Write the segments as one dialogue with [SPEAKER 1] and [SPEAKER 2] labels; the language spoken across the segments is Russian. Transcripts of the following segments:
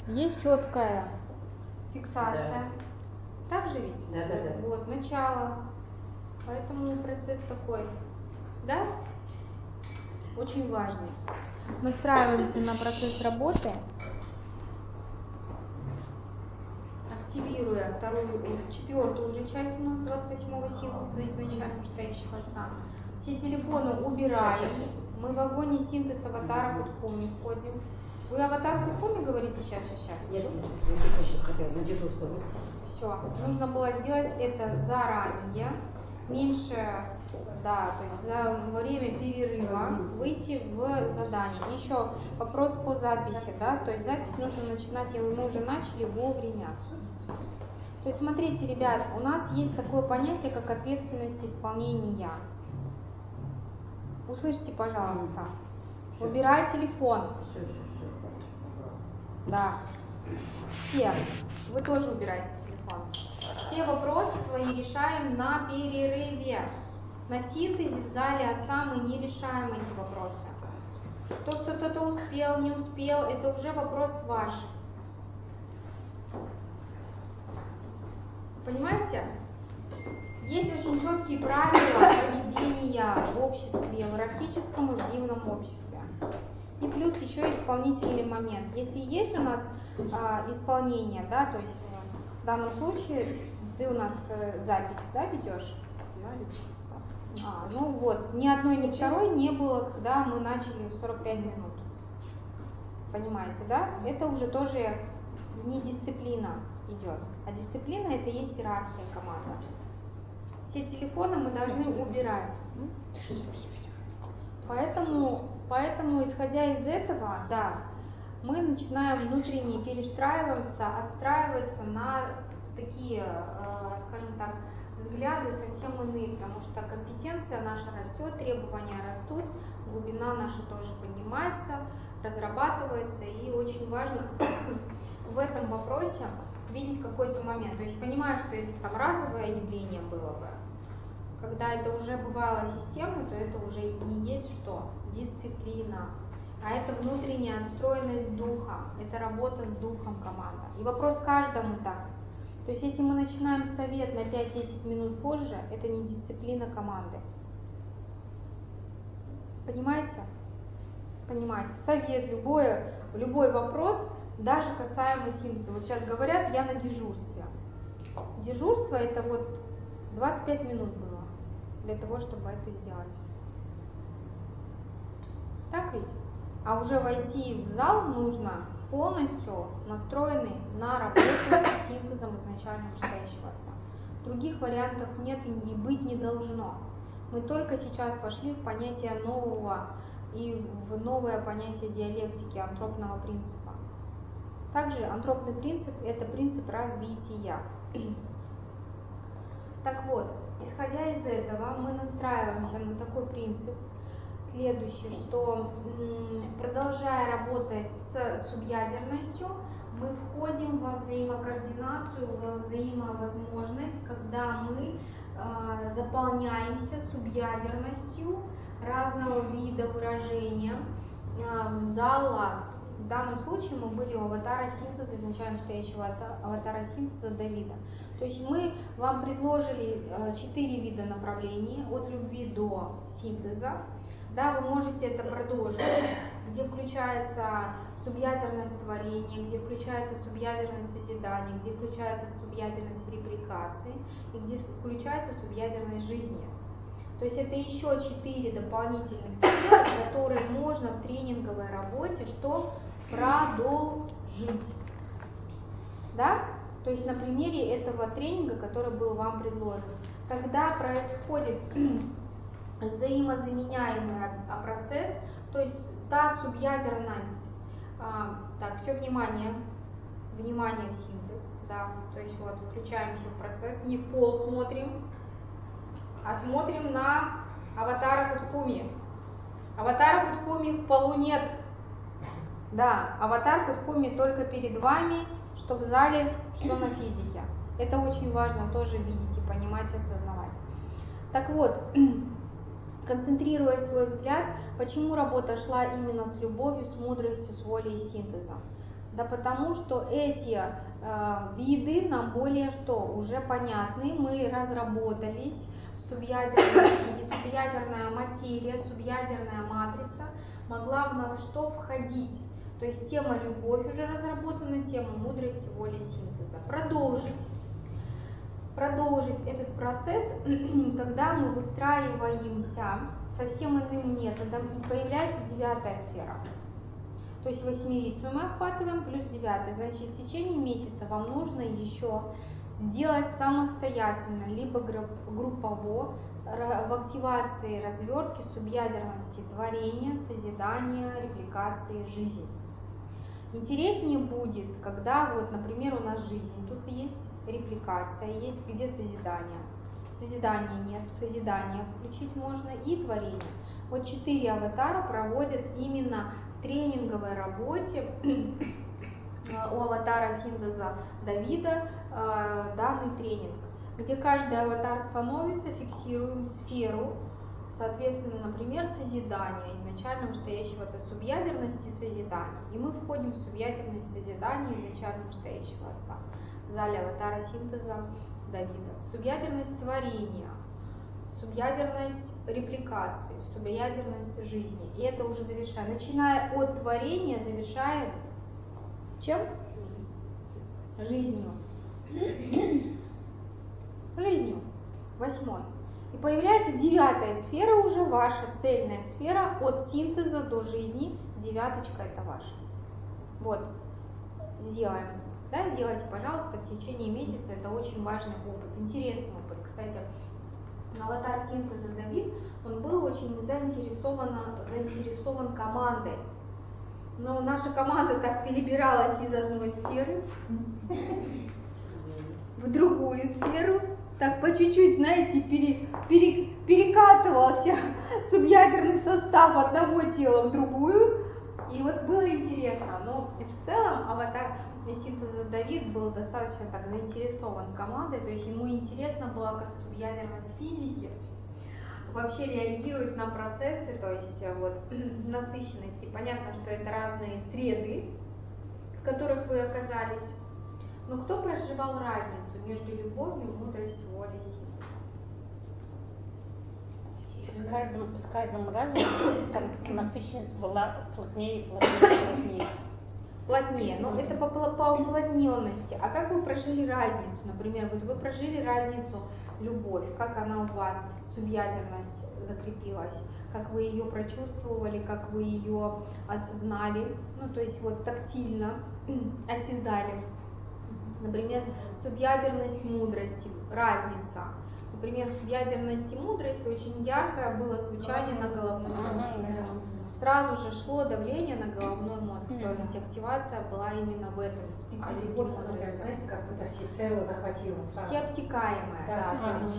[SPEAKER 1] есть четкая фиксация. Да. Так же ведь?
[SPEAKER 2] Да.
[SPEAKER 1] Вот, начало. Поэтому процесс такой, да, очень важный. Настраиваемся на процесс работы, активируя четвертую уже часть у нас 28-го синтеза изначально читающего отца. Все телефоны убираем. Мы в огонь и синтез аватара Кутхуми входим. Вы аватар Кутхуми говорите сейчас?
[SPEAKER 2] Нет, я еще хотела на дежурство.
[SPEAKER 1] Все, нужно было сделать это заранее, меньше, да, то есть во время перерыва выйти в задание. И еще вопрос по записи, да, то есть запись нужно начинать, и мы уже начали вовремя. То есть смотрите, ребят, у нас есть такое понятие, как ответственность исполнения. Услышьте, пожалуйста. Убирай телефон. Да. Все. Вы тоже убираете телефон. Все вопросы свои решаем на перерыве. На синтезе в зале отца мы не решаем эти вопросы. То, что кто-то успел, не успел, это уже вопрос ваш. Понимаете? Есть очень четкие правила поведения в обществе, в иерархическом и в дивном обществе. И плюс еще исполнительный момент. Если есть у нас исполнение, да, то есть в данном случае ты у нас запись, да, ведешь? Ну вот, ни одной, ни второй не было, когда мы начали в 45 минут. Понимаете, да? Это уже тоже не дисциплина идет, а дисциплина это есть иерархия команды. Все телефоны мы должны убирать. Поэтому, исходя из этого, да, мы начинаем внутренне перестраиваться, отстраиваться на такие, скажем так, взгляды совсем иные, потому что компетенция наша растет, требования растут, глубина наша тоже поднимается, разрабатывается, и очень важно в этом вопросе видеть какой-то момент. То есть понимаю, что если там разовое явление было бы, когда это уже бывало системно, то это уже не есть что? Дисциплина. А это внутренняя отстроенность духа, это работа с духом команда. И вопрос каждому так. То есть если мы начинаем совет на 5-10 минут позже, это не дисциплина команды. Понимаете? Понимаете? Совет, любой вопрос, даже касаемо синтеза. Вот сейчас говорят, я на дежурстве. Дежурство это вот 25 минут было для того, чтобы это сделать. Так ведь? А уже войти в зал нужно полностью настроенный на работу с синтезом изначально вышестоящего отца. Других вариантов нет и быть не должно. Мы только сейчас вошли в понятие нового и в новое понятие диалектики, антропного принципа. Также антропный принцип – это принцип развития. Так вот, исходя из этого, мы настраиваемся на такой принцип, следующий, что продолжая работать с субъядерностью, мы входим во взаимокоординацию, во взаимовозможность, когда мы заполняемся субъядерностью разного вида выражения в залах. В данном случае мы были у аватара синтеза, изначально стоящего аватара синтеза Давида. То есть мы вам предложили 4 вида направлений, от любви до синтеза. Да, вы можете это продолжить, где включается субъядерность творения, где включается субъядерность созидания, где включается субъядерность репликации и где включается субъядерность жизни. То есть это еще 4 дополнительных сферы, которые можно в тренинговой работе что продолжить. Да? То есть на примере этого тренинга, который был вам предложен. Когда происходит взаимозаменяемый процесс, то есть та субъядерность, так, все внимание в синтез, да, то есть вот включаемся в процесс, не в пол смотрим, а смотрим на аватара Кутхуми. Аватара Кутхуми в полу нет, да, аватар Кутхуми только перед вами, что в зале, что на физике. Это очень важно тоже видеть и понимать, осознавать. Так вот, концентрируя свой взгляд, почему работа шла именно с любовью, с мудростью, с волей и синтезом. Да потому что эти виды нам более что уже понятны, мы разработались в субъядерности, и субъядерная материя, субъядерная матрица могла в нас что входить. То есть тема любовь уже разработана, тема мудрости, воли, синтеза. Продолжить этот процесс, когда мы выстраиваемся совсем иным методом, и появляется 9-я сфера. То есть 8-рицу мы охватываем плюс 9. Значит, в течение месяца вам нужно еще сделать самостоятельно, либо группово, в активации развертки субъядерности творения, созидания, репликации, жизни. Интереснее будет, когда, вот, например, у нас жизнь, тут есть репликация, есть где созидание. Созидания нет, созидание включить можно и творение. Вот 4 аватара проводят именно в тренинговой работе у аватара синтеза Давида данный тренинг, где каждый аватар становится, фиксируем сферу, соответственно, например, созидания, изначально стоящего от субъядерности созидания. И мы входим в субъядерность созидания изначально стоящего отца в зале аватара синтеза Давида. Субъядерность творения, субъядерность репликации, субъядерность жизни. И это уже завершаем. Начиная от творения, завершаем чем? Жизнью. Жизнью. 8. И появляется 9-я сфера, уже ваша цельная сфера, от синтеза до жизни. 9-очка это ваша. Вот. Сделаем. Да, сделайте, пожалуйста, в течение месяца. Это очень важный опыт, интересный опыт. Кстати, аватар синтеза Давид, он был очень заинтересован командой. Но наша команда так перебиралась из одной сферы в другую сферу, так по чуть-чуть, знаете, перекатывался субъядерный состав одного тела в другую. И вот было интересно, но в целом аватар синтеза Давид был достаточно так заинтересован командой, то есть ему интересно было, как субъядерность физики вообще реагирует на процессы, то есть вот насыщенности. Понятно, что это разные среды, в которых вы оказались, но кто проживал разницу между любовью, мудростью, волей, синтезом?
[SPEAKER 3] С каждым разом там насыщенность была плотнее.
[SPEAKER 1] Плотнее, но это по уплотненности. А как вы прожили разницу? Например, вот вы прожили разницу любовь, как она у вас, субъядерность закрепилась, как вы ее прочувствовали, как вы ее осознали, ну то есть вот тактильно осязали. Например, субъядерность мудрости, разница. Например, в субъядерности мудрости очень яркое было звучание на головной мозг. Сразу же шло давление на головной мозг, то есть активация была именно в этом специфике мудрости.
[SPEAKER 2] Знаете, как будто всецело захватило сразу.
[SPEAKER 1] Всеобтекаемое,
[SPEAKER 2] Да,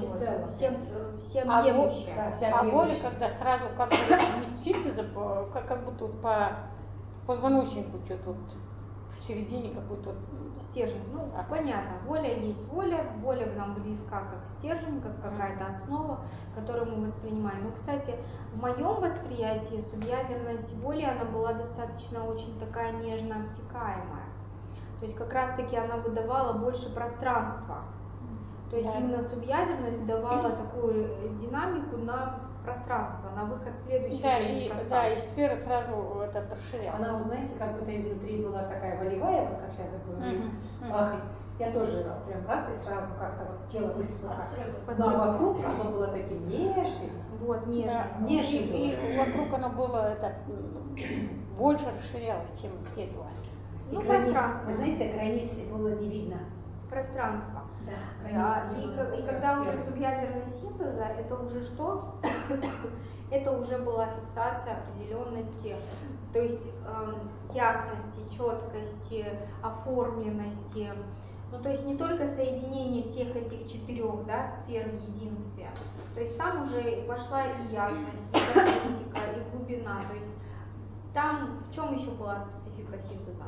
[SPEAKER 1] всеобъемлющее.
[SPEAKER 3] А воля, когда сразу как бы не синтеза, как будто вот по позвоночнику что-то вот в середине какой-то
[SPEAKER 1] стержень. Ну, понятно, воля есть воля нам близка как стержень, как какая-то основа, которую мы воспринимаем. Но, кстати, в моем восприятии субъядерность воли, она была достаточно очень такая нежно обтекаемая. То есть как раз-таки она выдавала больше пространства. То есть именно субъядерность давала такую динамику на пространство, на выход следующего пространства.
[SPEAKER 3] Да, и сфера сразу это расширялась.
[SPEAKER 2] Она, вы знаете, как будто изнутри была такая волевая, вот как сейчас это говорит. Я тоже прям раз и сразу как-то вот тело выступило так. Но вокруг оно было таким нежным.
[SPEAKER 1] Вот, нежным.
[SPEAKER 3] Да. И вокруг оно было больше расширялось, чем те два.
[SPEAKER 1] Ну, пространство.
[SPEAKER 2] Вы знаете, границы было не видно.
[SPEAKER 1] Пространство.
[SPEAKER 2] Да,
[SPEAKER 1] и когда уже субъядерный синтеза, это уже что? Это уже была фиксация определенности, то есть ясности, четкости, оформленности. Ну, то есть не только соединение всех этих 4 сфер в единстве. То есть там уже пошла и ясность, и конкретика, и глубина. То есть там в чем еще была специфика синтеза?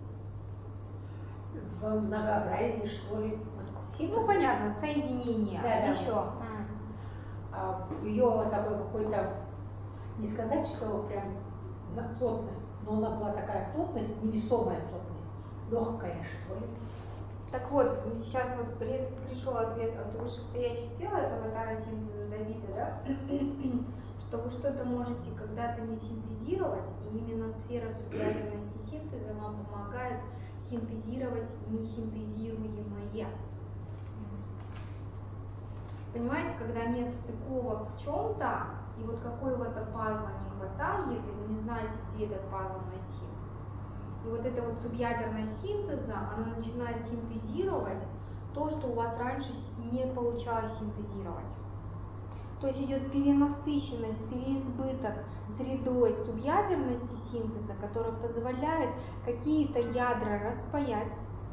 [SPEAKER 2] В многообразии, что ли.
[SPEAKER 1] Ну, понятно, соединение.
[SPEAKER 2] Да,
[SPEAKER 1] еще.
[SPEAKER 2] Ее такой какой-то, не сказать, что прям плотность, но она была такая плотность, невесомая плотность. легкое, что ли.
[SPEAKER 1] Так вот, сейчас вот пришел ответ от вышестоящих тел, это аватара синтеза Давида, да? Что вы что-то можете когда-то не синтезировать, и именно сфера субъядерности синтеза вам помогает синтезировать несинтезируемое. Понимаете, когда нет стыковок в чем-то, и вот какого-то пазла не хватает, и вы не знаете, где этот пазл найти. И вот эта вот субъядерность синтеза, она начинает синтезировать то, что у вас раньше не получалось синтезировать. То есть идет перенасыщенность, переизбыток средой субъядерности синтеза, которая позволяет какие-то ядра распаять,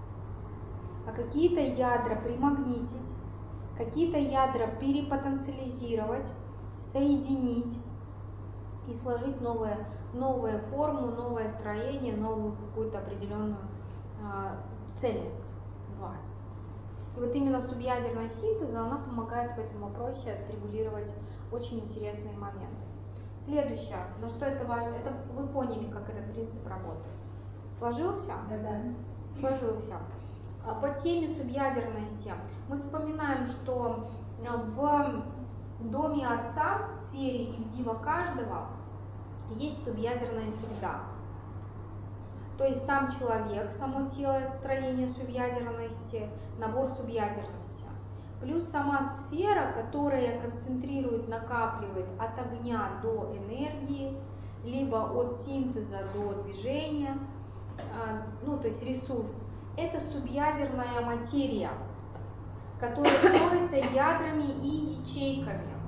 [SPEAKER 1] а какие-то ядра примагнитить, какие-то ядра перепотенциализировать, соединить и сложить новую форму, новое строение, новую какую-то определенную цельность в вас. И вот именно субъядерная синтеза, она помогает в этом вопросе отрегулировать очень интересные моменты. Следующее, на что это важно, это вы поняли, как этот принцип работает. Сложился?
[SPEAKER 2] Да.
[SPEAKER 1] Сложился. По теме субъядерности мы вспоминаем, что в доме Отца, в сфере Ивдива каждого, есть субъядерная среда. То есть сам человек, само тело, строение субъядерности, набор субъядерности. Плюс сама сфера, которая концентрирует, накапливает от огня до энергии, либо от синтеза до движения, то есть ресурс. Это субъядерная материя, которая строится ядрами и ячейками.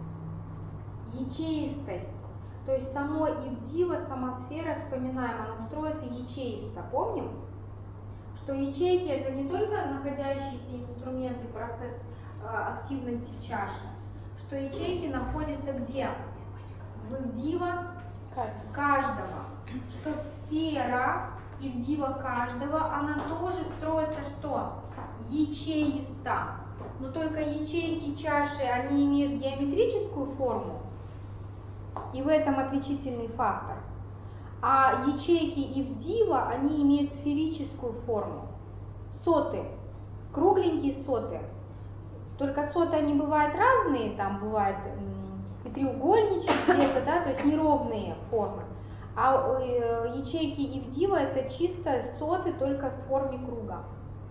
[SPEAKER 1] Ячеистость. То есть само Ивдива, сама сфера, вспоминаем, она строится ячеисто. Помним, что ячейки это не только находящиеся инструменты, процесс активности в чаше, что ячейки находятся где? В Ивдива каждого. Что сфера Ивдива каждого, она тоже строится что? Ячеисто. Но только ячейки чаши, они имеют геометрическую форму, и в этом отличительный фактор. А ячейки Ивдива, они имеют сферическую форму. Соты, кругленькие соты. Только соты, они бывают разные, там бывает и треугольничек где-то, да, то есть неровные формы. А ячейки Ивдива это чисто соты, только в форме круга.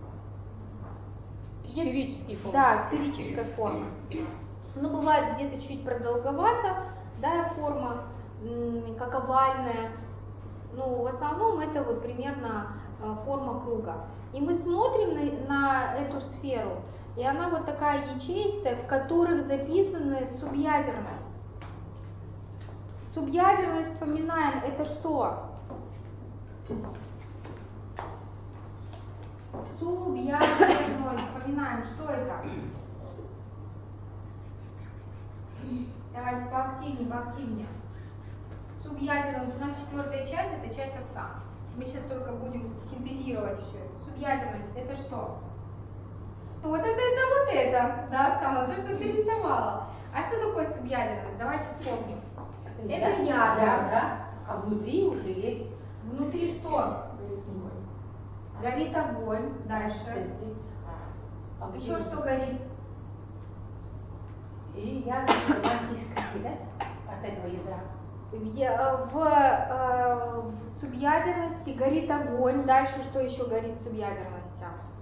[SPEAKER 3] Сферические формы.
[SPEAKER 1] Да, сферическая форма. Но бывает где-то чуть продолговато, да, форма, как овальная. Ну, в основном это вот примерно форма круга. И мы смотрим на эту сферу, и она вот такая ячеистая, в которых записана субъядерность. Субъядерность, вспоминаем, это что? Субъядерность, вспоминаем, что это? Давайте поактивнее. Субъядерность, у нас четвертая часть, это часть Отца. Мы сейчас только будем синтезировать все это. Субъядерность, это что? Ну вот это, да, Оксана, то, что ты рисовала. А что такое субъядерность? Давайте вспомним. Это ядра.
[SPEAKER 2] А внутри уже есть.
[SPEAKER 1] Внутри что? Горит огонь. Дальше. Еще что горит?
[SPEAKER 2] И ядра искорки, да? От этого ядра.
[SPEAKER 1] В субъядерности горит огонь. Дальше что еще горит в субъядерности?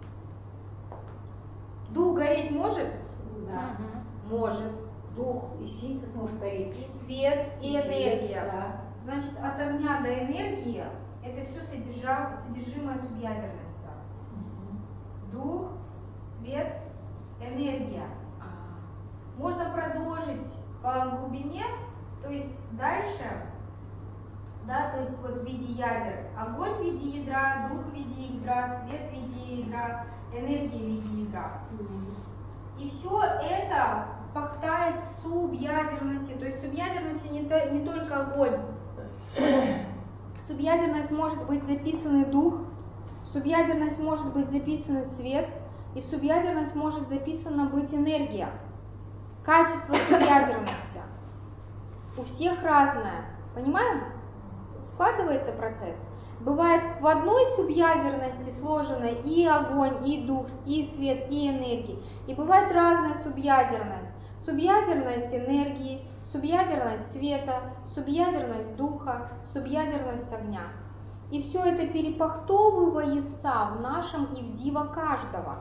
[SPEAKER 1] Дух гореть может?
[SPEAKER 2] Да.
[SPEAKER 1] Может.
[SPEAKER 2] Дух и синтез может гореть.
[SPEAKER 1] И свет, и энергия.
[SPEAKER 2] Свет, да.
[SPEAKER 1] Значит, от огня до энергии это все содержимое субъядерности. Дух, свет, энергия. Можно продолжить по глубине, то есть дальше, да, то есть вот в виде ядер. Огонь в виде ядра, дух в виде ядра, свет в виде ядра, энергия в виде ядра. И все это пахтает в субъядерности. То есть в субъядерности не только огонь. В субъядерность может быть записан и дух, в субъядерность может быть записан и свет, и в субъядерность может записана быть энергия. Качество субъядерности у всех разное. Понимаем? Складывается процесс. Бывает в одной субъядерности сложено и огонь, и дух, и свет, и энергии. И бывает разная субъядерность. Субъядерность энергии, субъядерность света, субъядерность духа, субъядерность огня. И все это перепахтовывается в нашем ивдива каждого.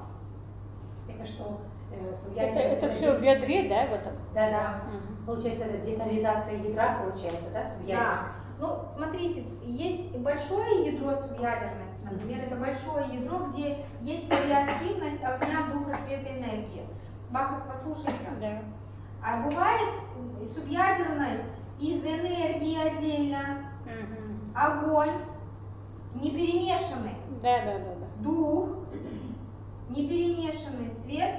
[SPEAKER 2] Это что?
[SPEAKER 3] Это все в ядре, да, в этом?
[SPEAKER 2] Да. Получается, это детализация ядра, получается, да, субъядерность?
[SPEAKER 1] Да. Ну, смотрите, есть большое ядро субъядерности, например, это большое ядро, где есть вариативность огня, духа, света, энергии. Бахат, послушайте.
[SPEAKER 3] Да.
[SPEAKER 1] А бывает субъядерность из энергии отдельно, огонь, не перемешанный,
[SPEAKER 3] Да.
[SPEAKER 1] дух, не перемешанный свет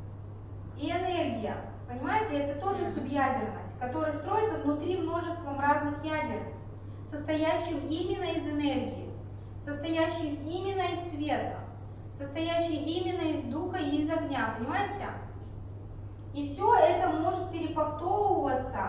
[SPEAKER 1] и энергия. Понимаете, это тоже субъядерность, которая строится внутри множеством разных ядер, состоящих именно из энергии, состоящих именно из света, состоящих именно из духа и из огня, понимаете? И все это может перепахтовываться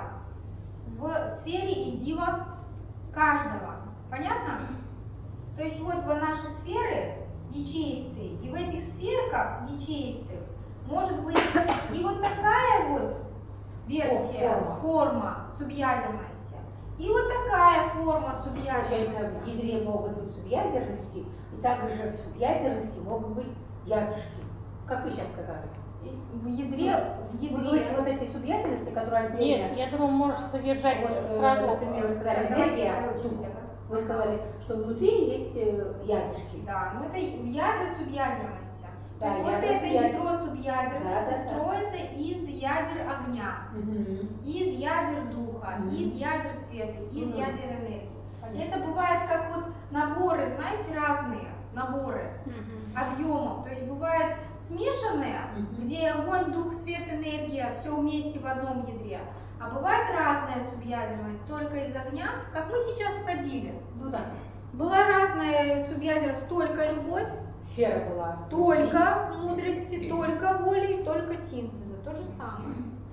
[SPEAKER 1] в сфере ивдива каждого. Понятно? То есть вот наши сферы ячеистые, и в этих сферках ячеистых может быть и вот такая вот версия, форма субъядерности, и вот такая форма субъядерности.
[SPEAKER 2] Получается, в ядре могут быть субъядерности, и также в субъядерности могут быть ядрышки. Как вы сейчас сказали?
[SPEAKER 1] В ядре...
[SPEAKER 2] Вы говорите вот эти субъядерности, которые отдельно...
[SPEAKER 3] Нет, ядро может содержать сразу...
[SPEAKER 2] Например, вы сказали энергия, вы сказали, что внутри есть ядрышки.
[SPEAKER 1] Да, но это ядра субъядерности. То
[SPEAKER 2] Да,
[SPEAKER 1] есть вот это ядро субъядерности строится из ядер огня, из ядер духа, из ядер света, из ядер энергии. Это бывает как вот наборы, знаете, разные наборы объемов. То есть бывает смешанные, где огонь, дух, свет, энергия, все вместе в одном ядре. А бывает разная субъядерность, только из огня, как мы сейчас входили.
[SPEAKER 2] Ну да.
[SPEAKER 1] Была разная субъядерность, только любовь,
[SPEAKER 2] сфера была.
[SPEAKER 1] только мудрости, только воли, только синтеза. То же самое.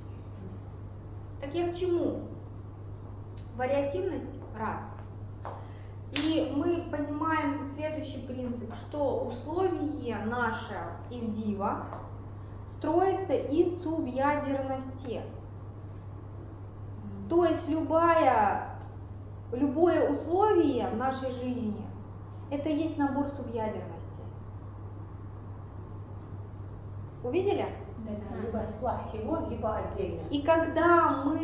[SPEAKER 1] Так я к чему? Вариативность раз. И мы понимаем следующий принцип, что условие наше ивдива строится из субъядерности. То есть любое условие в нашей жизни – это есть набор субъядерности. Увидели?
[SPEAKER 2] Да, либо сплав всего, либо отдельно.
[SPEAKER 1] И когда мы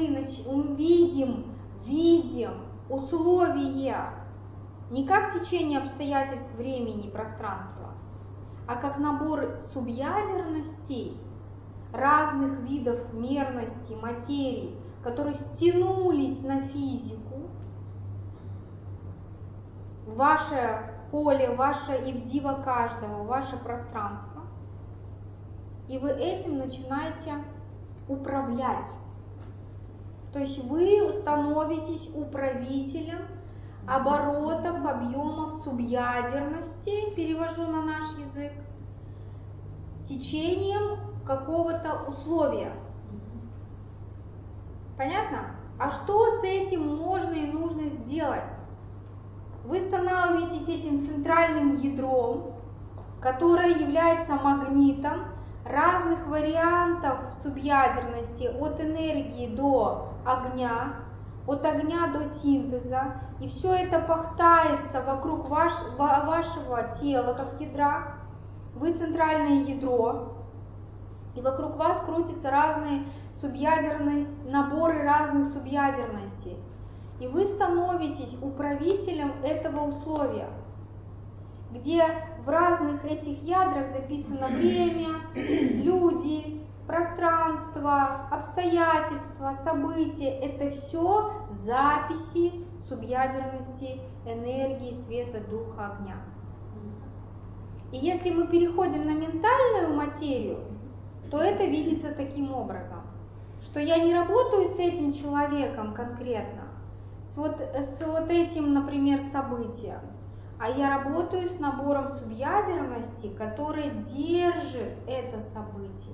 [SPEAKER 1] видим условия не как течение обстоятельств времени и пространства, а как набор субъядерностей, разных видов мерности, материй, которые стянулись на физику, ваше поле, ваше ивдива каждого, ваше пространство, и вы этим начинаете управлять. То есть вы становитесь управителем оборотов, объемов субъядерности, перевожу на наш язык, течением какого-то условия. Понятно? А что с этим можно и нужно сделать? Вы становитесь этим центральным ядром, которое является магнитом разных вариантов субъядерности, от энергии до огня, от огня до синтеза, и все это пахтается вокруг вашего тела, как ядра. Вы центральное ядро, и вокруг вас крутятся разные наборы разных субъядерностей. И вы становитесь управителем этого условия, где в разных этих ядрах записано время, люди, пространство, обстоятельства, события. Это все записи субъядерности энергии, света, духа, огня. И если мы переходим на ментальную материю, то это видится таким образом, что я не работаю с этим человеком конкретно, с вот этим, например, событием, а я работаю с набором субъядерности, который держит это событие.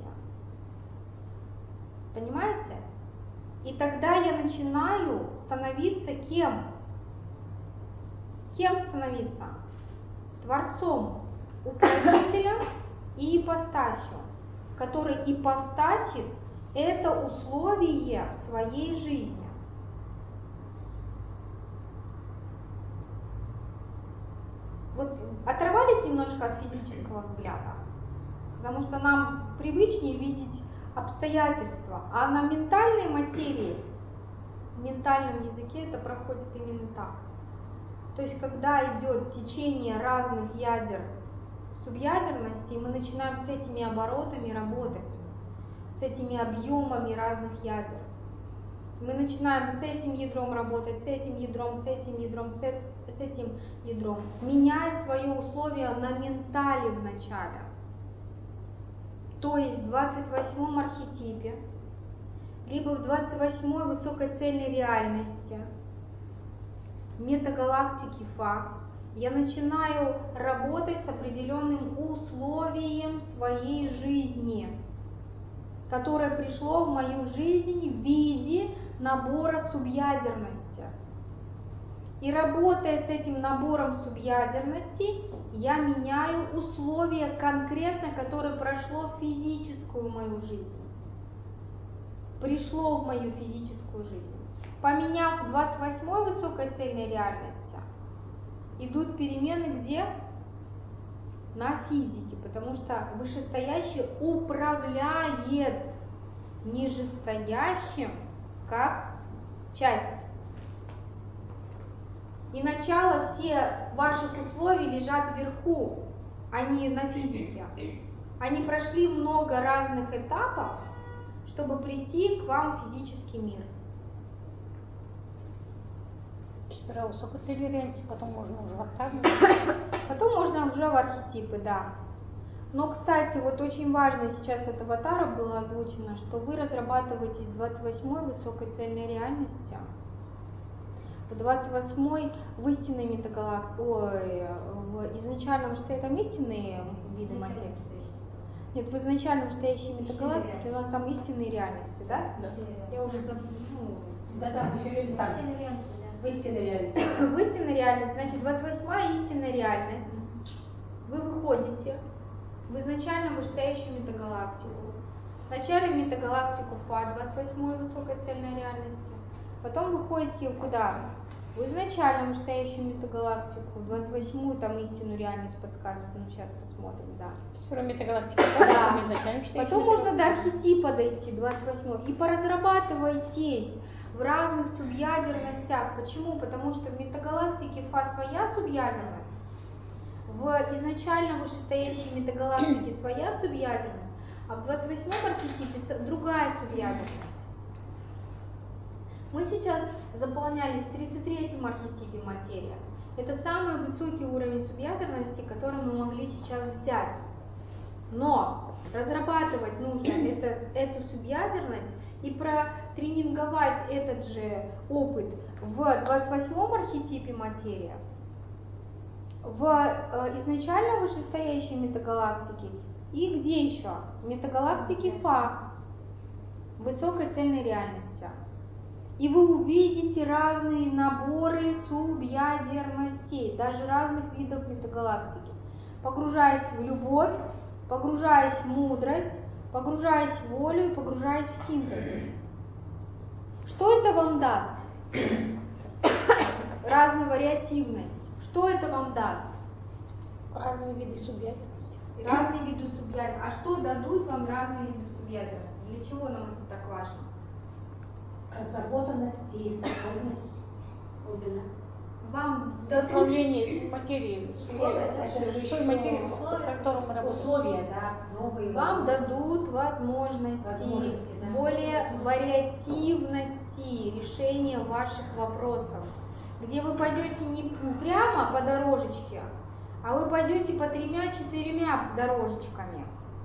[SPEAKER 1] Понимаете? И тогда я начинаю становиться кем? Кем становиться? Творцом, управителем и ипостасью, который ипостасит это условие в своей жизни. Вот оторвались немножко от физического взгляда, потому что нам привычнее видеть обстоятельства, а на ментальной материи, в ментальном языке это проходит именно так. То есть, когда идет течение разных ядер субъядерности, мы начинаем с этими оборотами работать, с этими объемами разных ядер. Мы начинаем с этим ядром работать, с этим ядром, с этим ядром, с этим ядром, меняя свои условия на ментале в начале. То есть в 28-м архетипе, либо в 28-й высокой цельной реальности, метагалактики Фа, я начинаю работать с определенным условием своей жизни, которое пришло в мою жизнь в виде набора субъядерности. И работая с этим набором субъядерностей, я меняю условия конкретно, которое прошло в физическую мою жизнь. Пришло в мою физическую жизнь. Поменяв 28-й высокой цельной реальности, идут перемены где? На физике, потому что вышестоящий управляет нижестоящим как часть. И начало всех ваших условий лежат вверху, а не на физике. Они прошли много разных этапов, чтобы прийти к вам в физический мир.
[SPEAKER 3] Сперва высокой цельной реальности, потом можно уже в октавную.
[SPEAKER 1] Потом можно уже в архетипы, да. Но, кстати, вот очень важно сейчас от аватара было озвучено, что вы разрабатываетесь в 28-й высокой цельной реальности, в 28-й в истинной метагалактике, в изначальном штатом истинные виды материи. Нет, в изначальном штатящей метагалактике у нас там истинные реальности, да?
[SPEAKER 2] Да.
[SPEAKER 1] Я уже забыла.
[SPEAKER 2] Да, все время так. В истинной реальности.
[SPEAKER 1] В истинной реальности, значит, 28-я истинная реальность. Вы выходите в изначально вышестоящую метагалактику. Вначале в метагалактику Фа, 28-й высокой цельной реальности. Потом выходите куда? В изначально вышестоящую метагалактику, 28-ю там истинную реальность подсказывают. Ну, сейчас посмотрим, да.
[SPEAKER 3] Сперва метагалактика,
[SPEAKER 1] да. Потом можно до архетипа дойти, 28-й. И поразрабатывайтесь в разных субъядерностях. Почему? Потому что в метагалактике Фа своя субъядерность, в изначально вышестоящей метагалактике своя субъядерность, а в 28-м архетипе другая субъядерность. Мы сейчас заполнялись в 33-м архетипе материя. Это самый высокий уровень субъядерности, который мы могли сейчас взять. Но разрабатывать нужно эту субъядерность и протренинговать этот же опыт в 28-м архетипе материя, в изначально вышестоящей метагалактике и где еще? В метагалактике Фа, высокой цельной реальности. И вы увидите разные наборы субъядерностей, даже разных видов метагалактики. Погружаясь в любовь, погружаясь в мудрость, погружаясь в волю и погружаясь в синтез. Что это вам даст? Разная вариативность. Что это вам даст?
[SPEAKER 3] Разные виды субъядерности.
[SPEAKER 1] Разные виды субъядерности. А что дадут вам разные виды субъядерности? Для чего нам это так важно?
[SPEAKER 2] Разработанность и способность глубина.
[SPEAKER 1] Вам дадут
[SPEAKER 3] Управление материей,
[SPEAKER 2] Это же
[SPEAKER 3] той материей, в которой мы работаем.
[SPEAKER 2] Условия, да, новые.
[SPEAKER 1] Вам дадут возможности
[SPEAKER 2] да.
[SPEAKER 1] более вариативности решения ваших вопросов, где вы пойдете не прямо по дорожечке, а вы пойдете по 3-4 дорожечками.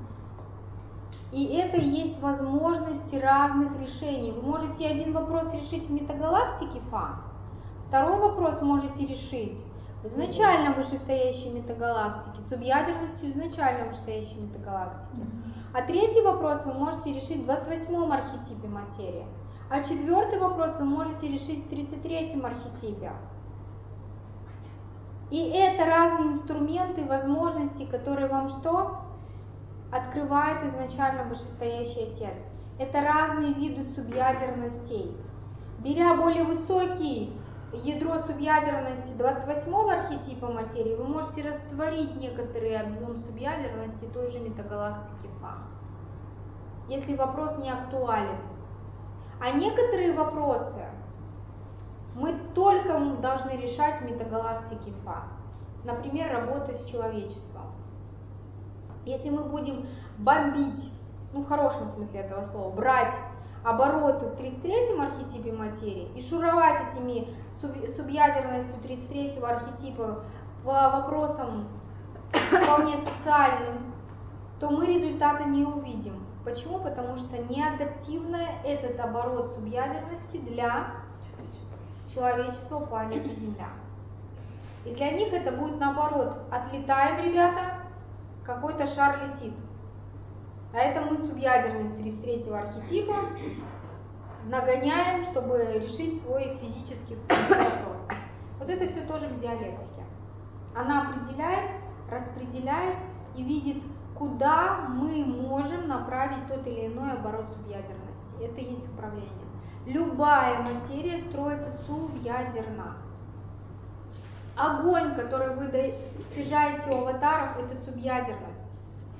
[SPEAKER 1] И это и есть возможности разных решений. Вы можете один вопрос решить в метагалактике Фа, второй вопрос можете решить в изначально вышестоящей метагалактике, субъядерностью изначально вышестоящей метагалактики. А третий вопрос вы можете решить в 28-м архетипе материи. А четвертый вопрос вы можете решить в 33-м архетипе. И это разные инструменты, возможности, которые вам что? Открывает изначально вышестоящий Отец. Это разные виды субъядерностей. Беря более высокий ядро субъядерности 28-го архетипа материи, вы можете растворить некоторый объем субъядерности той же метагалактики Фа, если вопрос не актуален. А некоторые вопросы мы только должны решать в метагалактике Фа. Например, работать с человечеством. Если мы будем бомбить, ну в хорошем смысле этого слова, брать обороты в 33-м архетипе материи и шуровать этими субъядерностью 33-го архетипа по вопросам вполне социальным, то мы результата не увидим. Почему? Потому что неадаптивный этот оборот субъядерности для человечества планеты Земля. И для них это будет наоборот. Отлетаем, ребята, какой-то шар летит. А это мы субъядерность 33-го архетипа нагоняем, чтобы решить свой физический вопрос. Вот это все тоже к диалектике. Она определяет, распределяет и видит, куда мы можем направить тот или иной оборот субъядерности. Это и есть управление. Любая материя строится субъядерно. Огонь, который вы достигаете у аватаров, это субъядерность.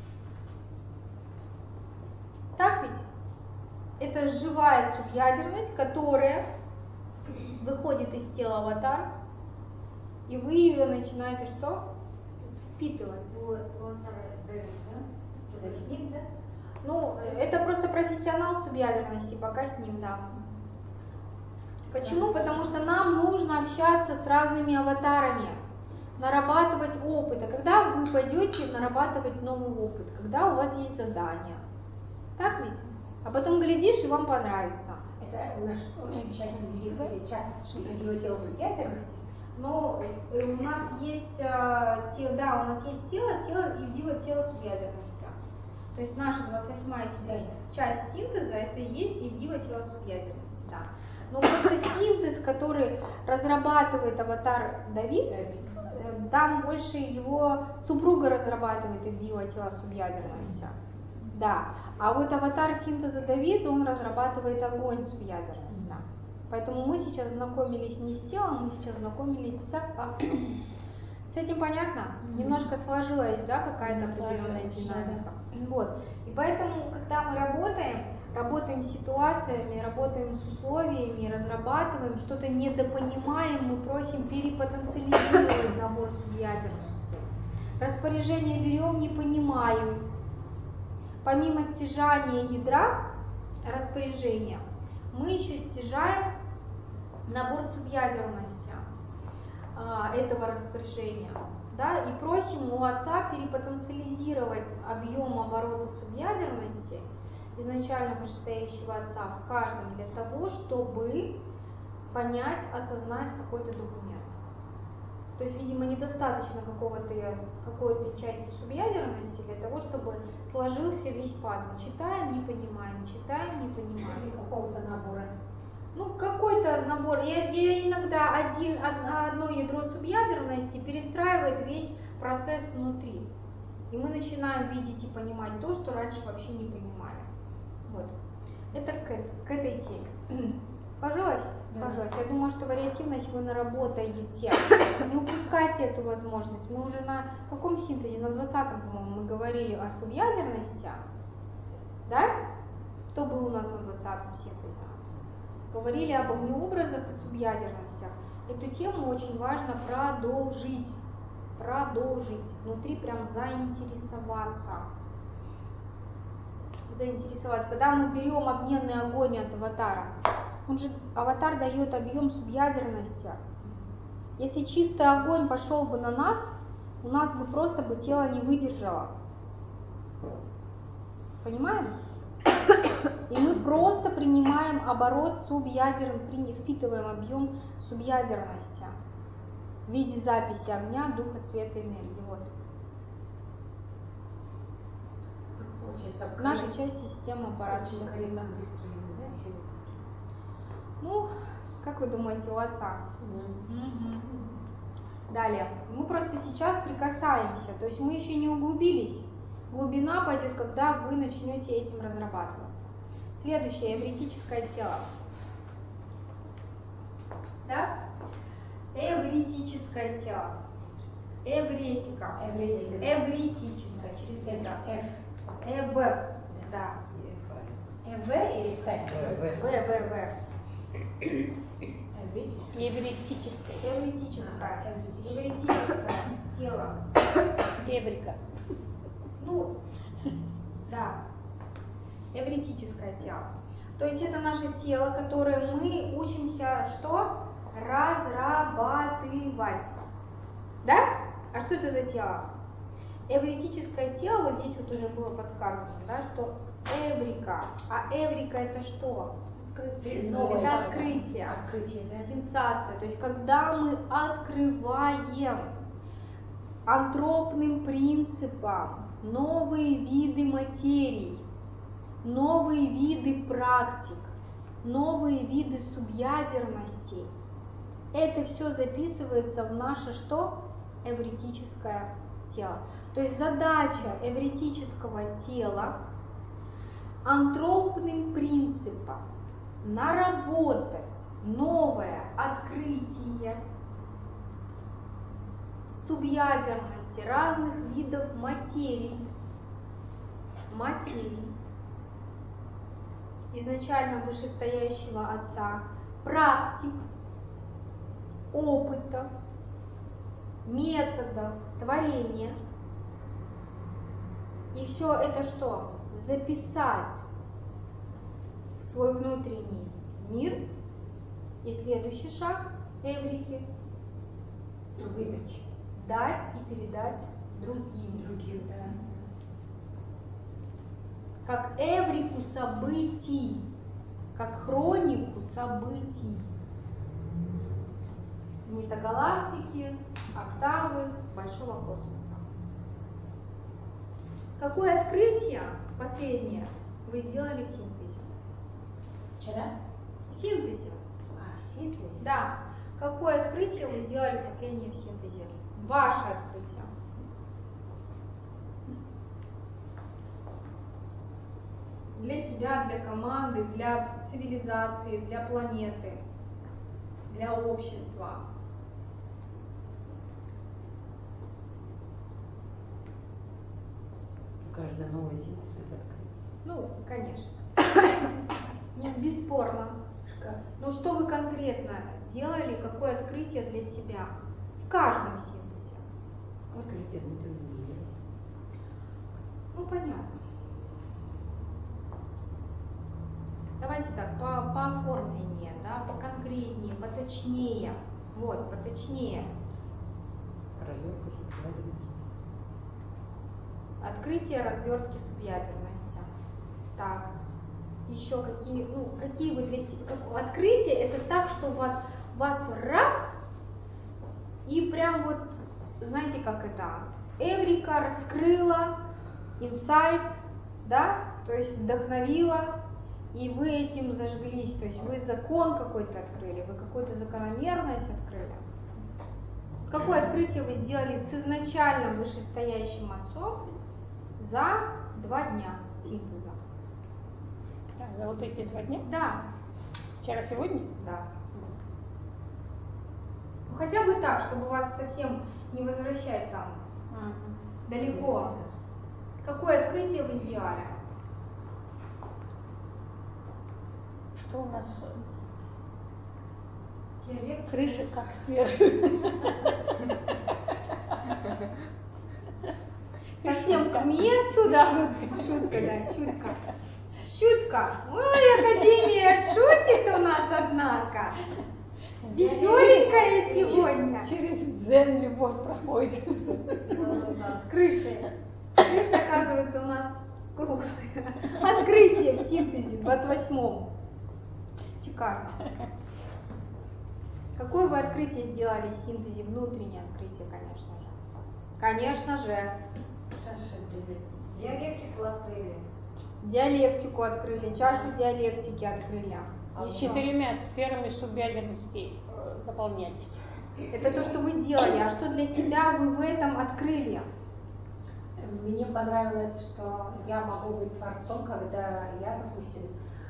[SPEAKER 1] Так ведь? Это живая субъядерность, которая выходит из тела аватара, и вы ее начинаете что? Впитывать. Ну, это просто профессионал субъядерности, пока с ним, да. Почему? Потому что нам нужно общаться с разными аватарами, нарабатывать опыт. А когда вы пойдете нарабатывать новый опыт? Когда у вас есть задание. Так ведь? А потом глядишь, и вам понравится.
[SPEAKER 2] Это у нас часть его тела субъядерности?
[SPEAKER 1] Но у нас есть тело, да, у нас есть тело и тело субъядерности. То есть наша 28-я часть синтеза, это и есть Евдива тело субъядерности, да. Но просто синтез, который разрабатывает аватар Давид, там больше его супруга разрабатывает Евдива тело субъядерности. Да. А вот аватар синтеза Давид, он разрабатывает огонь субъядерности. Поэтому мы сейчас знакомились не с телом, мы сейчас знакомились с огнем. С этим понятно? Немножко сложилась, да, какая-то определенная динамика. Вот. И поэтому, когда мы работаем с ситуациями, работаем с условиями, разрабатываем, что-то недопонимаем, мы просим перепотенциализировать набор субъядерности. Распоряжение берем, не понимаю. Помимо стяжания ядра, распоряжения, мы еще стяжаем набор субъядерности этого распоряжения, да, и просим у Отца перепотенциализировать объем оборота субъядерности изначально вышестоящего Отца в каждом для того, чтобы понять, осознать какой-то документ. То есть, видимо, недостаточно какой-то части субъядерности для того, чтобы сложился весь пазл. Читаем, не понимаем, читаем, не понимаем.
[SPEAKER 2] Или какого-то набора.
[SPEAKER 1] Ну, какой-то набор. Я иногда одно ядро субъядерности перестраивает весь процесс внутри. И мы начинаем видеть и понимать то, что раньше вообще не понимали. Вот. Это к этой теме. Сложилось? Сложилось. Я думаю, что вариативность вы наработаете. Не упускайте эту возможность. Мы уже на каком синтезе? На 20-м, по-моему, мы говорили о субъядерности. Да? Кто был у нас на 20-м синтезе? Говорили об огнеобразах и субъядерностях. Эту тему очень важно продолжить. Продолжить. Внутри прям заинтересоваться. Когда мы берем обменный огонь от аватара, аватар дает объем субъядерности. Если чистый огонь пошел бы на нас, у нас бы просто тело не выдержало. Понимаем? И мы просто принимаем оборот впитываем объем субъядерности в виде записи огня, духа, света, энергии. Вот. В нашей части системы аппарата. Ну, как вы думаете, у Отца? Далее, мы просто сейчас прикасаемся, то есть мы еще не углубились. Глубина пойдет, когда вы начнете этим разрабатываться. Следующее, эвритическое тело. Да? Эвритическое тело. Эвретика. Эвритическое. Через это. F. Эв. Да. Эв или Ф?
[SPEAKER 3] Эвритическое.
[SPEAKER 1] Эвритическое тело.
[SPEAKER 3] Эврика.
[SPEAKER 1] Ну, да. Эвритическое тело. То есть это наше тело, которое мы учимся что? Разрабатывать. Да? А что это за тело? Эвритическое тело, вот здесь вот уже было подсказано, да, что эврика. А эврика это что? Это открытие.
[SPEAKER 2] Открытие, да?
[SPEAKER 1] Сенсация. То есть когда мы открываем антропным принципам новые виды материй, новые виды практик, новые виды субъядерностей, это все записывается в наше что? Эвритическое тело. То есть задача эвритического тела антропным принципом наработать новое открытие субъядерности разных видов материй, изначально вышестоящего Отца, практик, опыта, методов творения. И все это что? Записать в свой внутренний мир. И следующий шаг эврики –
[SPEAKER 2] Выдачи.
[SPEAKER 1] дать и передать другим.
[SPEAKER 2] Другим, да.
[SPEAKER 1] Как эврику событий, как хронику событий. Метагалактики, октавы большого космоса. Какое открытие последнее вы сделали в синтезе?
[SPEAKER 2] Вчера?
[SPEAKER 1] В синтезе.
[SPEAKER 2] А, в синтезе?
[SPEAKER 1] Да. Какое открытие вы сделали последнее в синтезе? Ваше открытие. Для себя, для команды, для цивилизации, для планеты, для общества.
[SPEAKER 4] Каждая новая синтез это открытие.
[SPEAKER 1] Ну, конечно. Нет, бесспорно. Но что вы конкретно сделали, какое открытие для себя в каждом синтезе?
[SPEAKER 4] Открытие внутреннего мира.
[SPEAKER 1] Ну, понятно. Давайте так, по оформлению, да, поконкретнее, поточнее. Вот, поточнее.
[SPEAKER 4] Развертка субъядерности.
[SPEAKER 1] Открытие развертки субъядерности. Так, еще какие вы для себя... Открытие это так, что вас раз и прям вот, знаете, как это, эврика раскрыла, инсайт, да, то есть вдохновила, и вы этим зажглись, то есть вы закон какой-то открыли, вы какую-то закономерность открыли. Какое открытие вы сделали с изначально вышестоящим Отцом за 2 дня синтеза?
[SPEAKER 3] Так, за вот эти 2 дня?
[SPEAKER 1] Да.
[SPEAKER 3] Вчера, сегодня?
[SPEAKER 1] Да. Ну, хотя бы так, чтобы вас совсем не возвращать там далеко. Какое открытие вы сделали?
[SPEAKER 3] Что у нас?
[SPEAKER 1] Диалект?
[SPEAKER 3] Крыша как сверху.
[SPEAKER 1] Совсем к месту, да? Шутка, да, шутка. Шутка. Ой, Академия шутит у нас, однако. Веселенькая сегодня.
[SPEAKER 3] Через дзен любовь проходит.
[SPEAKER 1] Да, с крышей. Крыша, оказывается, у нас круглая. Открытие в синтезе 28-м. Шикарно. Какое вы открытие сделали в синтезе? Внутреннее открытие, конечно же. Конечно же.
[SPEAKER 2] Диалектику открыли.
[SPEAKER 1] Диалектику открыли, чашу диалектики открыли.
[SPEAKER 3] С 4 сферами субъядерности заполнялись.
[SPEAKER 1] Это то, что вы делали, а что для себя вы в этом открыли?
[SPEAKER 2] Мне понравилось, что я могу быть творцом, когда я, допустим,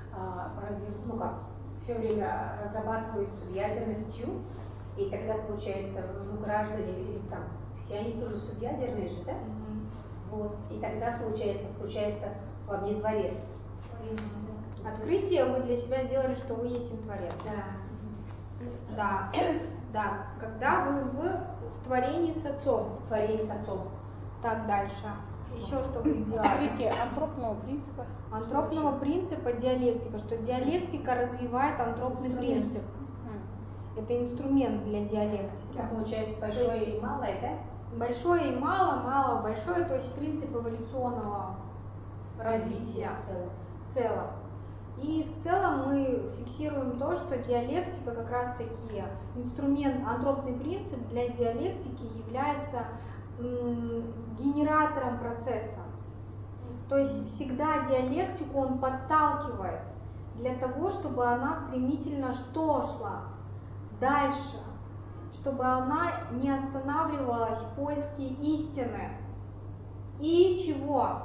[SPEAKER 2] все время разрабатываю с субъядерностью, и тогда получается, граждане или там все они тоже субъядерные же, да? Вот. И тогда получается во мне творец.
[SPEAKER 1] Открытие вы для себя сделали, что вы есть творец.
[SPEAKER 2] Да.
[SPEAKER 1] Да. Когда вы в творении с отцом.
[SPEAKER 2] В творении с отцом.
[SPEAKER 1] Так, дальше. Еще что вы сделали?
[SPEAKER 3] Открытие антропного принципа.
[SPEAKER 1] Антропного принципа диалектика, что диалектика развивает антропный принцип. Это инструмент для диалектики.
[SPEAKER 2] А получается большое и малое, да?
[SPEAKER 1] Большое и мало, большое, то есть принцип эволюционного развития в целом. И в целом мы фиксируем то, что диалектика как раз таки инструмент, антропный принцип для диалектики является генератором процесса. То есть всегда диалектику он подталкивает для того, чтобы она стремительно что шла? Дальше. Чтобы она не останавливалась в поиске истины. И чего?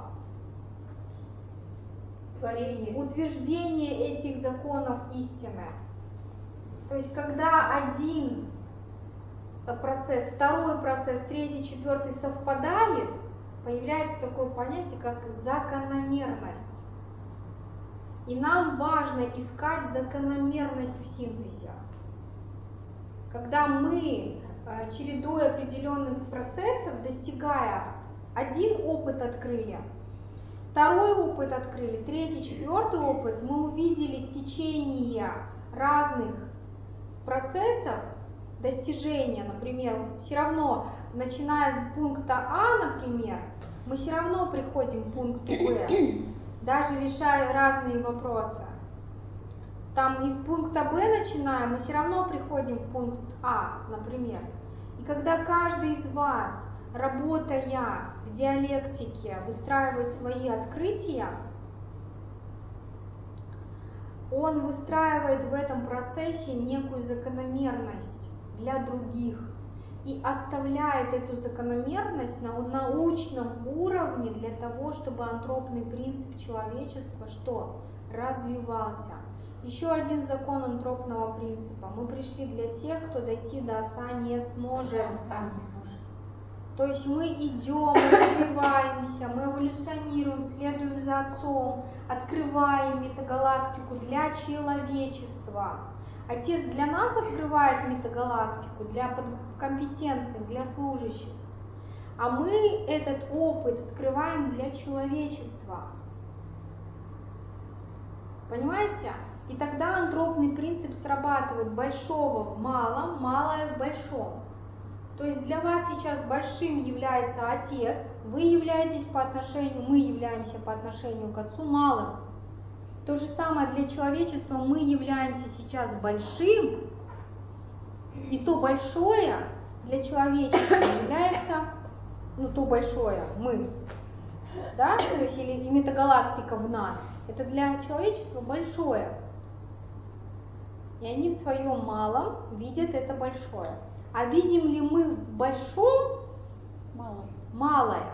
[SPEAKER 2] Творение.
[SPEAKER 1] Утверждение этих законов истины. То есть когда один процесс, второй процесс, третий, четвертый совпадает, появляется такое понятие, как закономерность. И нам важно искать закономерность в синтезе. Когда мы, чередуя определенных процессов, достигая один опыт открыли, второй опыт открыли, третий, четвертый опыт, мы увидели стечение разных процессов, достижения, например, все равно, начиная с пункта А, например, мы все равно приходим к пункту Б, даже решая разные вопросы. Там из пункта Б начинаем, мы все равно приходим к пункту А, например. И когда каждый из вас, работая в диалектике, выстраивает свои открытия, он выстраивает в этом процессе некую закономерность для других и оставляет эту закономерность на научном уровне для того, чтобы антропный принцип человечества что? Развивался. Еще один закон антропного принципа. Мы пришли для тех, кто дойти до Отца не сможет.
[SPEAKER 2] Сам не сможет.
[SPEAKER 1] То есть мы идем, мы развиваемся, мы эволюционируем, следуем за Отцом, открываем метагалактику для человечества. Отец для нас открывает метагалактику, для компетентных, для служащих. А мы этот опыт открываем для человечества. Понимаете? И тогда антропный принцип срабатывает: большого в малом, малое в большом. То есть для вас сейчас большим является Отец, вы являетесь по отношению, мы являемся по отношению к Отцу малым. То же самое для человечества, мы являемся сейчас большим, и то большое для человечества является, то большое, мы, да, то есть или метагалактика в нас, это для человечества большое. И они в своем малом видят это большое. А видим ли мы в большом малое?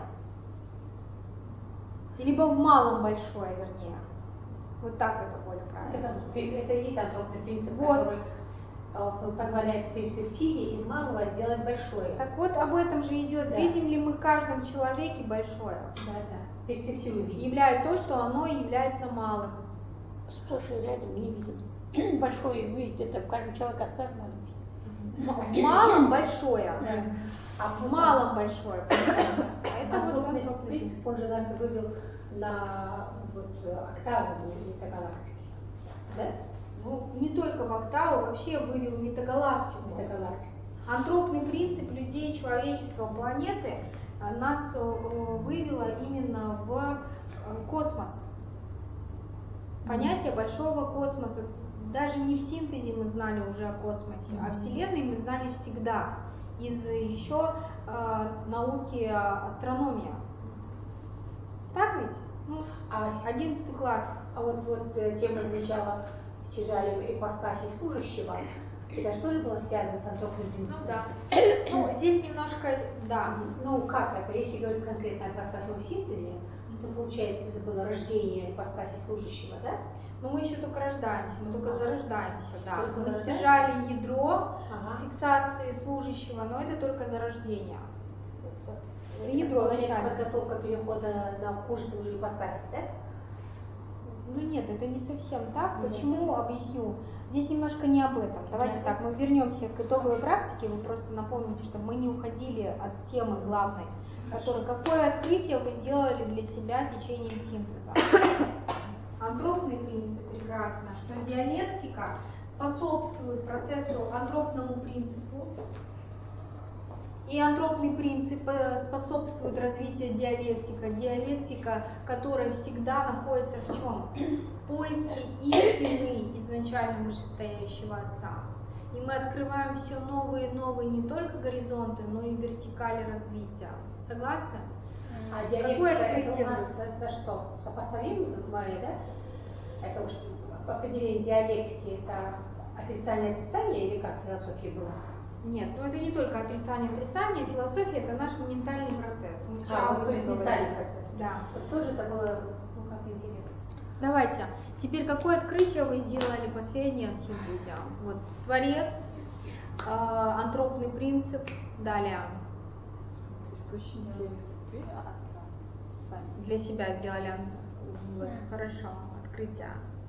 [SPEAKER 1] Либо в малом большое, вернее. Вот так это более правильно.
[SPEAKER 2] Это и есть антропный принцип,
[SPEAKER 1] вот.
[SPEAKER 2] Который позволяет в перспективе из малого сделать большое.
[SPEAKER 1] Так вот, об этом же идет.
[SPEAKER 2] Да.
[SPEAKER 1] Видим ли мы в каждом человеке большое?
[SPEAKER 2] Да. Перспективу видеть.
[SPEAKER 1] Являет то, что оно является малым.
[SPEAKER 3] Сплошь и рядом не видим. Большое видите, это в каждом человеке Отца
[SPEAKER 1] В малом большое.
[SPEAKER 2] Да.
[SPEAKER 1] А в малом большое, понимаете? Это вот
[SPEAKER 2] антропный принцип, он же нас вывел на октаву метагалактики. Да?
[SPEAKER 1] Не только в октаву, вообще вывел метагалактику. Антропный принцип людей, человечества, планеты нас вывело именно в космос. Понятие большого космоса. Даже не в синтезе мы знали уже о космосе, а Вселенной мы знали всегда. Из еще науки астрономия. Так ведь? 11 класс.
[SPEAKER 2] А вот тема звучала: стяжали ипостаси служащего. Это что же было связано с антропным принципом?
[SPEAKER 1] Ну да. Ну, здесь немножко, да.
[SPEAKER 2] Ну, как это? Если говорить конкретно о 28-м синтезе, то получается, это было рождение ипостаси служащего, да?
[SPEAKER 1] Но мы еще только рождаемся, мы только зарождаемся, да.
[SPEAKER 2] Только
[SPEAKER 1] Мы
[SPEAKER 2] зарождаемся?
[SPEAKER 1] стяжали ядро
[SPEAKER 2] Ага.
[SPEAKER 1] фиксации служащего, но это только зарождение. Ядро
[SPEAKER 2] Получается,
[SPEAKER 1] начальное.
[SPEAKER 2] подготовка перехода на курсы уже ипостаси, да?
[SPEAKER 1] Ну нет, это не совсем так.
[SPEAKER 2] Не
[SPEAKER 1] Почему? Объясню. Здесь немножко не об этом. Давайте
[SPEAKER 2] Нет.
[SPEAKER 1] так, мы вернемся к итоговой практике. Вы просто напомните, чтобы мы не уходили от темы главной, которая какое открытие вы сделали для себя течением синтеза. Антропный принцип прекрасно, что диалектика способствует процессу антропному принципу, и антропный принцип способствует развитию диалектика. Диалектика, которая всегда находится в чем? В поиске истины изначально вышестоящего Отца. И мы открываем все новые и новые не только горизонты, но и вертикали развития. Согласны?
[SPEAKER 2] А диалектика
[SPEAKER 1] Какое
[SPEAKER 2] это
[SPEAKER 1] открытие
[SPEAKER 2] у нас это что? Сопоставимое, да? Это уж определение диалектики, это отрицание или как философия была?
[SPEAKER 1] Нет, ну это не только отрицание. Философия это наш ментальный процесс. Мы вчера об
[SPEAKER 2] то
[SPEAKER 1] этом
[SPEAKER 2] есть
[SPEAKER 1] говорили.
[SPEAKER 2] ментальный процесс.
[SPEAKER 1] Да.
[SPEAKER 2] Вот тоже это было, ну как интересно.
[SPEAKER 1] Давайте. Теперь какое открытие вы сделали последнее в синтезе? Вот Творец, антропный принцип, далее.
[SPEAKER 3] Источники Отца. Сами.
[SPEAKER 1] Для себя сделали вот, хорошо, открытие.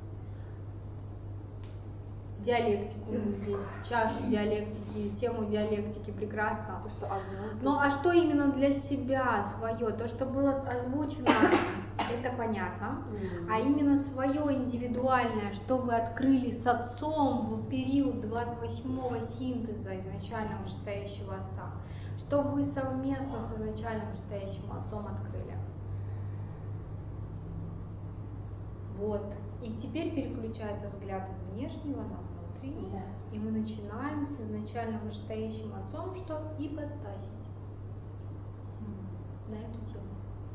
[SPEAKER 1] Диалектику здесь, чашу диалектики, тему диалектики прекрасно.
[SPEAKER 3] То, что одно.
[SPEAKER 1] Ну а что именно для себя свое? То, что было озвучено, это понятно. А именно свое индивидуальное, что вы открыли с Отцом в период 28-го синтеза изначально вышестоящего Отца. Что вы совместно с изначальным вышестоящим Отцом открыли. Вот. И теперь переключается взгляд из внешнего на внутренний.
[SPEAKER 2] Да.
[SPEAKER 1] И мы начинаем с изначально вышестоящим Отцом, что ипостасить на эту тему.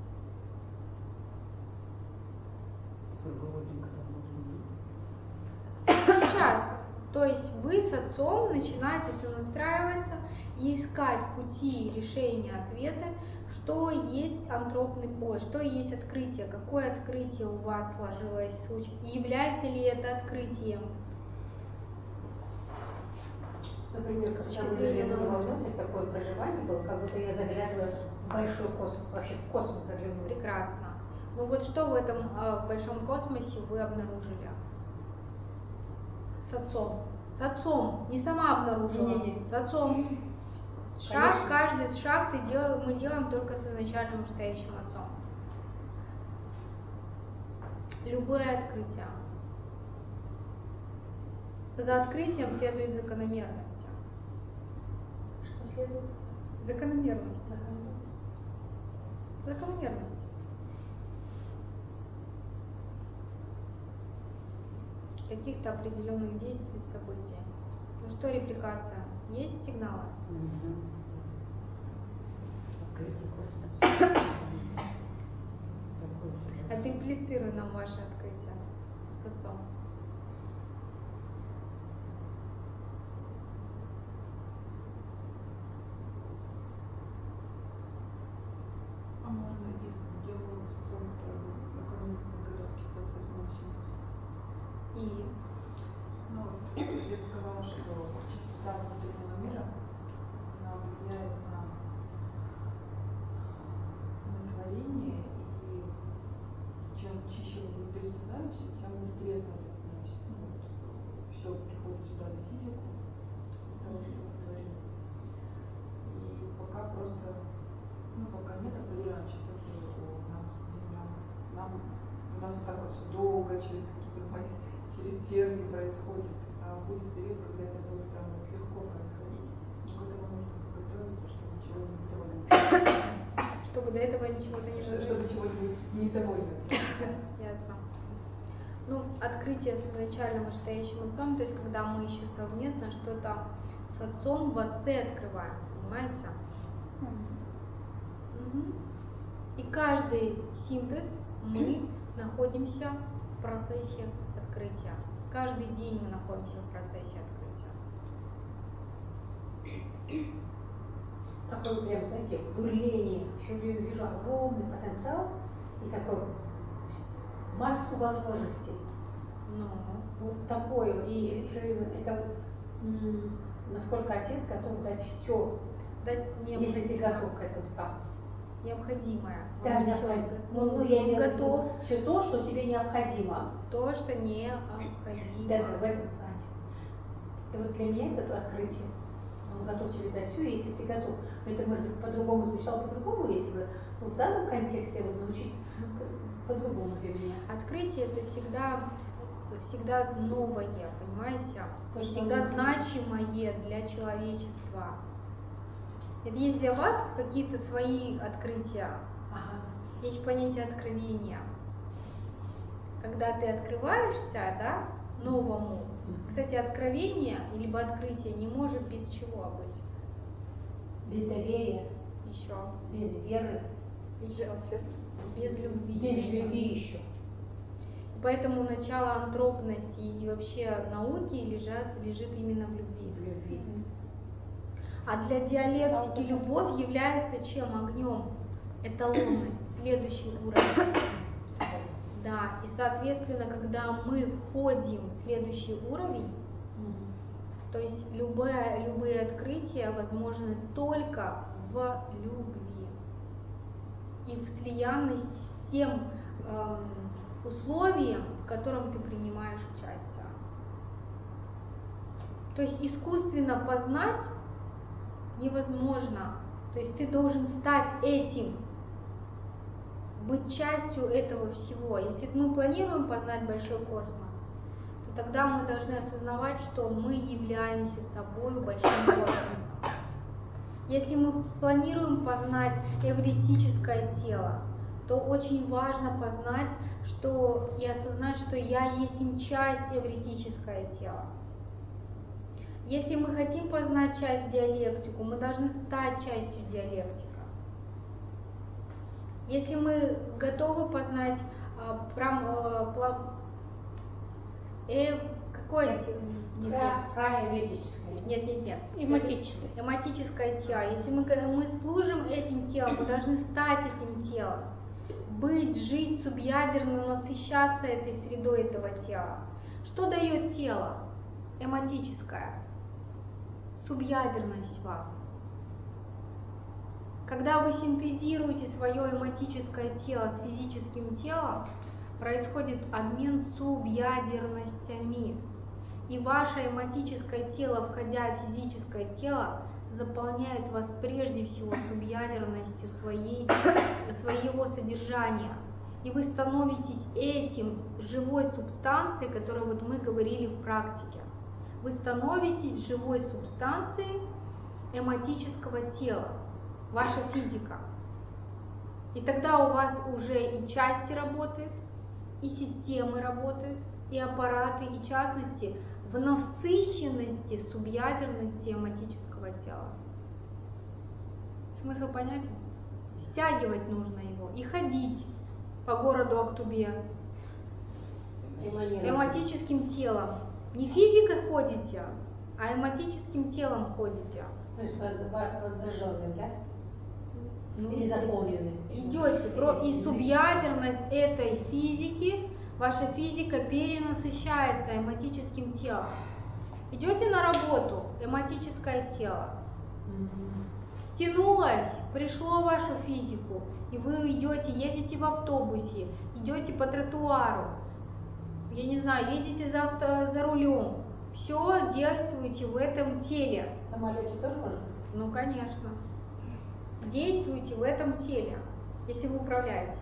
[SPEAKER 4] Своего ребенка там можно.
[SPEAKER 1] Сейчас, то есть вы с Отцом начинаете сонастраиваться и искать пути решения ответа, что есть антропный поиск, что есть открытие, какое открытие у вас сложилось, является ли это открытием.
[SPEAKER 2] Например, когда мы заглянули вовнутрь, такое проживание было, как будто я заглядываю в большой космос, вообще в космос заглянула.
[SPEAKER 1] Прекрасно. Ну вот что в этом большом космосе вы обнаружили? С Отцом. С Отцом. Не сама обнаружила.
[SPEAKER 2] Не-не-не.
[SPEAKER 1] С Отцом. Шаг,
[SPEAKER 2] Конечно.
[SPEAKER 1] каждый шаг мы делаем только с изначальным вышестоящим Отцом. Любое открытие. За открытием следует закономерность.
[SPEAKER 2] Что следует?
[SPEAKER 1] Закономерность. Закономерность. Каких-то определенных действий, событий. Ну что репликация? Есть сигналы?
[SPEAKER 4] Открытие космоса. Такое всё.
[SPEAKER 1] Отимплицируй нам ваше открытие с Отцом.
[SPEAKER 5] А можно из диалога с отцом, который был накануне подготовки к процессу синтеза?
[SPEAKER 1] И
[SPEAKER 5] Ну, отец сказал, что частота внутреннего мира, она влияет на творение, и чем чище мы внутри становимся, тем быстрее, соответственно, все приходит сюда на физику из того, что мы творим. И пока просто, пока нет определенной частоты у нас землян. У нас вот так вот все долго, через какие-то через тернии происходит. А будет период, когда это будет прям вот легко происходить. Но к этому нужно подготовиться, чтобы чего не доводить.
[SPEAKER 1] чтобы до этого ничего-то не было.
[SPEAKER 5] Чтобы чего-нибудь не доводить.
[SPEAKER 1] Ясно. Ну, открытие с изначальным вышестоящим Отцом, то есть когда мы еще совместно что-то с Отцом в Отце открываем, понимаете? Мгм. И каждый синтез мы находимся в процессе открытия. Каждый день мы находимся в процессе открытия.
[SPEAKER 2] такое прям, знаете, бурление. Все время вижу огромный потенциал и такой массу возможностей.
[SPEAKER 1] Ну,
[SPEAKER 2] Вот такое. И все время это вот насколько отец готов дать все,
[SPEAKER 1] да,
[SPEAKER 2] если ты готов к этому сам.
[SPEAKER 1] необходимое.
[SPEAKER 2] Да,
[SPEAKER 1] Он
[SPEAKER 2] да,
[SPEAKER 1] всё-
[SPEAKER 2] ну, я
[SPEAKER 1] он
[SPEAKER 2] имею в виду
[SPEAKER 1] готов
[SPEAKER 2] все то, что тебе необходимо.
[SPEAKER 1] то, что необходимо.
[SPEAKER 2] Да, в этом плане. И вот для меня это открытие. Он готов тебе дать все, если ты готов. Но это, может быть, по-другому звучало по-другому, если бы в данном контексте вот звучит по-другому для меня.
[SPEAKER 1] Открытие это всегда новое, понимаете?
[SPEAKER 2] То, что
[SPEAKER 1] Всегда
[SPEAKER 2] мы
[SPEAKER 1] значимое для человечества. Это есть для вас какие-то свои открытия.
[SPEAKER 2] Ага.
[SPEAKER 1] Есть понятие откровения. Когда ты открываешься, да, новому. Кстати, откровение либо открытие не может без чего быть.
[SPEAKER 2] Без доверия,
[SPEAKER 1] Еще.
[SPEAKER 2] без веры,
[SPEAKER 1] Без любви.
[SPEAKER 2] без любви еще.
[SPEAKER 1] Поэтому начало антропности и вообще науки лежит именно в любви.
[SPEAKER 2] В любви.
[SPEAKER 1] А для диалектики любовь является чем? Огнем. Эталонность, следующий уровень. Да, и соответственно, когда мы входим в следующий уровень, то есть любые открытия возможны только в любви и в слиянности с тем условием, в котором ты принимаешь участие. То есть искусственно познать невозможно. То есть ты должен стать этим, быть частью этого всего. Если мы планируем познать большой космос, то тогда мы должны осознавать, что мы являемся собой большим космосом. Если мы планируем познать эвристическое тело, то очень важно познать, и осознать, что я есть им часть эвристическое тело. Если мы хотим познать часть диалектику, мы должны стать частью диалектика. Если мы готовы познать какое тело?
[SPEAKER 2] Праевритическое.
[SPEAKER 1] Нет.
[SPEAKER 3] Эматическое.
[SPEAKER 1] Эматическое тело. Если мы служим этим телом, мы должны стать этим телом. Быть, жить субъядерно, насыщаться этой средой этого тела. Что дает тело? Эматическое. Субъядерность вам. Когда вы синтезируете свое эматическое тело с физическим телом, происходит обмен субъядерностями. И ваше эматическое тело, входя в физическое тело, заполняет вас прежде всего субъядерностью своего содержания. И вы становитесь этим живой субстанцией, о которой вот мы говорили в практике. Вы становитесь живой субстанцией эматического тела, ваша физика. И тогда у вас уже и части работают, и системы работают, и аппараты, и частности в насыщенности субъядерности эматического тела. Смысл понятен? Стягивать нужно его и ходить по городу Актубе эматическим телом. Не физикой ходите, а эматическим телом ходите.
[SPEAKER 2] То есть воззаженным, да?
[SPEAKER 1] Ну,
[SPEAKER 2] Или заполненным.
[SPEAKER 1] Идете, и субъядерность этой физики, ваша физика перенасыщается эматическим телом. Идете на работу, эматическое тело. Стянулось, пришло в вашу физику, и вы идете, едете в автобусе, идете по тротуару, я не знаю, едете за рулем, все действуете в этом теле.
[SPEAKER 2] В самолете тоже можно?
[SPEAKER 1] Ну, конечно. Действуйте в этом теле, если вы управляете.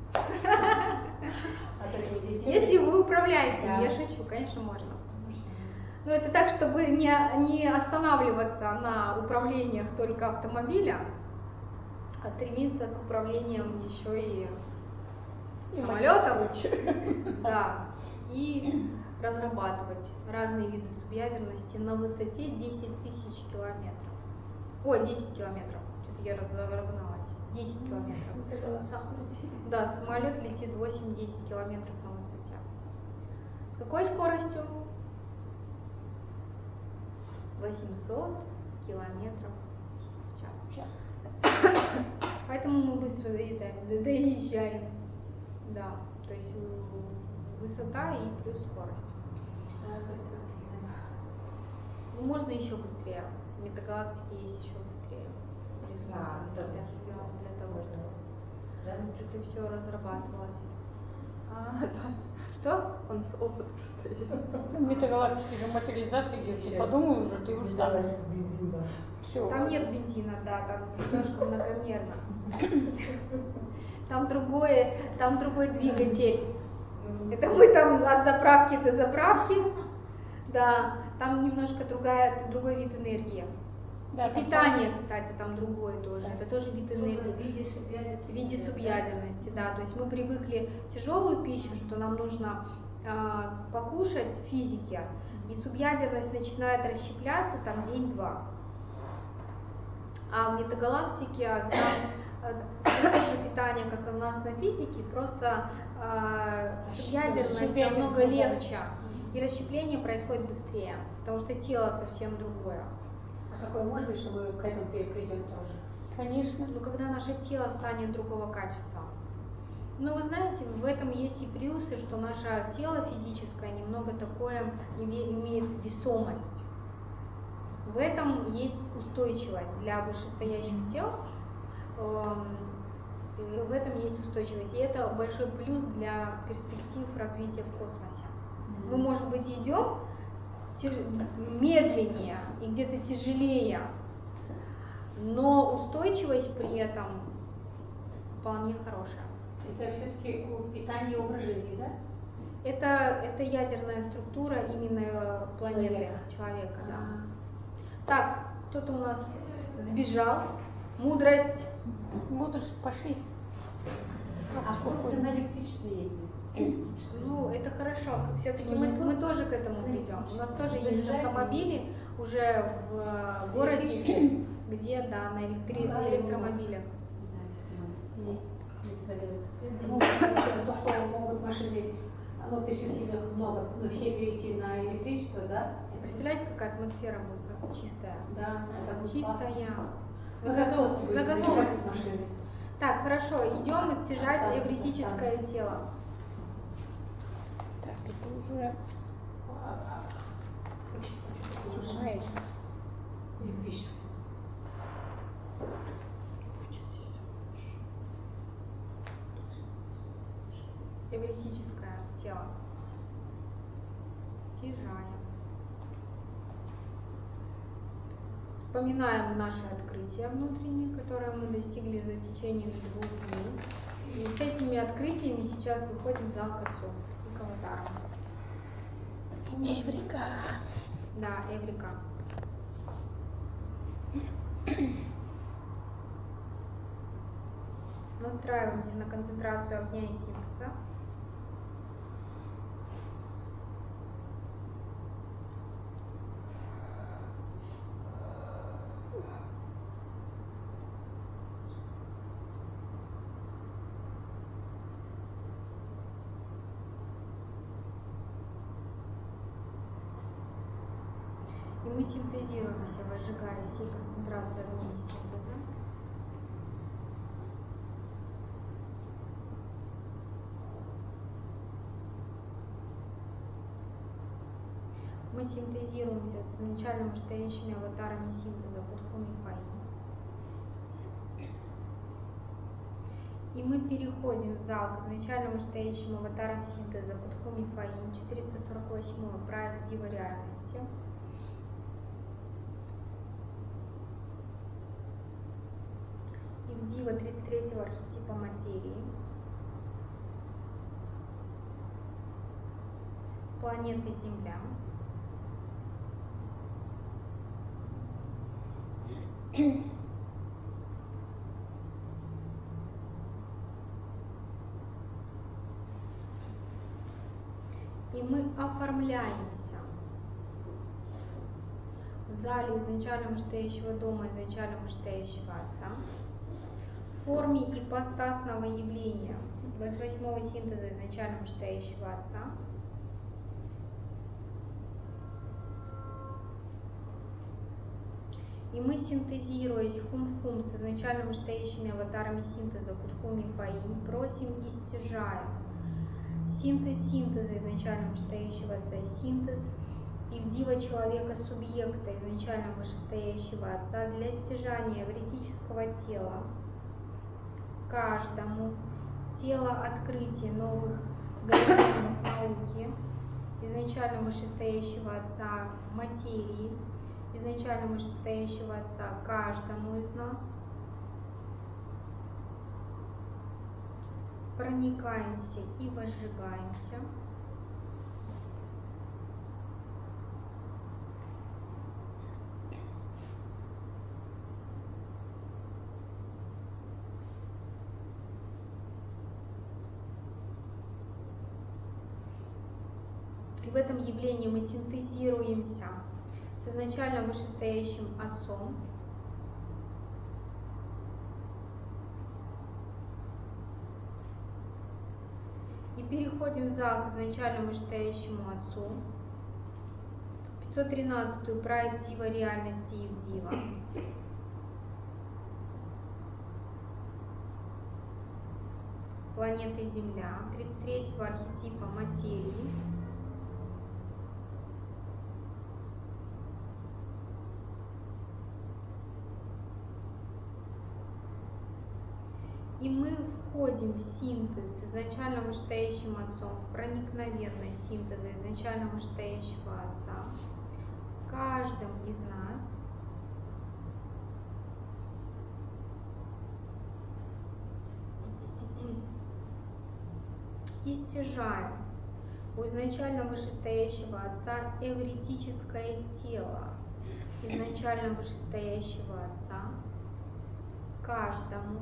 [SPEAKER 1] Если вы управляете,
[SPEAKER 2] да.
[SPEAKER 1] Я шучу, конечно, можно. Но это так, чтобы не останавливаться на управлениях только автомобиля, а стремиться к управлениям еще и самолетом. Да. И разрабатывать разные виды субъядерности на высоте 10 тысяч километров. Ой, 10 километров. Что-то я разогналась. 10 километров. Да, самолет летит 8-10 километров на высоте. С какой скоростью? 800 километров в час.
[SPEAKER 3] Сейчас.
[SPEAKER 1] Поэтому мы быстро доезжаем. Да, то есть высота и плюс скорость. Ну, можно еще быстрее. В метагалактике есть еще быстрее ресурсы для того, чтобы это все разрабатывалось. Что?
[SPEAKER 5] Он с опытом просто есть.
[SPEAKER 3] В метагалактике же материализация идет. Ты подумай уже, ты уже там. Все.
[SPEAKER 1] Там нет бензина, да, там немножко многомерно. Там другой двигатель. Это мы там от заправки до заправки. Да, там немножко другой вид энергии.
[SPEAKER 3] Да,
[SPEAKER 1] И питание, кстати, там другое тоже. Это тоже вид энергии. В виде субъядерности, да. То есть мы привыкли тяжелую пищу, что нам нужно покушать в физике, и субъядерность начинает расщепляться там день-два. А в метагалактике там такое же питание, как и у нас на физике, просто субъядерность намного легче, и расщепление происходит быстрее, потому что тело совсем другое.
[SPEAKER 2] А такое может быть, что мы к этому придем тоже?
[SPEAKER 3] Конечно.
[SPEAKER 1] Но когда наше тело станет другого качества. Но вы знаете, в этом есть и плюсы, что наше тело физическое немного такое имеет весомость. В этом есть устойчивость для вышестоящих тел. В этом есть устойчивость. И это большой плюс для перспектив развития в космосе. Мы, может быть, идем медленнее и где-то тяжелее, но устойчивость при этом вполне хорошая.
[SPEAKER 2] Это все-таки питание и образ жизни, да?
[SPEAKER 1] Это ядерная структура именно планеты человека, да. Так, кто-то у нас сбежал. Мудрость.
[SPEAKER 3] Мудрость, пошли.
[SPEAKER 4] А сколько на электричестве ездит?
[SPEAKER 1] Ну, это хорошо. Все-таки мы тоже к этому придем. У нас тоже есть автомобили уже в городе, где, да, на электромобилях.
[SPEAKER 2] Есть электровелосипеды. Ну, то, что могут машины, ну, перспективных много, но все перейти на электричество, да?
[SPEAKER 1] Представляете, какая атмосфера будет, как чистая?
[SPEAKER 2] Да, это будет
[SPEAKER 1] Чистая.
[SPEAKER 2] загазованность машины.
[SPEAKER 1] Так, хорошо, идем стяжать эвритическое тело.
[SPEAKER 3] Так, это уже седьмая.
[SPEAKER 2] Электричество.
[SPEAKER 1] Эвритическое тело. Стяжаем. Вспоминаем наши открытия внутренние, которые мы достигли за течение 2 дней. И с этими открытиями сейчас выходим в зал к отцу и к аватарам.
[SPEAKER 3] Эврика.
[SPEAKER 1] Да, Эврика. Настраиваемся на концентрацию огня и синтеза. И мы синтезируемся, возжигая сей концентрации огня и синтеза. Мы синтезируемся с изначально вышестоящими аватарами синтеза Будху Мифаи. И мы переходим в зал к изначально вышестоящим аватарам синтеза Будху Мифаи, 448 проект Дива реальности. И в Дива 33-го архетипа материи. Планеты Земля. И мы оформляемся в зале изначально вышестоящего дома, изначально вышестоящего Отца в форме ипостасного явления 28-го синтеза изначально вышестоящего Отца. И мы, синтезируясь хум в хум с изначально вышестоящими аватарами синтеза Кудхум и Фаинь, просим и стяжаем синтез синтеза изначально вышестоящего Отца, синтез Ивдива человека субъекта изначально вышестоящего Отца для стяжания эвритического тела каждому, тело открытия новых горизонтов науки изначально вышестоящего Отца материи, изначально вышестоящего Отца каждому из нас. Проникаемся и возжигаемся. И в этом явлении мы синтезируемся с изначально вышестоящим Отцом. И переходим в зал к изначально вышестоящему Отцу. 513-ю проектива реальности Евдива. Планеты Земля. 33-го архетипа материи. И мы входим в синтез изначально вышестоящим Отцом, в проникновенность синтеза изначально вышестоящего Отца в каждом из нас. И стяжаем у изначально вышестоящего Отца эвритическое тело изначально вышестоящего Отца каждому.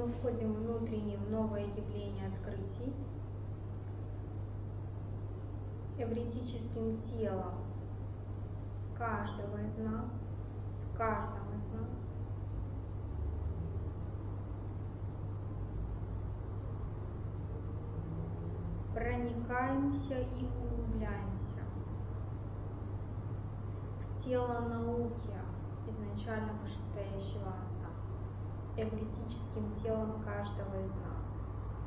[SPEAKER 1] мы входим внутренне в новое явление открытий, эвритическим телом каждого из нас, в каждом из нас. Проникаемся и углубляемся в тело науки изначально вышестоящего Отца, эвритическим телом каждого из нас.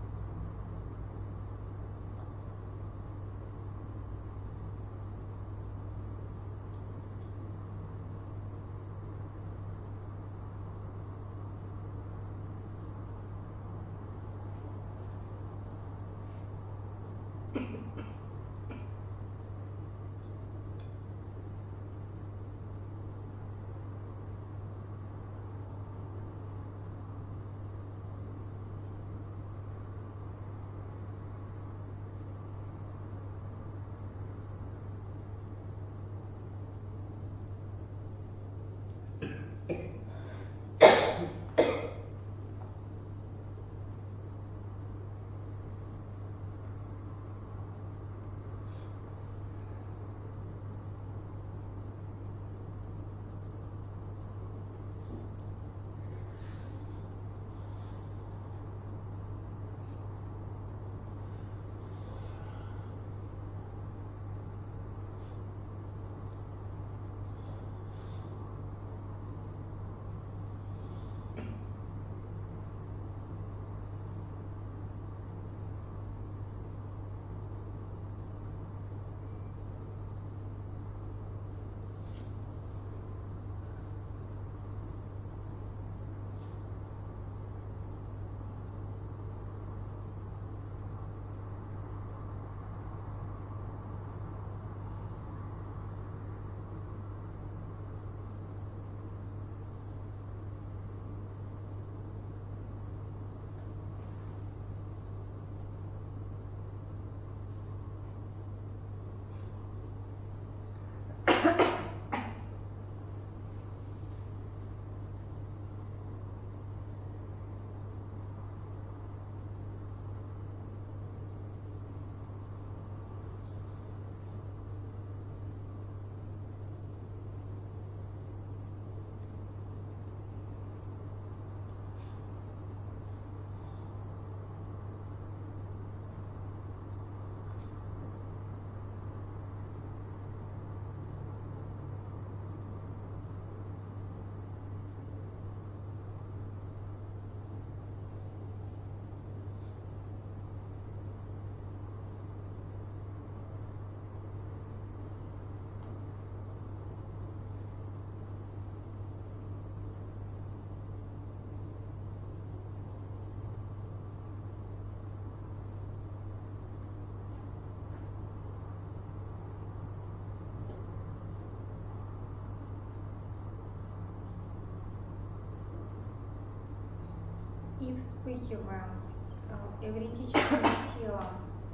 [SPEAKER 1] И вспыхиваем эвритическим телом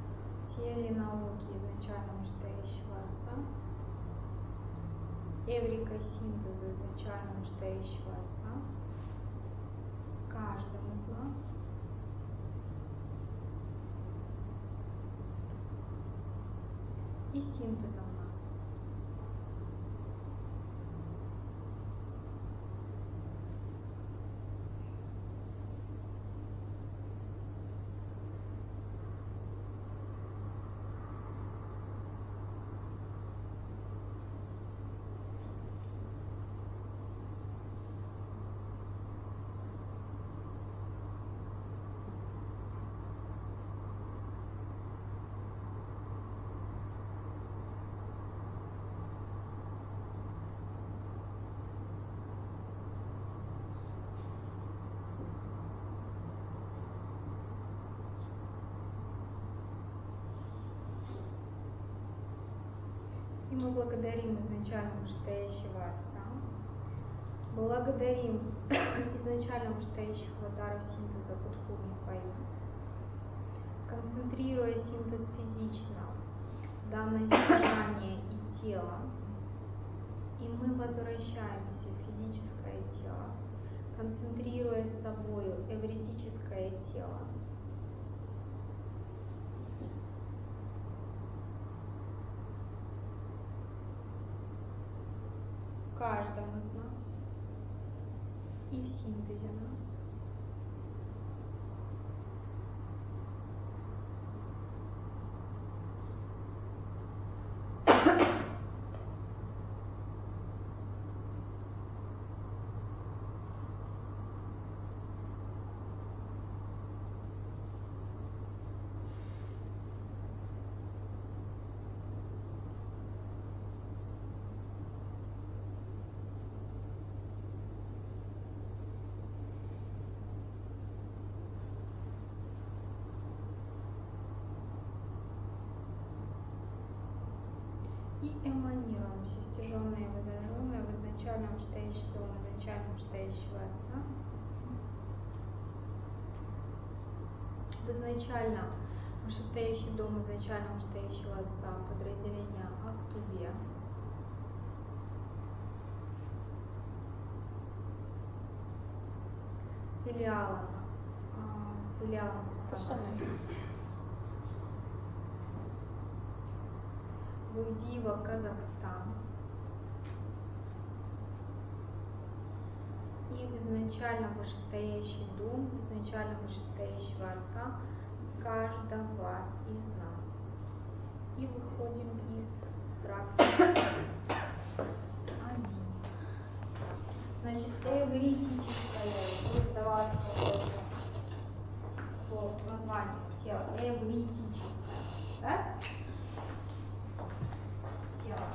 [SPEAKER 1] в теле науки изначально вышестоящего Отца, эврикой синтеза изначально вышестоящего Отца, каждым из нас. И синтезом нас. И мы благодарим изначально вышестоящего Отца, благодарим изначально вышестоящих аватаров синтеза Будху Михаила, концентрируя синтез физично, данное содержание и тело, и мы возвращаемся в физическое тело, концентрируя собою эвритическое тело. В каждом из нас и в синтезе нас. И эманируем все стяженное и возраженное в изначальном вышестоящий дом, изначальном вышестоящего Отца. В изначально вышестоящий дом изначально вышестоящего Отца, подразделение Актубе. С филиалом Кустаная. Вывдива, Казахстан. И в изначально вышестоящий дом, изначально вышестоящего Отца каждого из нас. И выходим из практики. Аминь. Значит, эвритическое, издавалось слово, название тела, эвритическое, да? Тело,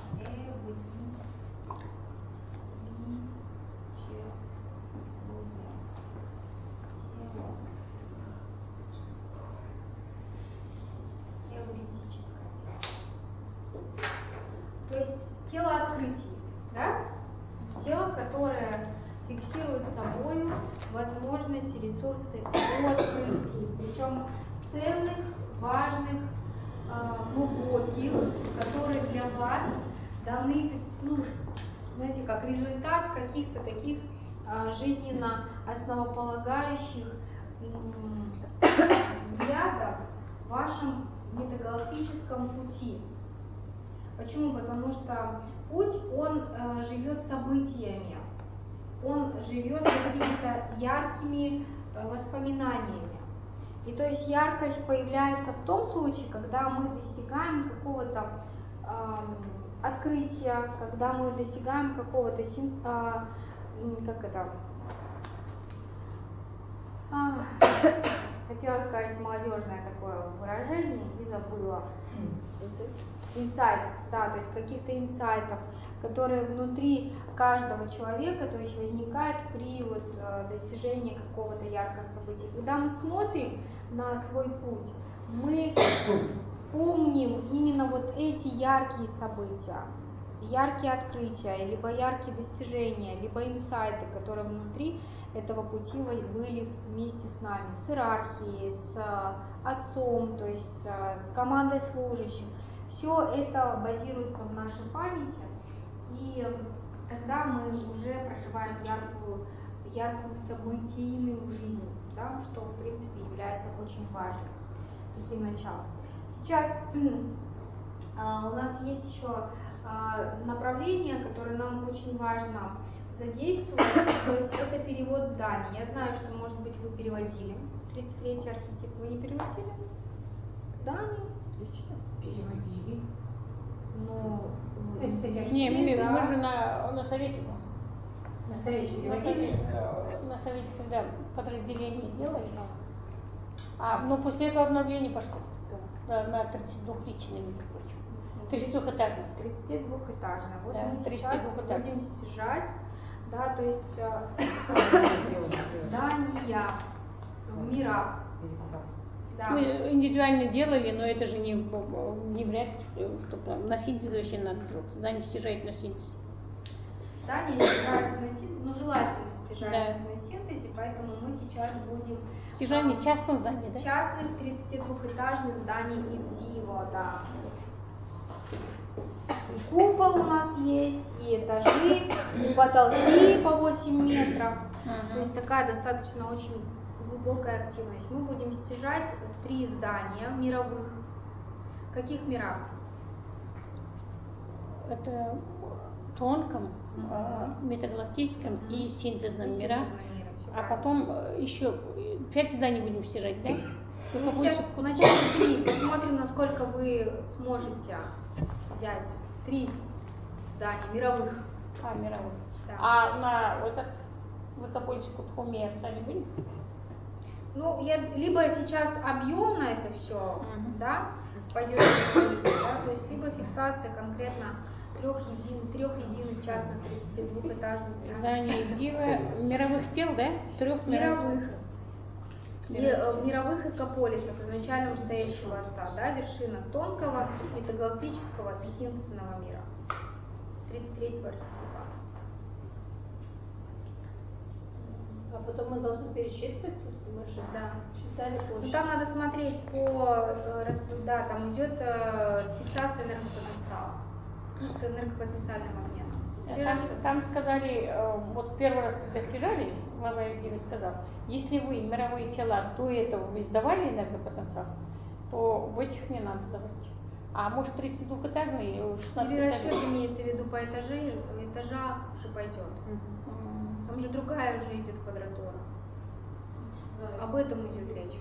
[SPEAKER 1] эвритическое тело. То есть тело открытий, да? Тело, которое фиксирует собою возможности, ресурсы по открытии, причем ценных, важных, глубоких, которые для вас даны, ну, знаете, как результат каких-то таких жизненно основополагающих взглядов в вашем метагалактическом пути. Почему? Потому что путь, он живет событиями, он живет какими-то яркими воспоминаниями. И то есть яркость появляется в том случае, когда мы достигаем какого-то открытия, когда мы достигаем какого-то, хотела сказать молодежное такое выражение и забыла. Инсайт, да, то есть каких-то инсайтов, которые внутри каждого человека, то есть возникают при вот достижении какого-то яркого события. Когда мы смотрим на свой путь, мы помним именно вот эти яркие события, яркие открытия, либо яркие достижения, либо инсайты, которые внутри этого пути были вместе с нами, с иерархией, с отцом, то есть с командой служащих. Все это базируется в нашей памяти, и тогда мы уже проживаем яркую событийную жизнь, да, что в принципе является очень важным таким началом. Сейчас у нас есть еще направление, которое нам очень важно задействовать, то есть это перевод зданий. Я знаю, что, может быть, вы переводили в 33-й архетип. Вы не переводили? Здание?
[SPEAKER 2] Отлично. Переводили.
[SPEAKER 1] Ну,
[SPEAKER 3] не, мы же на совете.
[SPEAKER 2] На совете переводили?
[SPEAKER 3] На совете, когда подразделение делали. Но после этого обновление пошло. Да, на 32-личный, между прочим. 32-этажный.
[SPEAKER 1] 32-этажный. Вот
[SPEAKER 3] да,
[SPEAKER 1] мы сейчас будем стяжать, да, то есть здания в мирах. Да.
[SPEAKER 3] Мы индивидуально делали, но это же не вряд ли, что на синтезе вообще надо делать. Здание стяжает на синтезе.
[SPEAKER 1] Здание стяжается на синтезе, но желательно стяжать на синтезе, поэтому мы сейчас будем...
[SPEAKER 3] Стяжание частных зданий, да?
[SPEAKER 1] Частных 32-этажных зданий Ивдиво, да. И купол у нас есть, и этажи, и потолки по 8 метров. То есть такая достаточно очень глубокая активность. Мы будем стяжать 3 здания мировых. В каких мирах?
[SPEAKER 3] Это тонком, метагалактическом и синтезном мирах. А потом еще 5 зданий будем стяжать, да?
[SPEAKER 1] Ну, сейчас вначале 3. Посмотрим, насколько вы сможете взять 3 здания мировых.
[SPEAKER 3] Мировых.
[SPEAKER 1] Да.
[SPEAKER 3] А на вот этот высокопольский Кутхуме не будем?
[SPEAKER 1] Ну, я либо сейчас объемно это все, да, пойдет, да, то есть либо фиксация конкретно 3 единых частных 32-этажных
[SPEAKER 3] Здание Дивы, мировых тел, да? 3
[SPEAKER 1] мировых. Мировых экополисов, изначально стоящего отца, да, вершина тонкого, метагалактического и синтезного мира. 33-го архетипа.
[SPEAKER 2] А потом мы должны пересчитывать, мы же считали площадь.
[SPEAKER 1] Ну, там надо смотреть по, да, там идет с фиксацией энергопотенциала, с энергопотенциальным обменом.
[SPEAKER 3] Там сказали, вот первый раз, когда стяжали, Лава Евгений сказал, если вы мировые тела до этого вы сдавали энергопотенциал, то в этих не надо сдавать. А может 32-этажный, 16
[SPEAKER 1] Или расчет имеется в виду по этажа же пойдет. Там же другая уже идет квадратура. Об этом идет речь.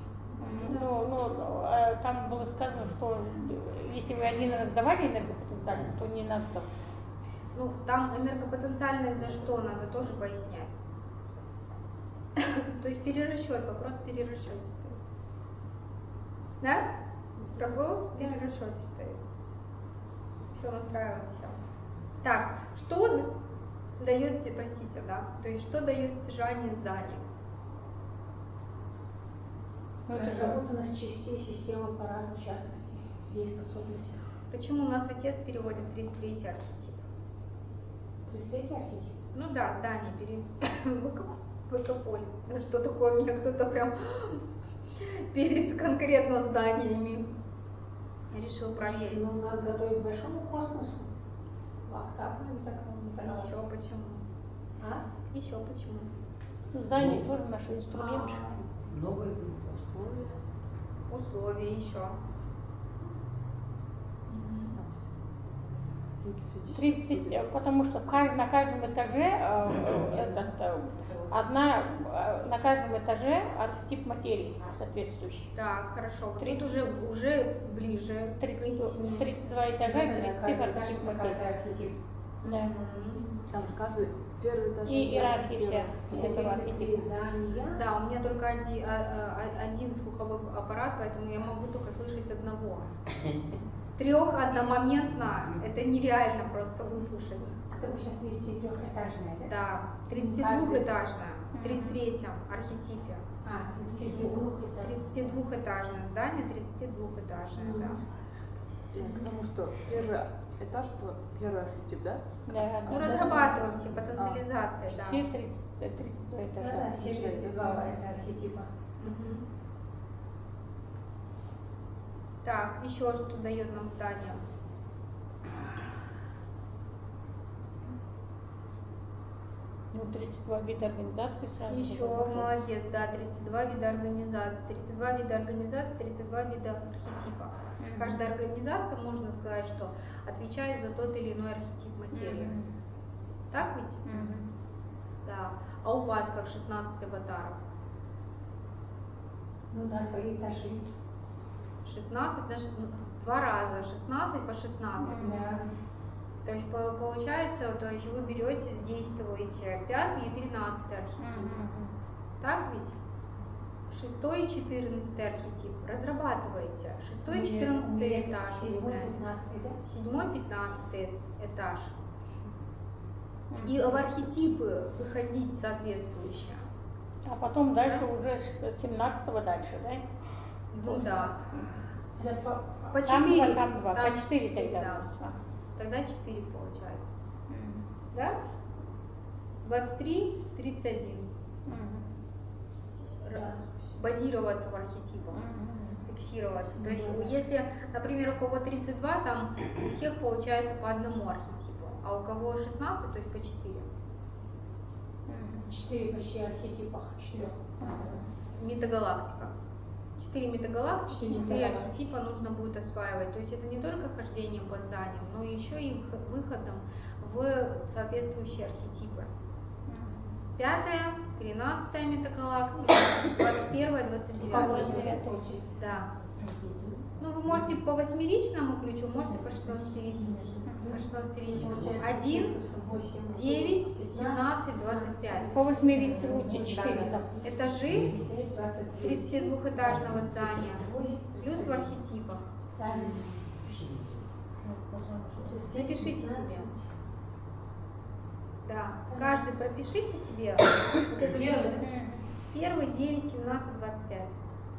[SPEAKER 3] Там было сказано, что если вы один раз сдавали энергопотенциально, то не надо сдавать.
[SPEAKER 1] Ну, там энергопотенциальность за что надо тоже пояснять. То есть перерасчет, вопрос в перерасчете стоит. Да? Вопрос в перерасчете стоит. Все, настраиваемся. Так, что дает, простите, да? То есть что дает стяжание зданий?
[SPEAKER 2] Разработанность частей системы аппарата, в частности, дееспособности.
[SPEAKER 1] Почему у нас отец переводит 33-й архетип?
[SPEAKER 2] 33-й архетип?
[SPEAKER 1] Ну да, здание Выкополис. Ну что такое, мне кто-то прям перед конкретно зданиями решил проверить.
[SPEAKER 2] Ну, нас готовят к большому космосу, в октавном таком.
[SPEAKER 1] Еще почему? Еще почему?
[SPEAKER 3] Здание тоже наш инструмент.
[SPEAKER 4] Новые условия.
[SPEAKER 1] Условия еще.
[SPEAKER 3] 30, потому что на каждом этаже на каждом этаже архетип материи соответствующий.
[SPEAKER 1] Так, хорошо. Вот тут уже ближе к истине.
[SPEAKER 3] 32 этажа и 33 архетип материи. Да.
[SPEAKER 5] Там каждый первый этаж.
[SPEAKER 3] И иерархия вся.
[SPEAKER 2] Все 33 здания.
[SPEAKER 1] Да, у меня только один слуховой аппарат, поэтому я могу только слышать одного. 3 одномоментно это нереально просто выслушать.
[SPEAKER 2] Это вы сейчас 33-этажная, да?
[SPEAKER 1] Да, 32-этажная, в 33-м архетипе. 32-этажное здание, 32-этажное, да.
[SPEAKER 5] К тому, что первый этаж, то первый архетип, да?
[SPEAKER 3] Да.
[SPEAKER 1] Ну, разрабатываемся, потенциализация, да.
[SPEAKER 3] Все 32 этажа.
[SPEAKER 2] Да, все 32 это архетипа.
[SPEAKER 1] Так, еще что дает нам здание?
[SPEAKER 3] Ну, 32 вида организации сразу.
[SPEAKER 1] Еще молодец, да, 32 вида организации, 32 вида организации, 32 вида архетипа. Каждая организация, можно сказать, что отвечает за тот или иной архетип материи. Так ведь? Да. А у вас как 16 аватаров?
[SPEAKER 2] Ну да, свои этажи.
[SPEAKER 1] 16, значит, 2 раза, 16 по 16.
[SPEAKER 2] Да.
[SPEAKER 1] То есть получается, то есть вы берете, задействуете 5 и 13 архетип. Так ведь? 6 и 14 архетип разрабатываете. 6 и 14 этаж.
[SPEAKER 2] 7 15, да?
[SPEAKER 1] 7 15 этаж. И в архетипы выходить соответствующие.
[SPEAKER 3] А потом дальше уже с 17-го дальше, да?
[SPEAKER 1] Ну да. По
[SPEAKER 3] Там
[SPEAKER 1] 4.
[SPEAKER 3] там 2, по 4 тогда.
[SPEAKER 1] Да.
[SPEAKER 3] у нас.
[SPEAKER 1] Тогда 4 получается. Да? 23, 31. Базироваться в архетипах. Фиксироваться. То есть, если, например, у кого 32, там у всех получается по одному архетипу, а у кого 16, то есть по 4.
[SPEAKER 2] 4 почти архетипах, 4.
[SPEAKER 1] Метагалактика. 4 метагалактики, 4
[SPEAKER 2] метагалактики.
[SPEAKER 1] архетипа нужно будет осваивать. То есть это не только хождением по зданиям, но еще и выходом в соответствующие архетипы. 5-я, 13-я метагалактика, 21-я, 29-я. Да. Ну, вы можете по 8-ричному ключу, можете по 16-ричному. 1, 9, 17, 25.
[SPEAKER 3] По 8 лучше 4 там.
[SPEAKER 1] Этажи 32-этажного здания, плюс в архетипах. Запишите себе. Да, каждый пропишите себе. Вот это первый 9, 17, 25.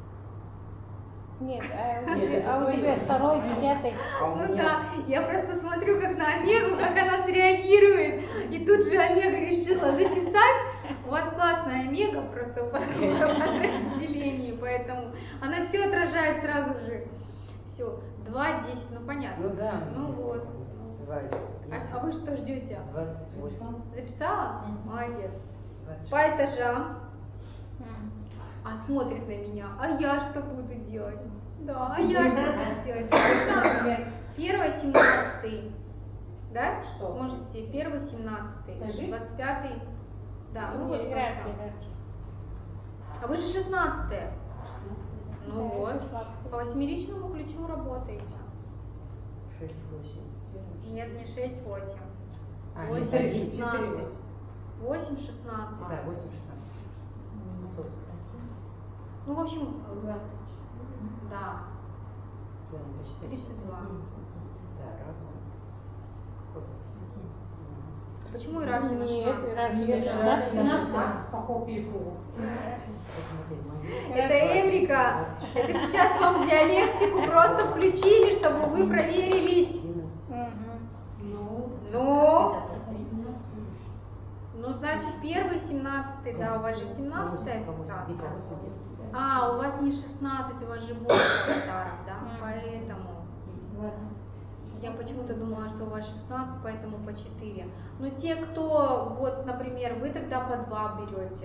[SPEAKER 3] Нет, а у тебя второй, 10.
[SPEAKER 1] Ну да, я просто смотрю как на Омегу, как она среагирует. И тут же Омега решила записать. У вас классная Омега просто в подразделении, поэтому она все отражает сразу же. Все, 2, 10, ну понятно.
[SPEAKER 4] Ну да.
[SPEAKER 1] Ну вот.
[SPEAKER 4] 2,
[SPEAKER 1] А вы что ждете?
[SPEAKER 4] 28.
[SPEAKER 1] Записала? Молодец.
[SPEAKER 4] 26.
[SPEAKER 1] По этажам. А смотрит на меня, а я что буду делать? Да, а я что буду делать? Например, 1, 17, да?
[SPEAKER 2] Что?
[SPEAKER 1] Можете 1, 17,
[SPEAKER 2] Этажи?
[SPEAKER 1] 25, да, ну вот
[SPEAKER 3] Иерархия,
[SPEAKER 1] просто.
[SPEAKER 3] да.
[SPEAKER 1] А вы же 16. Ну
[SPEAKER 3] Да,
[SPEAKER 1] вот,
[SPEAKER 3] 16.
[SPEAKER 1] по 8-ричному ключу работаете.
[SPEAKER 4] 6, 8.
[SPEAKER 1] Нет, не 6, 8.
[SPEAKER 4] А,
[SPEAKER 1] 8,
[SPEAKER 4] 4,
[SPEAKER 1] 16. 8, 16.
[SPEAKER 4] Да, 8, 16.
[SPEAKER 1] Ну, в общем, да,
[SPEAKER 4] Да, посчитай.
[SPEAKER 1] 32.
[SPEAKER 4] Да, разум.
[SPEAKER 1] Почему иерархия на
[SPEAKER 3] Нет,
[SPEAKER 1] 16?
[SPEAKER 3] иерархия на 16.
[SPEAKER 2] По какому перекруту?
[SPEAKER 1] Это Эврика. Это сейчас вам диалектику просто включили, чтобы вы проверились. Ну, значит, 1, 17, да, у вас же 17-я фиксация. А, у вас не 16, у вас же больше аватаров, да, поэтому. Я почему-то думала, что у вас 16, поэтому по 4. Но те, кто, вот, например, вы тогда по 2 берете.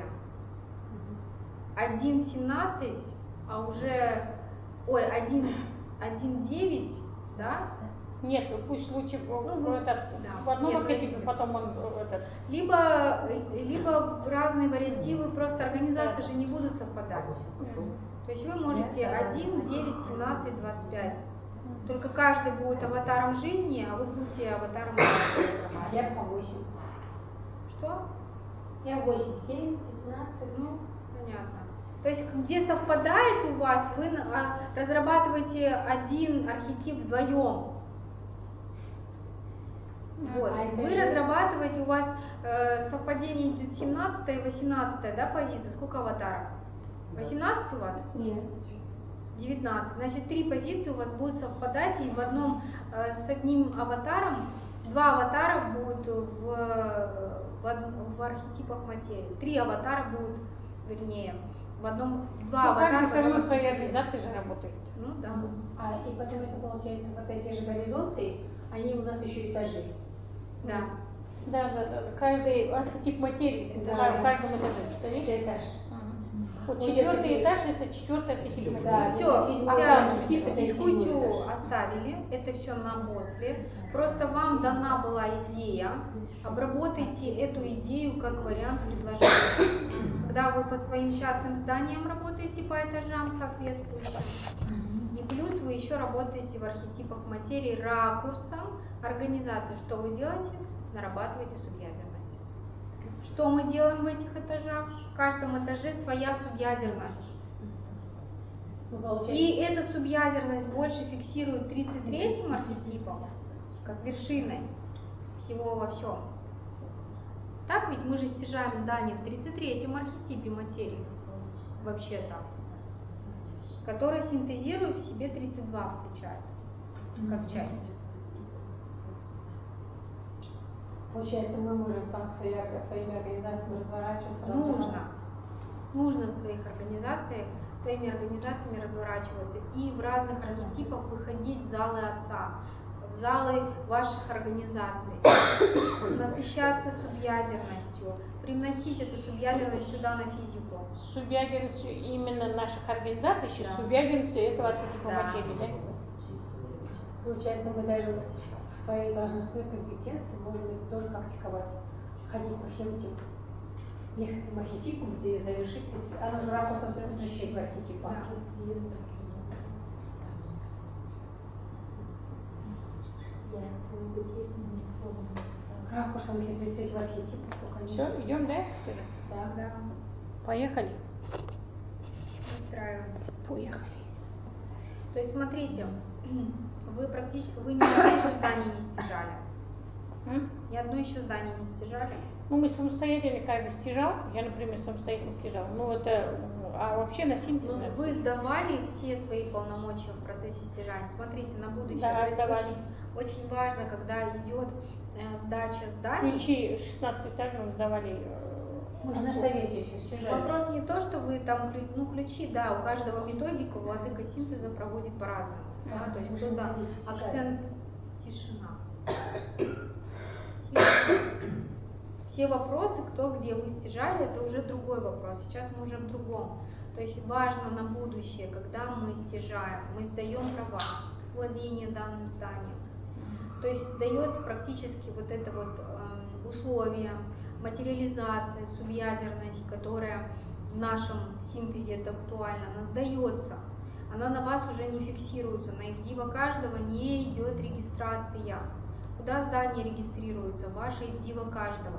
[SPEAKER 1] 1, 17, а уже, ой, 1, 9, да?
[SPEAKER 3] Нет, пусть лучше
[SPEAKER 1] вы-
[SPEAKER 3] этот,
[SPEAKER 1] да.
[SPEAKER 3] в одном
[SPEAKER 1] Нет,
[SPEAKER 3] архетипе,
[SPEAKER 1] простите.
[SPEAKER 3] потом он этот.
[SPEAKER 1] Либо разные вариативы, просто организации же не будут совпадать. То есть вы можете 1, 9, 17, 25. Только каждый будет аватаром жизни, а вы будете аватаром
[SPEAKER 2] А я по 8.
[SPEAKER 1] Что?
[SPEAKER 2] Я 8, 7, 15.
[SPEAKER 1] Ну, понятно. То есть, где совпадает у вас, вы разрабатываете один архетип вдвоем. Вот.
[SPEAKER 2] А это
[SPEAKER 1] Вы
[SPEAKER 2] же-
[SPEAKER 1] разрабатываете, у вас совпадение идет 17 и 18, да, позиция. Сколько аватаров? 18 у вас?
[SPEAKER 2] Нет.
[SPEAKER 1] 19. Значит, 3 позиции у вас будут совпадать, и в одном с одним аватаром, 2 аватара будут в архетипах материи. 3 аватара будут, вернее, в одном, 2
[SPEAKER 3] Ну,
[SPEAKER 1] аватара.
[SPEAKER 3] каждый
[SPEAKER 1] в
[SPEAKER 3] все равно
[SPEAKER 1] одном
[SPEAKER 3] в своей
[SPEAKER 1] архетипе.
[SPEAKER 3] организации же работает.
[SPEAKER 1] Ну да.
[SPEAKER 2] И потом это получается, вот эти же горизонты, они у нас еще этажи.
[SPEAKER 1] Да.
[SPEAKER 3] Да. Каждый архетип материи,
[SPEAKER 1] Этажи.
[SPEAKER 3] в каждом этаже, представляете?
[SPEAKER 2] Это этаж.
[SPEAKER 3] Вот
[SPEAKER 2] Ну,
[SPEAKER 3] 4-й
[SPEAKER 2] если-
[SPEAKER 3] этаж это 4-й архетип материи.
[SPEAKER 2] Да,
[SPEAKER 1] Все,
[SPEAKER 2] если
[SPEAKER 1] вся
[SPEAKER 2] седьмой архетип, это
[SPEAKER 1] дискуссию
[SPEAKER 2] седьмой этаж.
[SPEAKER 1] оставили, это все на после. Просто вам дана была идея, обработайте эту идею как вариант предложения. Когда вы по своим частным зданиям работаете по этажам соответствующим, и плюс вы еще работаете в архетипах материи ракурсом организации. Что вы делаете? Нарабатываете субъядерность. Что мы делаем в этих этажах? В каждом этаже своя субъядерность.
[SPEAKER 2] Ну, получается,
[SPEAKER 1] И эта субъядерность больше фиксирует 33-м архетипом, как вершиной всего во всем. Так ведь мы же стяжаем здание в 33-м архетипе материи, вообще-то, который синтезирует в себе 32, включает, как часть.
[SPEAKER 2] получается, мы можем там своими организациями разворачиваться.
[SPEAKER 1] Нужно в своих организациях, своими организациями разворачиваться и в разных архетипах выходить в залы Отца. в залы ваших организаций, насыщаться субъядерностью, привносить эту субъядерность сюда на физику.
[SPEAKER 3] Субъядерностью именно наших организаций, еще субъядерностью этого архетипа материи, да?
[SPEAKER 2] Получается, мы даже в своей должностной компетенции можем это тоже практиковать. Ходить по всем этим нескольким архетипам, где завершить, оно же ракурсом абсолютно всех архетипов. Ракурсом, если представить в архетипах, то, конечно.
[SPEAKER 3] Все, идем, да?
[SPEAKER 2] Да.
[SPEAKER 3] Поехали.
[SPEAKER 1] Устраиваемся.
[SPEAKER 3] Поехали.
[SPEAKER 1] То есть смотрите, вы практически, вы ни одно еще здание не стяжали. Ни одно еще здание не стяжали.
[SPEAKER 3] Ну, мы самостоятельно каждый стяжал, я, например, самостоятельно стяжал. Ну, это, а вообще на синтез.
[SPEAKER 1] Ну, вы сдавали все свои полномочия в процессе стяжания. Смотрите, на будущее.
[SPEAKER 3] Да,
[SPEAKER 1] очень, очень важно, когда идет сдача зданий.
[SPEAKER 3] Ключи 16 этажей мы сдавали.
[SPEAKER 2] Мы же на совете еще стяжали.
[SPEAKER 1] Вопрос не то, что вы там, ну, ключи, да, у каждого методика владыка синтеза проводит по-разному. Да, то есть кто-то акцент тишина. Все вопросы, кто где вы стяжали, это уже другой вопрос. Сейчас мы уже в другом. То есть важно на будущее, когда мы стяжаем, мы сдаем права владения данным зданием. То есть дается практически вот это вот условие, материализация, субъядерность, которая в нашем синтезе это актуально, она сдается. Она на вас уже не фиксируется, на ИВДИВа каждого не идет регистрация. Куда здание регистрируется? Ваше ИВДИВа каждого.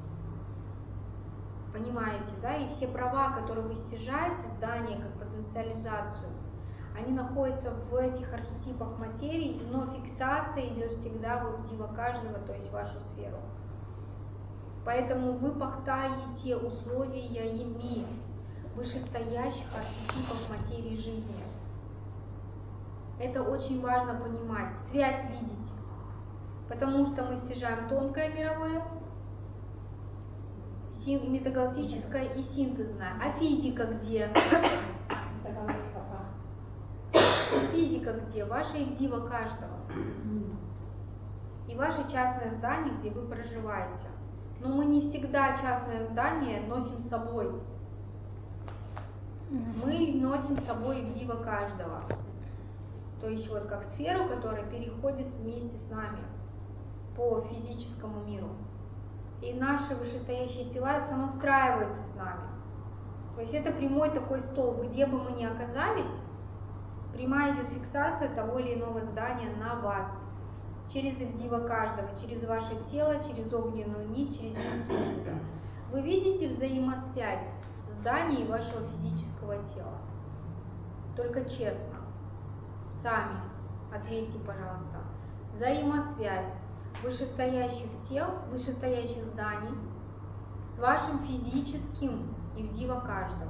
[SPEAKER 1] Понимаете, да? И все права, которые вы стяжаете, здание как потенциализацию, они находятся в этих архетипах материи, но фиксация идет всегда в ИВДИВа каждого, то есть в вашу сферу. Поэтому вы пахтаете условиями вышестоящих архетипов материи жизни. Это очень важно понимать, связь видеть. Потому что мы стяжаем тонкое мировое, метагалактическое и синтезное. А физика где? Физика где? Ваша ИВДИВа каждого. И ваше частное здание, где вы проживаете. Но мы не всегда частное здание носим с собой. Мы носим с собой ИВДИВа каждого. То есть вот как сферу, которая переходит вместе с нами по физическому миру. И наши вышестоящие тела сонастраиваются с нами. То есть это прямой такой столб, где бы мы ни оказались, прямая идет фиксация того или иного здания на вас. Через ИВДИВа каждого, через ваше тело, через огненную нить, через нить синтеза. Вы видите взаимосвязь здания и вашего физического тела? Только честно. Сами ответьте, пожалуйста. Взаимосвязь вышестоящих тел, вышестоящих зданий с вашим физическим ИВДИВа каждого.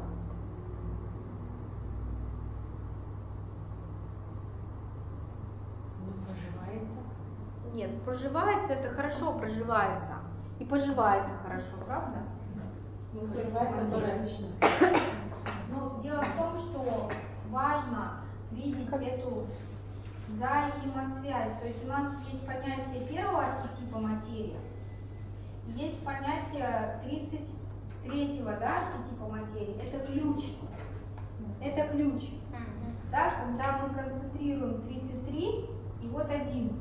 [SPEAKER 2] Проживается?
[SPEAKER 1] Нет, проживается это хорошо, проживается. И поживается хорошо, правда?
[SPEAKER 2] Проживается тоже отлично.
[SPEAKER 1] Но дело в том, что важно видеть эту взаимосвязь. То есть у нас есть понятие первого архетипа материи, и есть понятие 33-го, да, архетипа материи. Это ключ. Это ключ. Да, когда мы концентрируем 33 и вот 1.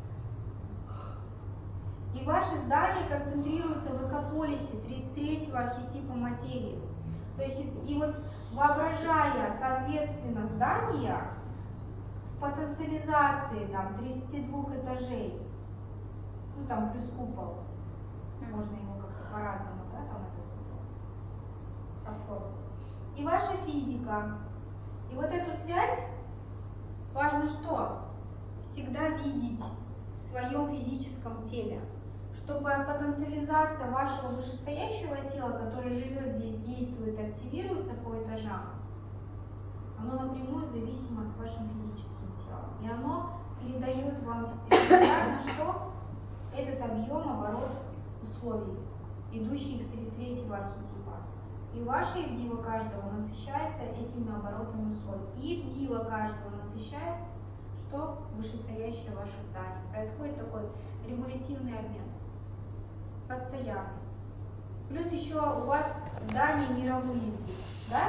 [SPEAKER 1] И ваши здания концентрируются в экополисе 33-го архетипа материи. То есть и вот воображая, соответственно, здания в потенциализации там 32 этажей, ну там плюс купол, можно его как-то по-разному, да, там этот купол оформить. И ваша физика. И вот эту связь важно что? Всегда видеть в своем физическом теле, чтобы потенциализация вашего вышестоящего тела, которое живет здесь, действует, активируется по этажам, оно напрямую зависимо с вашим физическим телом. И оно передает вам регулярно что? Этот объем, оборот условий, идущих из 33-го архетипа. И ваше ИВДИВа каждого насыщается этими оборотами условий. И ИВДИВа каждого насыщает что? что вышестоящее ваше здание. Происходит такой регулятивный обмен, постоянный. Плюс еще у вас здания мировые, да?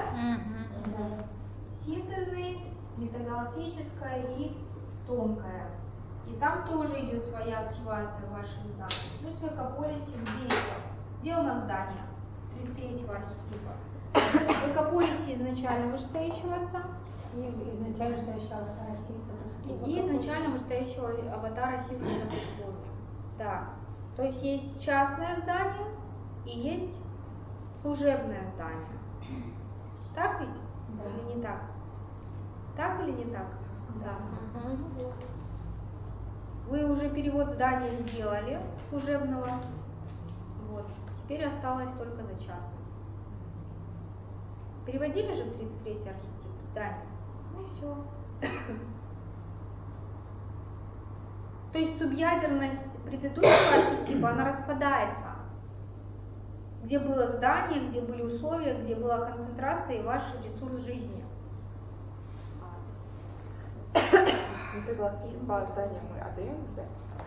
[SPEAKER 1] Синтезный, метагалактическое и тонкое. И там тоже идет своя активация ваших зданий. Плюс в Экополисе где еще? Где у нас здание 33-го архетипа? В Экополисе изначально вышестоящего отца.
[SPEAKER 2] И изначально вышестоящего аватара Ситха.
[SPEAKER 1] И изначально вышестоящего аватара Ситха за Бутхову. Да. То есть есть частное здание и есть служебное здание. Так ведь?
[SPEAKER 2] Да.
[SPEAKER 1] Или не так? Так или не так? Да. Вы уже перевод здания сделали, служебного. Вот. Теперь осталось только за частным. Переводили же в 33-й архетип здание? Ну все. То есть субъядерность предыдущего архетипа, она распадается. Где было здание, где были условия, где была концентрация и ваш ресурс жизни.
[SPEAKER 6] Метагалактики по зданию мы отдаем, да?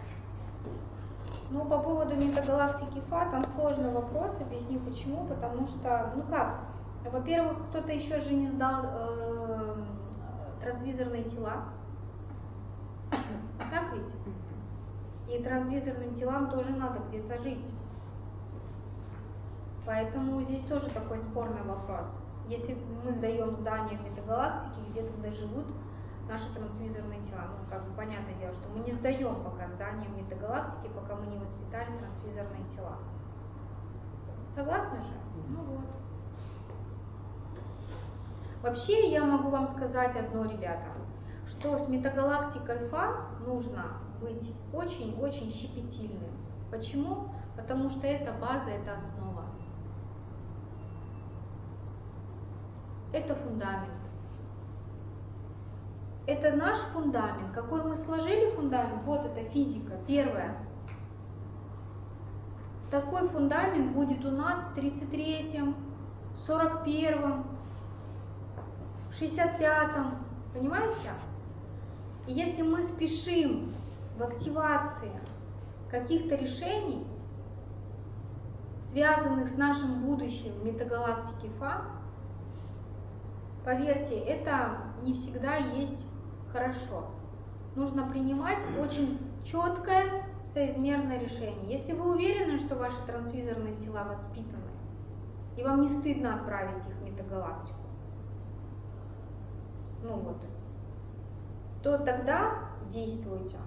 [SPEAKER 1] Ну, по поводу метагалактики Фа, там сложный вопрос, объясню почему. Потому что, ну как, во-первых, кто-то еще же не сдал трансвизорные тела. Так ведь? И трансвизорным телам тоже надо где-то жить. Поэтому здесь тоже такой спорный вопрос. Если мы сдаем здание в метагалактике, где тогда живут наши трансвизорные тела? Ну, как бы понятное дело, что мы не сдаем пока здание в метагалактике, пока мы не воспитали трансвизорные тела. Согласны же? Ну вот. Вообще, я могу вам сказать одно, ребята, что с метагалактикой Фа нужно быть очень-очень щепетильным. Почему? Потому что это база, это основа. Это фундамент. Это наш фундамент. Какой мы сложили фундамент? Вот это физика. Первое. Такой фундамент будет у нас в 33-м, 41-м, 65-м. Понимаете? И если мы спешим в активации каких-то решений, связанных с нашим будущим в метагалактике Фа, поверьте, это не всегда есть хорошо. Нужно принимать очень четкое, соизмерное решение. Если вы уверены, что ваши трансвизорные тела воспитаны, и вам не стыдно отправить их в метагалактику, ну вот, то тогда действуйте.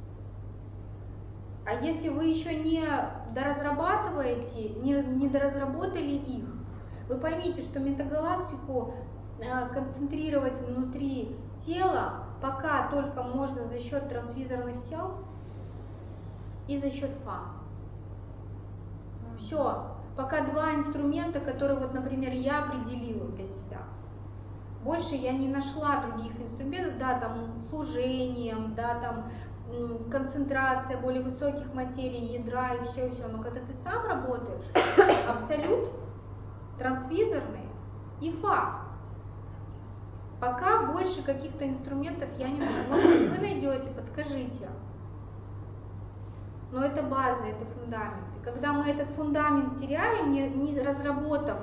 [SPEAKER 1] А если вы еще не доразрабатываете, не доразработали их, вы поймите, что метагалактику концентрировать внутри тела пока только можно за счет трансвизорных тел и за счет Фа. Все. Пока два инструмента, которые, вот, например, я определила для себя. Больше я не нашла других инструментов, да, там служением, да, там концентрация более высоких материй, ядра и все. Но когда ты сам работаешь, абсолют, трансвизорный и Фа. Пока больше каких-то инструментов я не нашла. Может быть, вы найдете, подскажите. Но это база, это фундамент. И когда мы этот фундамент теряем, не разработав,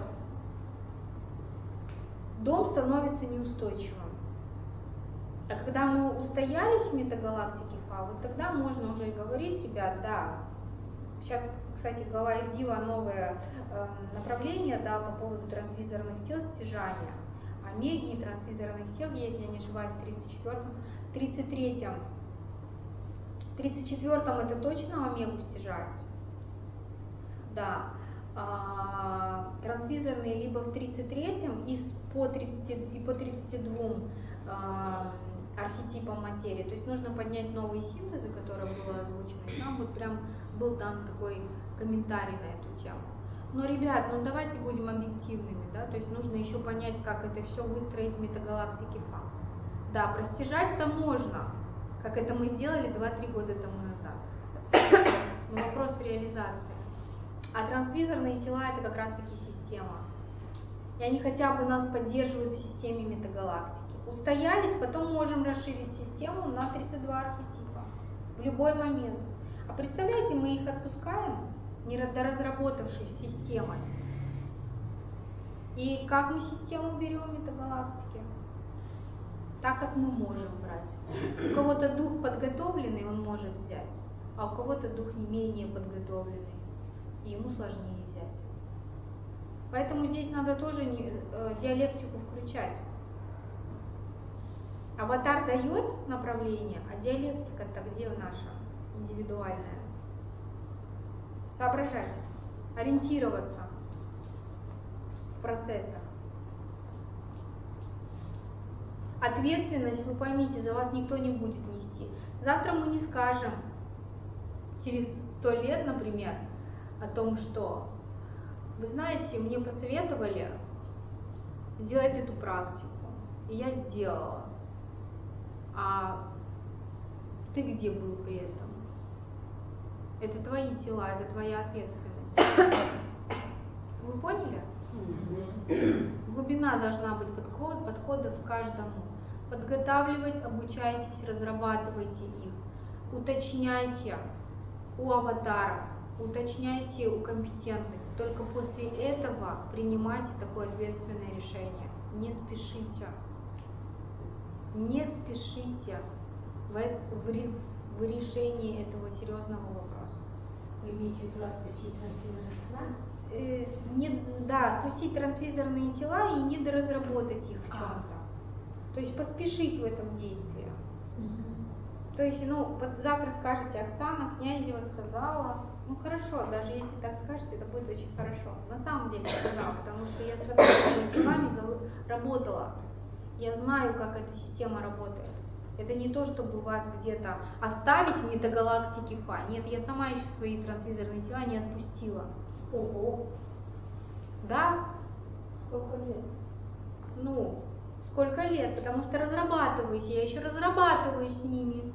[SPEAKER 1] дом становится неустойчивым. А когда мы устоялись в метагалактике Фа, вот тогда можно уже говорить, ребят, да. Сейчас, кстати, глава Евдива новое направление дал по поводу трансвизорных тел стяжания. Омеги и трансвизорных тел, если я не ошибаюсь, в 34-м, 33-м. В 34-м это точно омегу стяжают. Да. Трансвизорные либо в 33-м и по 32 архетипам материи. То есть нужно поднять новые синтезы, которые были озвучены. И там вот прям был дан такой комментарий на эту тему. Но, ребят, ну давайте будем объективными, да, то есть нужно еще понять, как это все выстроить в метагалактике Фа. Да, простяжать-то можно, как это мы сделали 2-3 года тому назад. Но вопрос в реализации. А трансвизорные тела это как раз таки система. И они хотя бы нас поддерживают в системе метагалактики. Устоялись, потом можем расширить систему на 32 архетипа в любой момент. А представляете, мы их отпускаем, не доразработавшись системой. И как мы систему берем метагалактики? Так, как мы можем брать. У кого-то дух подготовленный, он может взять, а у кого-то дух не менее подготовленный, и ему сложнее взять. Поэтому здесь надо тоже диалектику включать. Аватар дает направление, а диалектика-то где наша, индивидуальная? Соображать, ориентироваться в процессах. Ответственность, вы поймите, за вас никто не будет нести. Завтра мы не скажем, через 100 лет, например, о том, что, вы знаете, мне посоветовали сделать эту практику, и я сделала. А ты где был при этом? Это твои тела, это твоя ответственность. Вы поняли? Глубина должна быть подходов к каждому. Подготавливать, обучайтесь, разрабатывайте их. Уточняйте у аватаров, уточняйте у компетентных. Только после этого принимайте такое ответственное решение. Не спешите. Не спешите в решении этого серьезного вопроса.
[SPEAKER 2] Вы имеете в виду отпустить трансфизерные тела?
[SPEAKER 1] Да, отпустить трансфизерные тела и не доразработать их в чем-то. То есть поспешить в этом действии. То есть, завтра скажете, Оксана Князева сказала, хорошо, даже если так скажете, это будет очень хорошо. На самом деле сказала, потому что я с трансфизерными телами работала. Я знаю, как эта система работает. Это не то, чтобы вас где-то оставить в метагалактике Фа. Нет, я сама еще свои трансвизорные тела не отпустила.
[SPEAKER 2] Ого!
[SPEAKER 1] Да?
[SPEAKER 2] Сколько лет?
[SPEAKER 1] Сколько лет? Потому что разрабатываюсь, я еще разрабатываюсь с ними.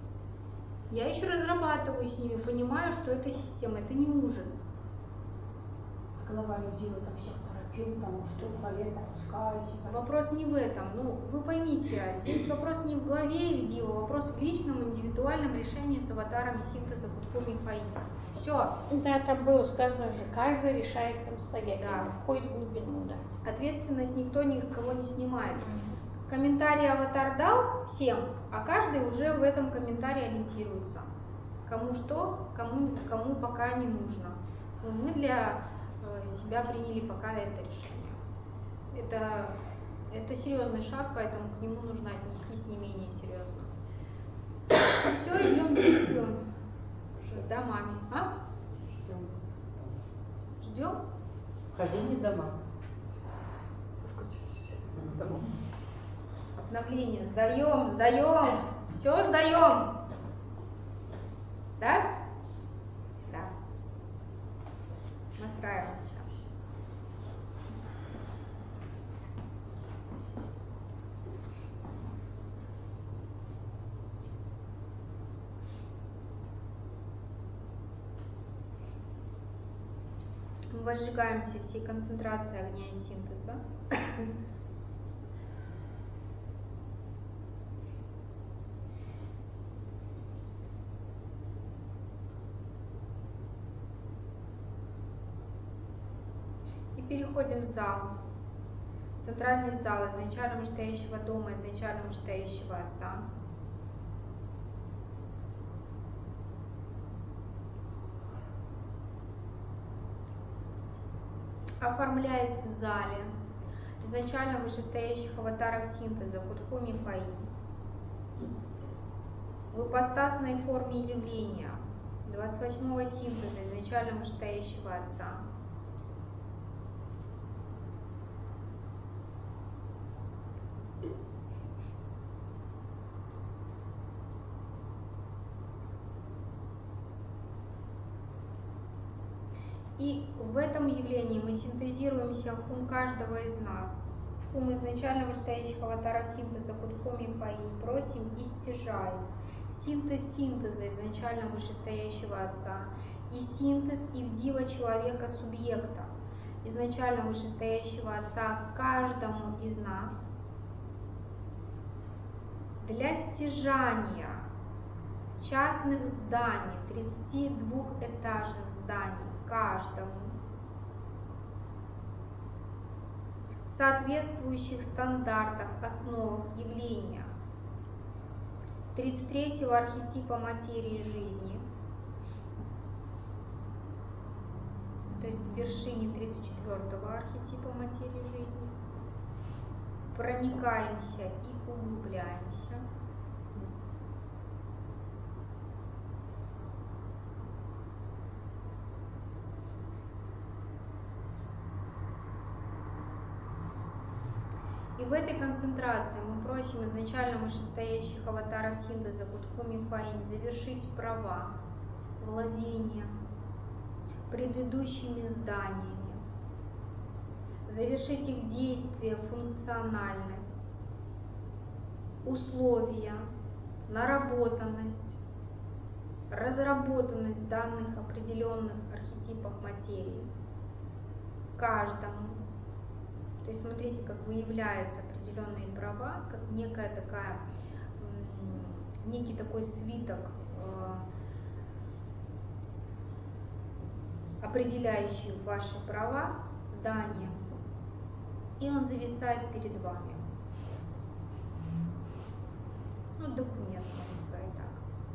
[SPEAKER 1] Понимаю, что эта система, это не ужас.
[SPEAKER 2] А голова людей там всех торопил, там столько лет отпускаете.
[SPEAKER 1] Вопрос не в этом. Вы поймите, здесь вопрос не в главе Евдива, вопрос в личном, индивидуальном решении с аватарами синтеза Куткуми Фаи. Все.
[SPEAKER 3] Да, там было сказано же, каждый решает самостоятельно,
[SPEAKER 1] Да.
[SPEAKER 3] входит в глубину, да.
[SPEAKER 1] Ответственность никто ни с кого не снимает. Комментарий аватар дал всем, а каждый уже в этом комментарии ориентируется. Кому что, кому пока не нужно. Мы для себя приняли пока это решение. Это серьезный шаг, поэтому к нему нужно отнестись не менее серьезно. Все, идем, действуем. Да, маме. Ждем?
[SPEAKER 4] Хождение дома.
[SPEAKER 1] Обновление. Сдаем. Все сдаем. Да? Да. Настраиваемся. Мы возжигаемся всей концентрацией огня и синтеза. И переходим в зал. Центральный зал изначально вышестоящего дома, изначально вышестоящего Отца. Оформляясь в зале изначально вышестоящих аватаров синтеза Кутхуми Фаи, в ипостасной форме явления 28-го синтеза изначально вышестоящего Отца, и в этом явлении мы синтезируемся хум каждого из нас. С хум изначально вышестоящих аватаров синтеза Кутхуми Фаи просим и стяжаем синтез синтеза изначально вышестоящего Отца и синтез Ивдива человека субъекта изначально вышестоящего Отца каждому из нас для стяжания частных зданий, 32-этажных зданий каждому, в соответствующих стандартах, основах, явлениях 33-го архетипа материи жизни, то есть в вершине 34-го архетипа материи жизни, проникаемся и углубляемся. И в этой концентрации мы просим изначально вышестоящих аватаров синтеза Кутхуми Фаинь завершить права, владения предыдущими зданиями, завершить их действие, функциональность, условия, наработанность, разработанность данных определенных архетипов материи каждому. То есть смотрите, как выявляются определенные права, как некая такая, некий такой свиток, определяющий ваши права зданием, и он зависает перед вами. Ну, документ, можно сказать так.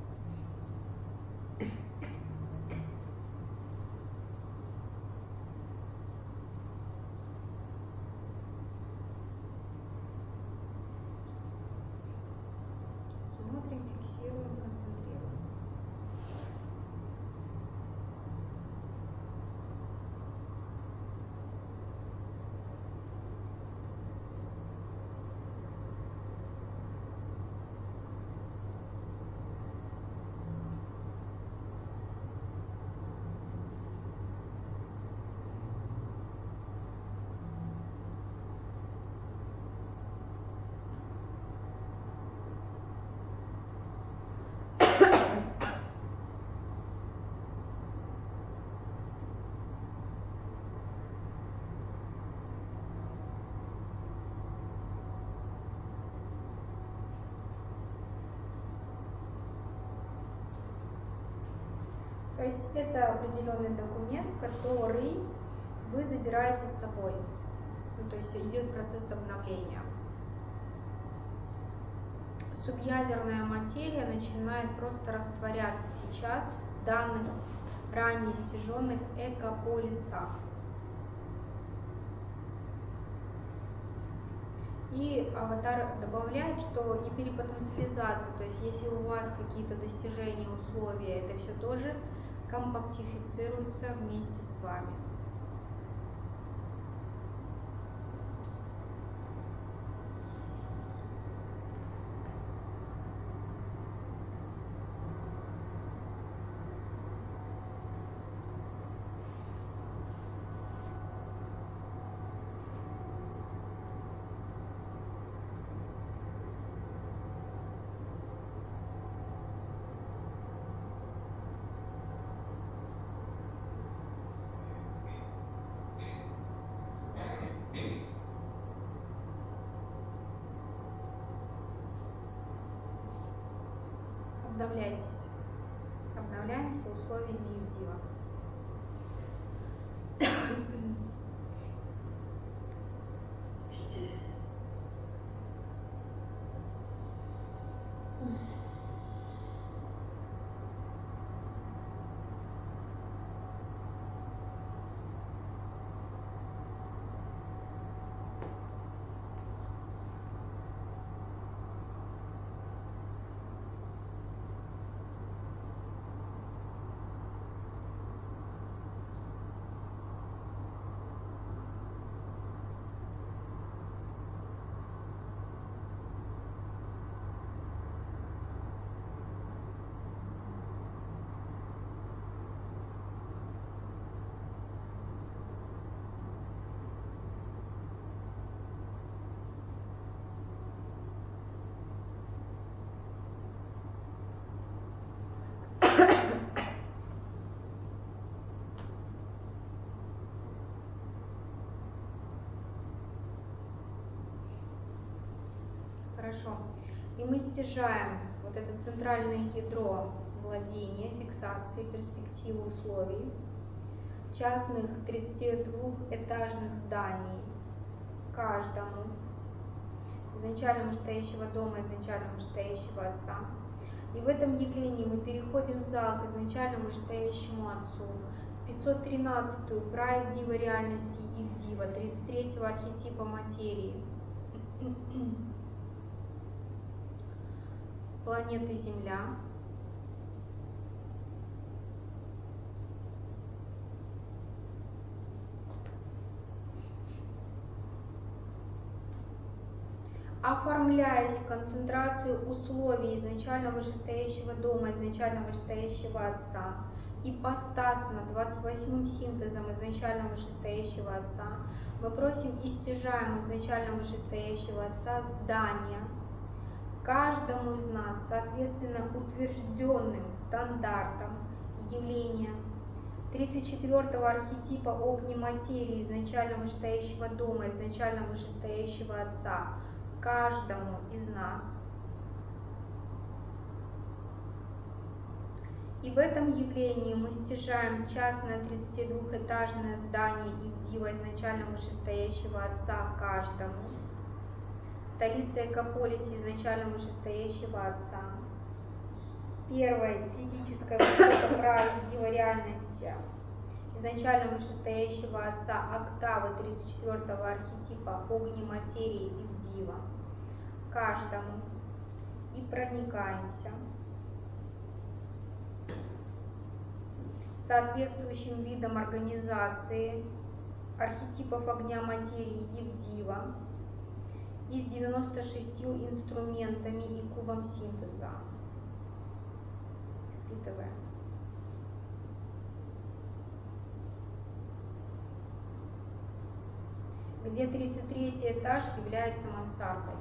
[SPEAKER 1] Смотрим, фиксируем, концентрируем. То есть это определенный документ, который вы забираете с собой. Ну, то есть идет процесс обновления. Субъядерная материя начинает просто растворяться сейчас в данных ранее стяженных экополисах. И аватар добавляет, что и перепотенциализация, то есть если у вас какие-то достижения, условия, это все тоже компактифицируется вместе с вами. Обновляйтесь. Обновляемся условиями Юдива. Хорошо. И мы стяжаем вот это центральное ядро владения, фиксации, перспективы условий частных 32-этажных зданий каждому изначально вышестоящего дома, изначально вышестоящего отца. И в этом явлении мы переходим в зал к изначально вышестоящему отцу, в 513-ю праявдива реальности Ивдива, 33-го архетипа материи, планеты Земля. Оформляясь в концентрации условий изначально вышестоящего дома, изначально вышестоящего отца, ипостасно 28-м синтезом изначально вышестоящего отца, мы просим и стяжаем у изначально вышестоящего отца здания, каждому из нас, соответственно, утвержденным стандартом явления 34-го архетипа огнематерии изначально вышестоящего дома, изначально вышестоящего отца, каждому из нас. И в этом явлении мы стяжаем частное 32-этажное здание Ивдива изначально вышестоящего отца каждому, столица Экополиса изначально вышестоящего отца, первой физической высоты Ивдива реальности изначально вышестоящего отца октавы 34-го архетипа огнематерии Ивдива каждому, и проникаемся соответствующим видом организации архетипов огня материи Ивдива и с 96 инструментами и кубом синтеза. Впитываем. Где 33-й этаж является мансардой.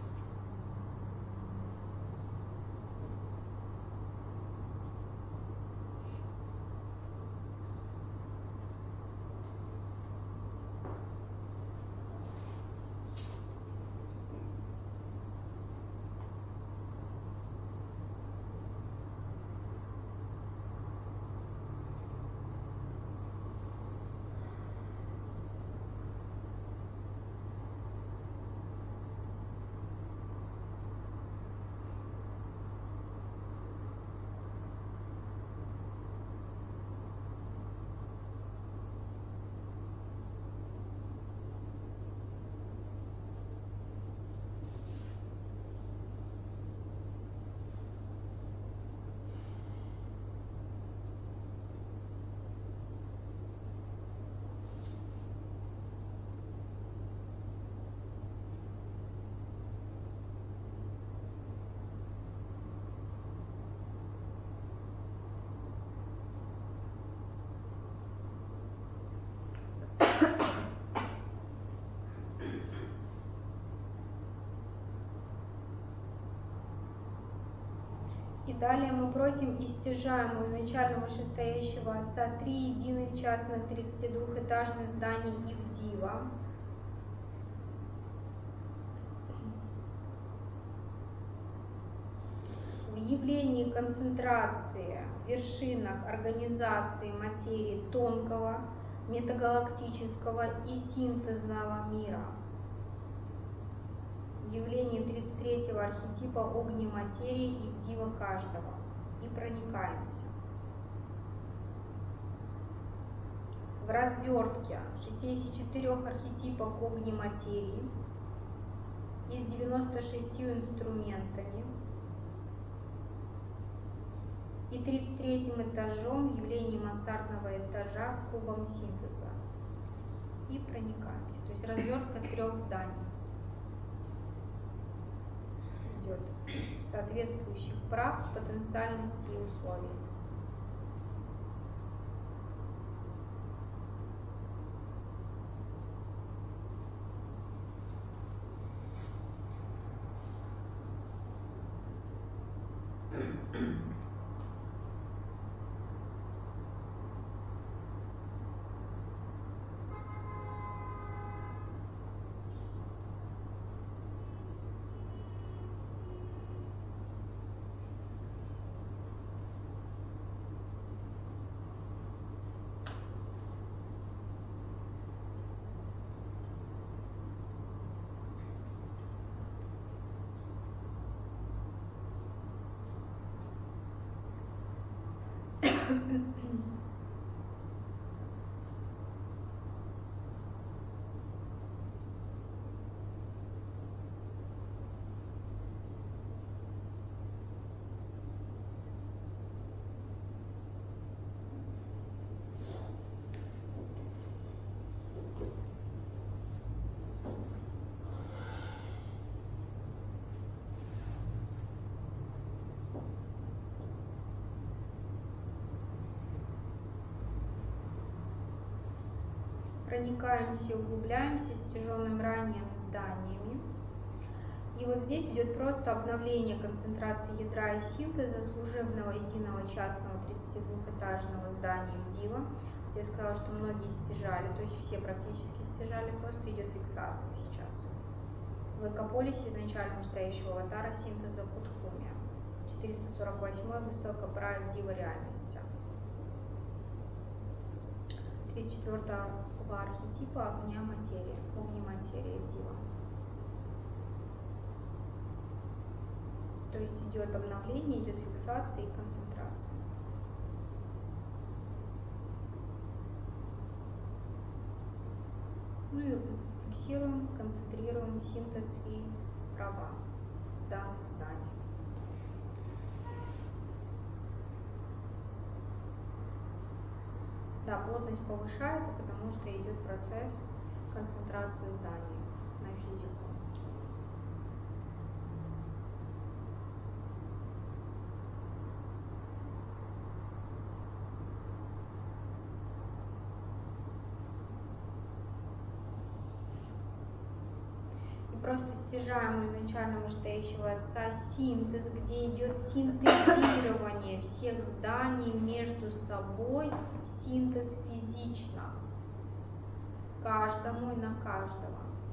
[SPEAKER 1] И далее мы просим и стяжаем у изначально вышестоящего отца 3 единых частных 32-этажных зданий Ивдива. В явлении концентрации в вершинах организации материи тонкого, метагалактического и синтезного мира. Явление 33-го архетипа огнематерии Ивдива каждого. И проникаемся. В развертке 64 архетипов огнематерии и с 96 инструментами и 33-м этажом явления мансардного этажа кубом синтеза. И проникаемся. То есть развертка 3 зданий идет соответствующих прав, потенциальности и условий. проникаемся, углубляемся стяженным ранее зданиями. И вот здесь идет просто обновление концентрации ядра и синтеза служебного единого частного 32-этажного здания ВДИВа. Я сказала, что многие стяжали, то есть все практически стяжали, просто идет фиксация сейчас. В экополисе изначально стоящего аватара синтеза Кутхуми. 448 высокобрая ВДИВа реальности. 34-го архетипа огня материи, огнематерии ВДИВа. То есть идет обновление, идет фиксация и концентрация. Ну и фиксируем, концентрируем синтез и права данных зданий. Да, плотность повышается, потому что идет процесс концентрации зданий на физику. Просто стяжаем у изначально вышестоящего отца синтез, где идет синтезирование всех зданий между собой, синтез физично, каждому и на каждого.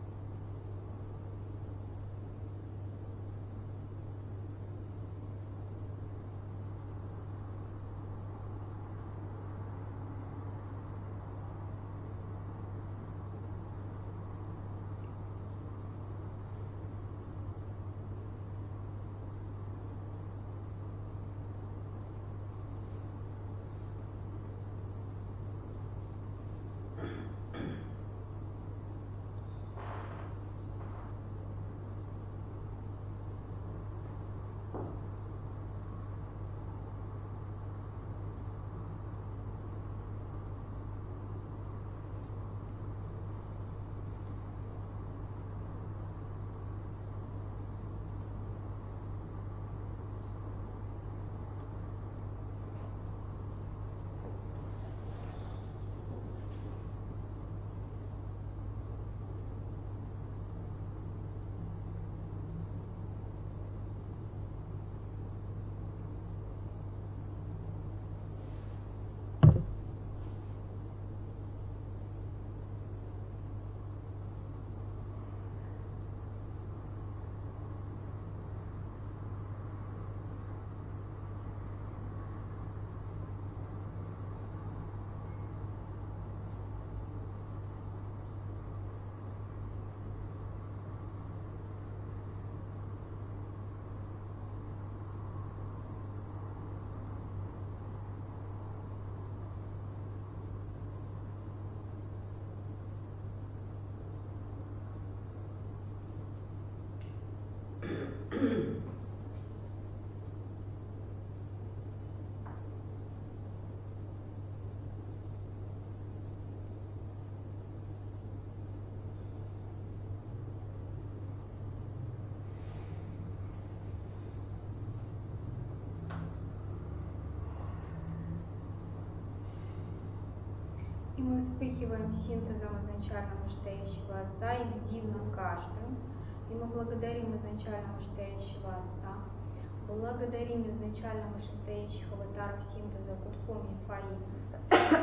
[SPEAKER 1] И мы вспыхиваем синтезом изначально вышестоящего Отца и бдим на каждым. И мы благодарим изначально вышестоящего Отца, благодарим изначально вышестоящих аватаров синтеза Кутхуми и Фаи.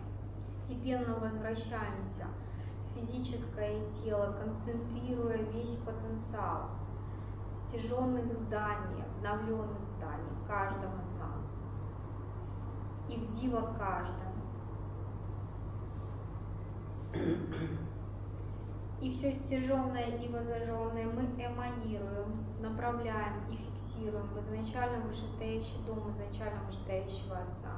[SPEAKER 1] Постепенно возвращаемся в физическое тело, концентрируя весь потенциал стяженных зданий, обновленных зданий, каждом из нас. И в дива каждом. И все стяженное и возожженное мы эманируем, направляем и фиксируем в изначальном вышестоящий дом изначально вышестоящего Отца.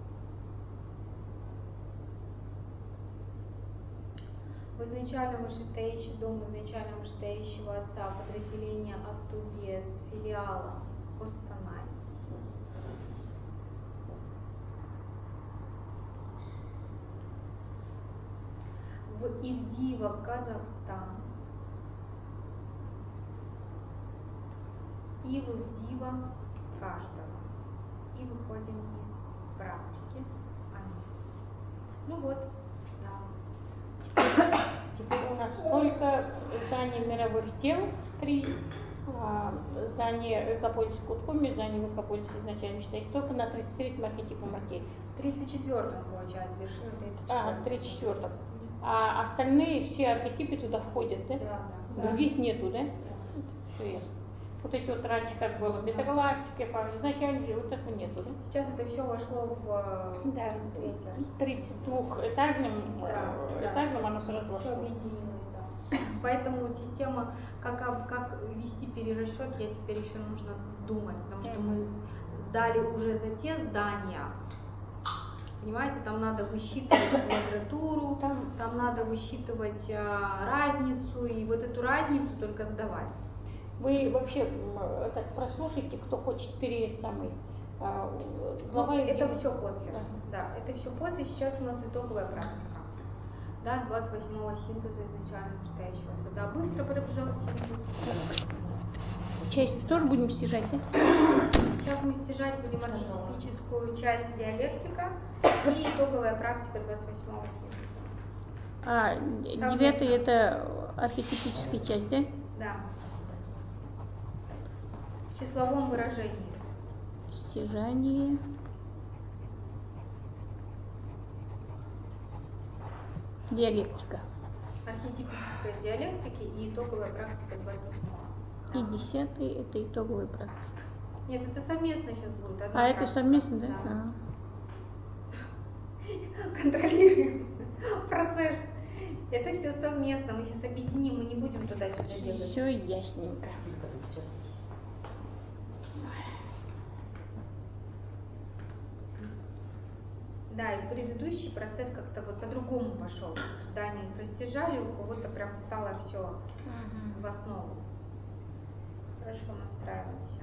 [SPEAKER 1] В изначальном вышестоящий дом изначально вышестоящего Отца подразделение Актубес филиала Костанай. В Ивдива, Казахстан. И в Ивдива каждого. И выходим из практики. Аминь. Ну вот, да.
[SPEAKER 3] мировых тел 3, здание Экополис Куткоми, здание Экополис изначально считается только на 33-м архетипе материи.
[SPEAKER 1] 34-м, получается, вершина 34-м.
[SPEAKER 3] 34-м. А остальные все архетипы туда входят, да?
[SPEAKER 1] Да.
[SPEAKER 3] Других нету, да? Все ясно. Вот эти вот раньше как было, метагалактика, изначально вот этого нету, да?
[SPEAKER 1] Сейчас это все вошло в
[SPEAKER 3] 32-этажным этажным оно сразу
[SPEAKER 1] все
[SPEAKER 3] вошло.
[SPEAKER 1] объединилось, да. Поэтому система, как вести перерасчет, я теперь еще нужно думать, потому что мы сдали уже за те здания. Понимаете, там надо высчитывать квадратуру, там надо высчитывать разницу, и вот эту разницу только сдавать.
[SPEAKER 3] Вы вообще так прослушайте, кто хочет переехать самый глава.
[SPEAKER 1] Это все после. Да, это все после. Сейчас у нас итоговая практика. Да, 28-го синтеза изначально настоящего. Да, быстро пробежал синтез.
[SPEAKER 3] Часть тоже будем стяжать, да?
[SPEAKER 1] Сейчас мы стяжать будем архетипическую часть диалектика и итоговая практика 28-го синтеза.
[SPEAKER 3] 9-й это архетипическая часть, да?
[SPEAKER 1] Да. В числовом выражении.
[SPEAKER 3] Стяжание. Диалектика.
[SPEAKER 1] Архетипическая диалектика и итоговая практика 28-го.
[SPEAKER 3] И 10-й это итоговая практика.
[SPEAKER 1] Нет, это совместно сейчас будет.
[SPEAKER 3] Это
[SPEAKER 1] практика.
[SPEAKER 3] совместно, да?
[SPEAKER 1] Да. Контролируем процесс. Это все совместно. Мы сейчас объединим, мы не будем туда-сюда бегать.
[SPEAKER 3] Все ясненько.
[SPEAKER 1] Да, и предыдущий процесс как-то вот по-другому пошел. Здание простяжали, у кого-то прям стало все в основу. Хорошо, настраиваемся.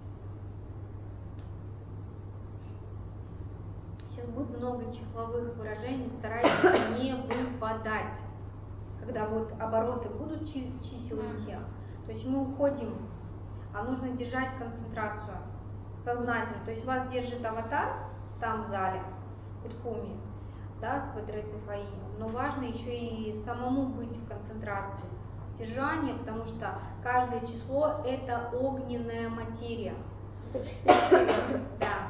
[SPEAKER 1] Сейчас будет много числовых выражений, старайтесь не выпадать, когда вот обороты будут чисел идти. То есть мы уходим, а нужно держать концентрацию сознательно. То есть вас держит аватар там в зале, Кутхуми, да, с Вадресифаинем, но важно еще и самому быть в концентрации стяжания, потому что каждое число это огненная материя. Да.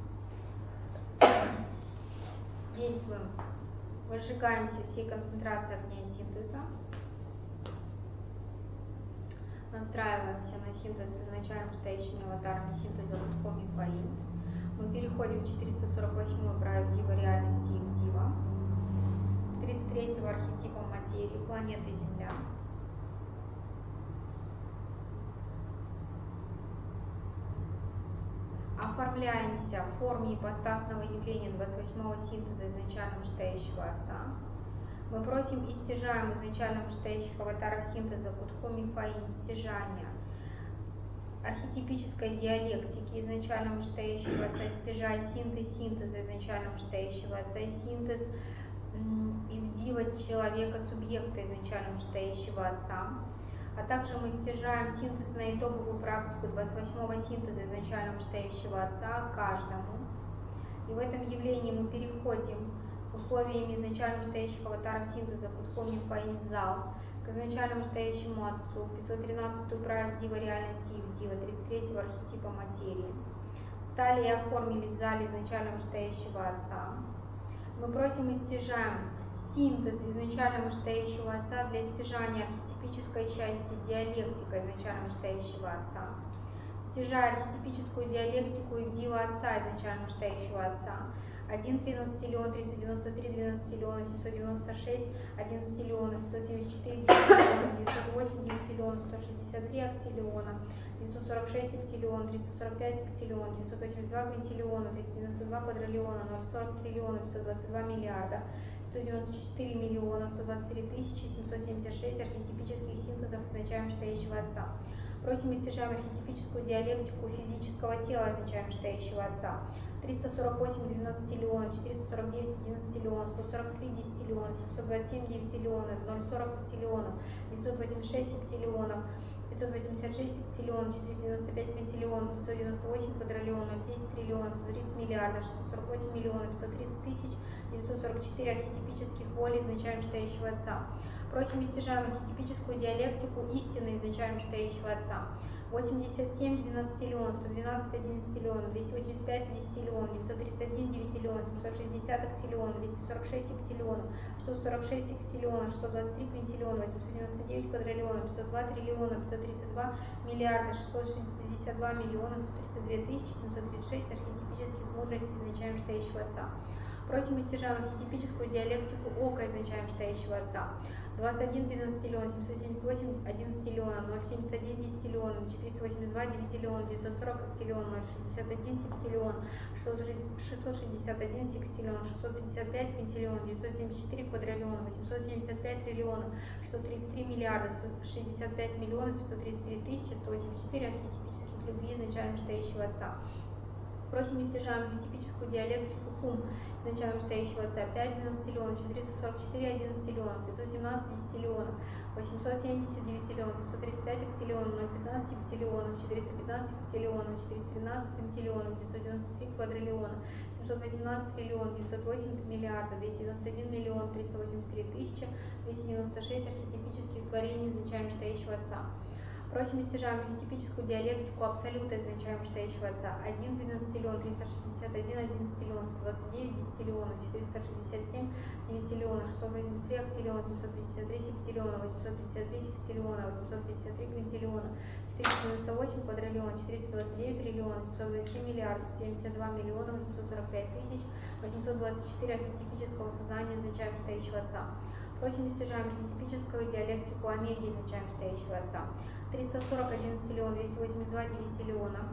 [SPEAKER 1] Действуем. Возжигаемся всей концентрацией огня и синтеза. Настраиваемся на синтез с изначально стоящими аватарами синтеза Кутхоми Фаин. Мы переходим в 448-ю правдива реальности Ивдива, 33-го архетипа материи, планеты Земля. Оформляемся в форме ипостасного явления 28-го синтеза изначально вышестоящего Отца. Мы просим и стяжаем изначально вышестоящих аватаров синтеза Кутхоми Фаин, стяжания архетипической диалектики изначально вышестоящего Отца, стяжая синтеза изначально вышестоящего Отца и синтез Ивдива человека, субъекта изначально вышестоящего Отца. А также мы стяжаем синтез на итоговую практику 28-го синтеза изначально вышестоящего Отца каждому. И в этом явлении мы переходим условиями изначально вышестоящих аватаров синтеза Кутхоми Фаин в зал к изначально вышестоящему Отцу, 513-ю правдива реальности Ивдива, 33-го архетипа материи. Встали и оформились в зале изначально вышестоящего Отца. Мы просим и стяжаем синтез изначально вышестоящего Отца для стяжания архетипической части диалектика изначально вышестоящего Отца. Стяжая архетипическую диалектику Ивдива Отца изначально вышестоящего Отца. 1 13 миллион 393 12 миллионов 796 11 миллионов 574 10 миллионов 908 9 миллионов 163 актиллиона 946 септиллион 345 сексиллион 982 квинтиллиона 392 квадриллиона 040 триллиона 522 миллиарда 594 миллиона 123 тысячи 776 архетипических синтезов изначально вышестоящего Отца. Просим и стяжаем архетипическую диалектику физического тела изначально вышестоящего Отца. 348 12 миллионов, 449 11 миллионов, 143 10 миллионов, 727 9 миллионов, 040 квартиллионов, 986 септиллионов, 586 сексиллионов, 495 пентиллионов, 598 квадриллионов, 10 триллионов, 130 миллиардов, 648 миллионов, 530 тысяч, 944 архетипических волей изначально вышестоящего Отца. Просим и стяжаем архетипическую диалектику истины изначально читающего Отца. 87 12 112 11 285 10 931 9 760 актиллион, 246 эптиллион, 646 секстиллион, 623 квинтиллион, 899 квадриллион, 502 триллиона, 532 миллиарда, 662 миллиона, 132 тысячи 736 архетипических мудростей изначально читающего Отца. Просим и стяжаем архетипическую диалектику ока изначально читающего Отца. 21 12 778 11 071 10 482 9 940 актиллион, 061 септиллион, 661 секстиллион, 655 пентиллион, 974 квадриллион, 875 триллиона, 633 миллиарда, 165 миллионов 533 тысячи 184 архетипических любви изначально читающего Отца. Просим и стяжаем архетипическую диалектику хум изначально читающего Отца. 5 12 444 11 517 10 879 735 актиллион, 015 септиллионов, 415 актиллионов, 413 пентиллионов, 993 квадриллиона, 718 триллион, 908 миллиарда, 291 миллион 383 тысячи 296 архетипических творений изначально читающего Отца. Просим и стяжаем архетипическую диалектику абсолюта изначально читающего Отца. 1 12 361 11 129 10 467 9 683 актиллион, 753 септиллиона, 853 секстиллиона, 853 квинтиллиона, 498 квадриллион, 429 триллиона, 727 миллиардов, 172 миллиона 845 тысяч 824 архетипического сознания изначально читающего Отца. Просим и стяжаем архетипическую диалектику омеги изначально читающего Отца. 340 11 282 9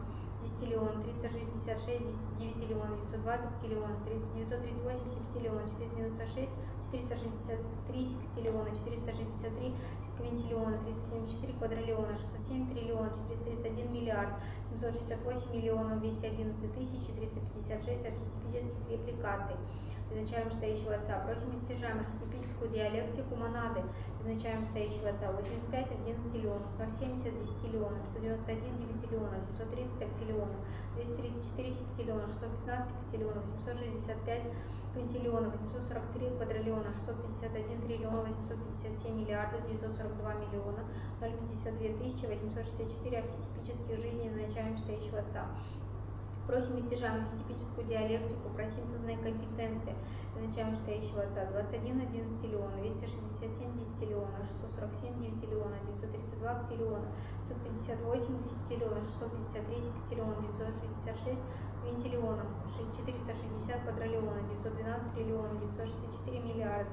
[SPEAKER 1] 10 366 9 920 актиллион, 938 септиллион, 496 463 секстиллиона, 463 квинтиллиона, 374 квадриллиона, 607 триллион, 431 миллиард, 768 миллионов 211 тысяч 456 архетипических репликаций изначально читающего Отца. Просим и стяжаем архетипическую диалектику монады изначально читающего Отца. 85 11 миллионов, 070 10 миллионов, 591 9 миллионов, 730 актиллионов, 234 септиллиона, 615 секстиллионов, 865 квинтиллионов, 843 квадриллиона, 651 триллион, 857 миллиардов, 942 миллиона, 052 тысячи 864 архетипических жизней изначально читающего Отца. Просим и стяжаем архетипическую диалектику про синтезные компетенции изначально читающего Отца. 21 11 миллиона, 267 10 миллиона, 647 9 миллиона, 932 актиллиона, 558 септиллиона, 653 секстиллиона, 966 квинтиллиона, 460 квадриллиона, 912 триллиона, 964 миллиарда,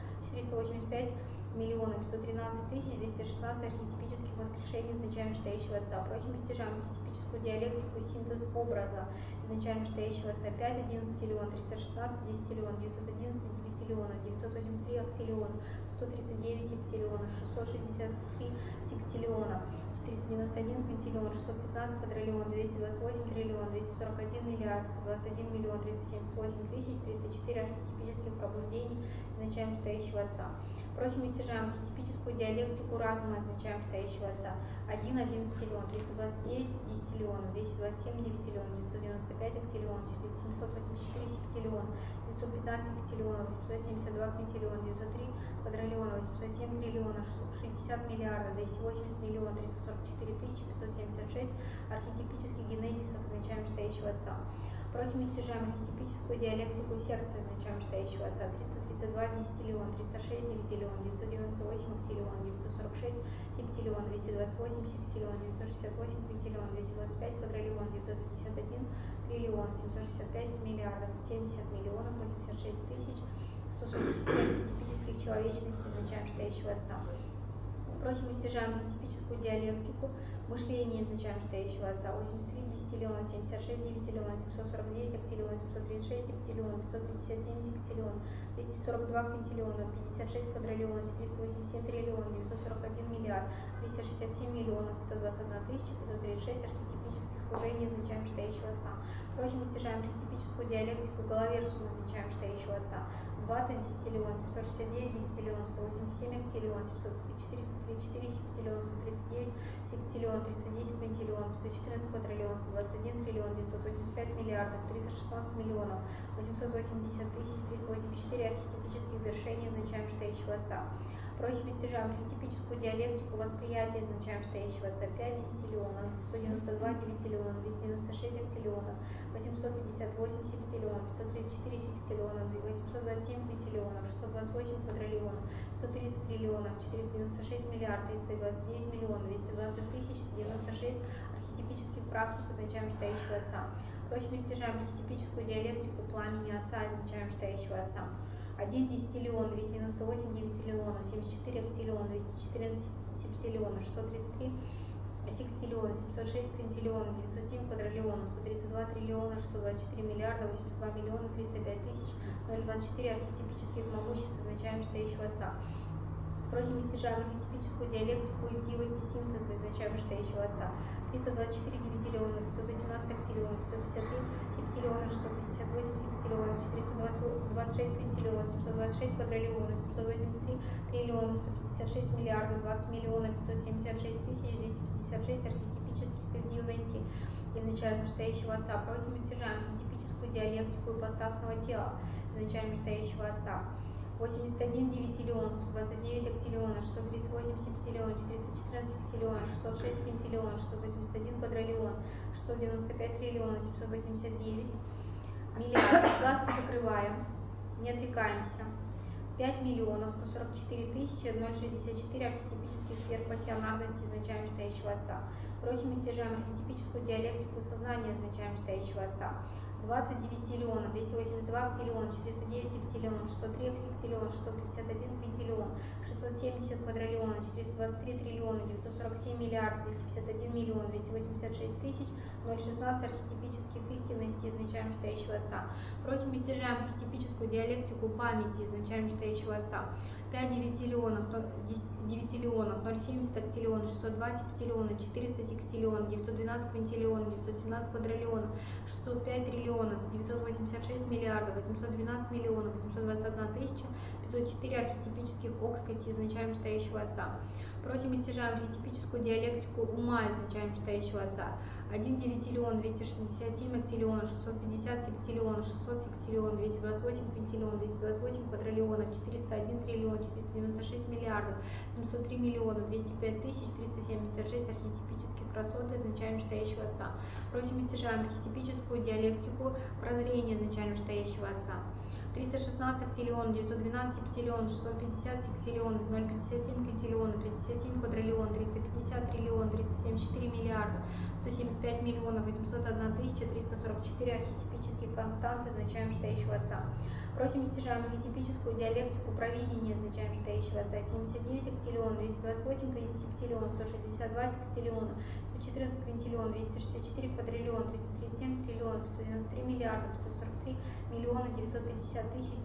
[SPEAKER 1] 485 миллиона 513 тысяч 216 архетипических воскрешений изначально читающего Отца. Просим и стяжаем архетипическую диалектику синтез образа изначально читающего Отца. 5 11 миллион 316 10 миллион 911 9 миллиона 983 актиллион, 139 септиллиона, 663 секстиллиона, 491 квинтиллион, 615 квадриллион, 228 триллион, 241 миллиард, 121 миллион 378 тысяч 304 архетипических пробуждений изначально читающего Отца. Просим и стяжаем архетипическую диалектику разума изначально читающего Отца. 1 11 миллион 329 10 миллионов, 227 9 миллионов, 995 актиллион, 784 септиллион, 915 секстиллиона, 872 квинтиллиона, 903 квадриллиона, 807 триллиона, 60 миллиардов, 280 миллионов 344 тысячи 576 архетипических генезисов изначально читающего Отца. Просим и стяжаем архетипическую диалектику сердца изначально читающего Отца. 332 10 миллион, 306 9 миллион, 998 актиллион, 946 септиллион, 228 секстиллион, 968 квинтиллион, 225 квадриллион, 951 триллион, 765 миллиардов, 70 миллионов 86 тысяч 144 архетипических человечностей изначально читающего Отца. Просим и стяжаем архетипическую диалектику мышления изначально читающего Отца. 83 десятиллиона, 76 девятиллиона, 749 актиллион, 736 септиллион, 557 секстиллион, 242 квинтиллиона, 56 квадриллион, 487 триллион, 941 миллиард, 267 миллионов, 521 тысяча 536 архетипических служений изначально читающего Отца. Просим и стяжаем архетипическую диалектику головерсум изначально читающего Отца. 20 десятиллион, 769 девятиллион, 187 актиллион, 434 септиллион, 139 секстиллион, 310 квинтиллион, 514 квадриллион, 121 триллион, 985 миллиардов, 316 миллионов, 880 тысяч 384 архетипических вершений изначально читающего Отца. Просим стяжаем архетипическую диалектику восприятия, изначаем стоящего отца 5 десятиллионов, 192 девятиллиона, 296 октиллиона, 858 септиллион, 534 секстиллиона, 827 квинтиллионов, 628 квадриллионов, 530 триллионов, 496 миллиардов, 329 миллионов, 220 тысяч, 96 архетипических практик, изначаем стоящего отца. Просим стяжаем архетипическую диалектику пламени отца, изначаем стоящего отца. 1 десятиллион, 298 девятиллионов, 74 октиллион, 214 септиллионов, 633 секстиллиона, 706 квинтиллионов, 907 квадриллионов, 132 триллиона, 624 миллиарда, 82 миллиона, 305 тысяч, 024 архетипических могуществ, изначаем стоящего отца. Просим стяжаем архетипическую диалектику идивости синтеза, изначаем стоящего отца. 324 девятиллиона, 518 октиллионов, 553 септиллиона, 658 секстиллионов, 426 квинтиллионов, 726 квадриллионов, 783 триллиона, 156 миллиардов, 20 миллионов, 576 тысяч, 256 архетипических идивностей, изначаем стоящего отца. Просим стяжаем архетипическую диалектику ипостасного тела, изначаем стоящего отца. 81 девятиллион, 129 октиллиона, 638 септиллион, 414 сектиллион, 606 квинтиллион, 681 квадриллион, 695 триллиона, 789 миллиардов. Глазки закрываем, не отвлекаемся. 5 миллионов 144 тысячи 064 архетипических сверхпассионарности, изначаем стоящего отца. Просим стяжаем архетипическую диалектику сознания, изначаем стоящего отца. 20 девятиллиона, 282 октиллион, 409 септиллион, 603 сектиллион, 651 квинтиллион, 670 квадриллиона, 423 триллиона, 947 миллиардов, 251 миллион, 286 тысяч, 016 архетипических истинностей, изначаем стоящего отца. Просим стяжаем архетипическую диалектику памяти, изначаем стоящего отца. 5 девятиллионов, 070 октиллион, 602 септиллиона, 400 секстиллион, 912 квинтиллион, 917 квадриллиона, 605 триллиона, 986 миллиардов, 812 миллионов, 821 тысяча, 504 архетипических окскостей, изначаем стоящего отца. Просим стяжаем архетипическую диалектику ума, изначаем стоящего отца. 1 девятиллион, 267 октиллион, 650 септиллион, 600 секстиллион, 228 квинтиллион, 228 квадриллионов, 401 триллион, 496 миллиардов, 703 миллиона, 205 тысяч, 376 архетипических красот, изначаем стоящего отца. Просим стяжаем архетипическую диалектику прозрения, изначаем стоящего отца. 316 октиллион, 912 септиллион, 650 сексиллион, 057 квинтиллион, 57 квадриллион, 350 триллион, 374 миллиарда, 175 миллионов, 801 тысяча, 344 архетипических констант, изначаем стоящего отца. Просим стяжаем архетипическую диалектику провидения, изначаем стоящего отца. 79 октиллион, 228 септиллион, 162 сексиллиона, 114 квинтиллион, 264 квадриллион, 337 триллион, 593 миллиарда, 543 миллиона, 950 тысяч,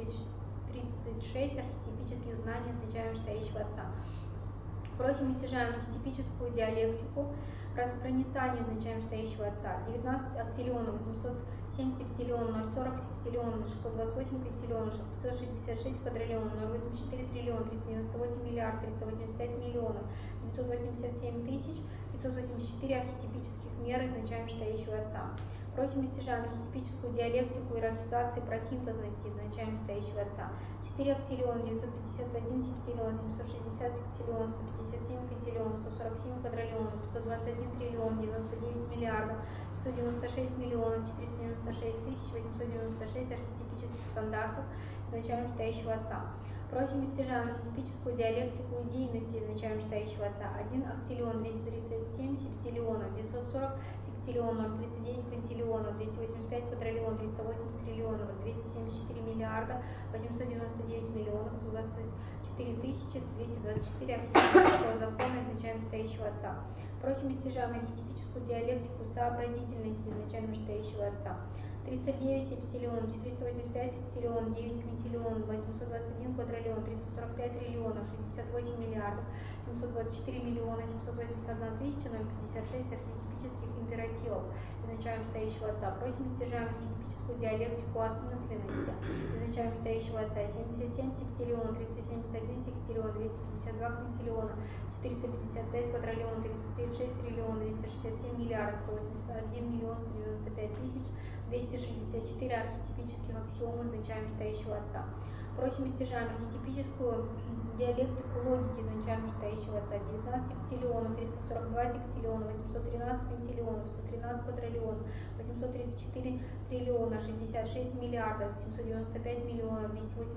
[SPEAKER 1] 336 архетипических знаний, изначаем стоящего отца. Просим стяжаем архетипическую диалектику проницания, изначаем стоящего отца. 19 октиллион, 807 септиллион, 040 сектиллион, 628 квинтиллион, 566 квадриллион, 084 триллион, 398 миллиард, 385 миллионов, 987 тысяч, 584 архетипических мер, изначаем стоящего отца. Просим стяжаем архетипическую диалектику иерархизации просинтезности, изначаем стоящего отца. 4 октиллион, 951 септиллион, 760 сектиллион, 157 квинтиллион, 147 квадриллион, 521 триллион, 99 миллиардов, 596 миллионов, 496 тысяч, 896 архетипических стандартов, изначаем стоящего отца. Просим стяжаем архетипическую диалектику идейности, изначаем стоящего отца. 1 октиллион, 237 септиллионов, 940 сектиллион, 039 квинтиллионов, 285 квадриллион, 380 триллионов, 274 миллиарда, 899 миллионов, 124 тысячи, 224 архетипического закона, изначаем стоящего отца. Просим стяжаем архетипическую диалектику сообразительности, изначально стоящего отца. 309 септиллион, 485 сектиллион, 9 квинтиллион, 821 квадриллион, 345 триллионов, 68 миллиардов, 724 миллиона, 781 тысяча, 056 архетипических императивов, изначаем стоящего отца. Просим стяжаем архетипическую диалектику осмысленности, изначаем стоящего отца. 77 септиллион, 371 сектиллион, 252 квинтиллиона, 455 квадриллион, 336 триллион, 267 миллиардов, 181 миллион, 195 тысяч, 264 архетипических аксиом, изначаем стоящего отца. Просим и стяжаем архетипическую диалектику логики изначально вышестоящего отца. 19 септиллионов, 342 секстиллиона, 813 пентиллионов, 113 квадриллионов, 834 триллиона, 66 миллиардов, 795 миллионов,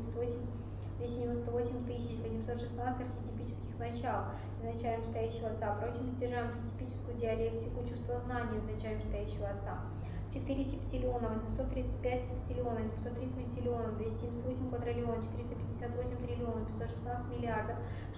[SPEAKER 1] 298 тысяч, 816 архетипических начал изначально вышестоящего отца. Просим и стяжаем архетипическую диалектику чувства знания изначально вышестоящего отца. 4 септиллиона, 835 секстиллиона, 703 квинтиллиона, 278 квадриллиона, 458 триллионов, 516 миллиардов,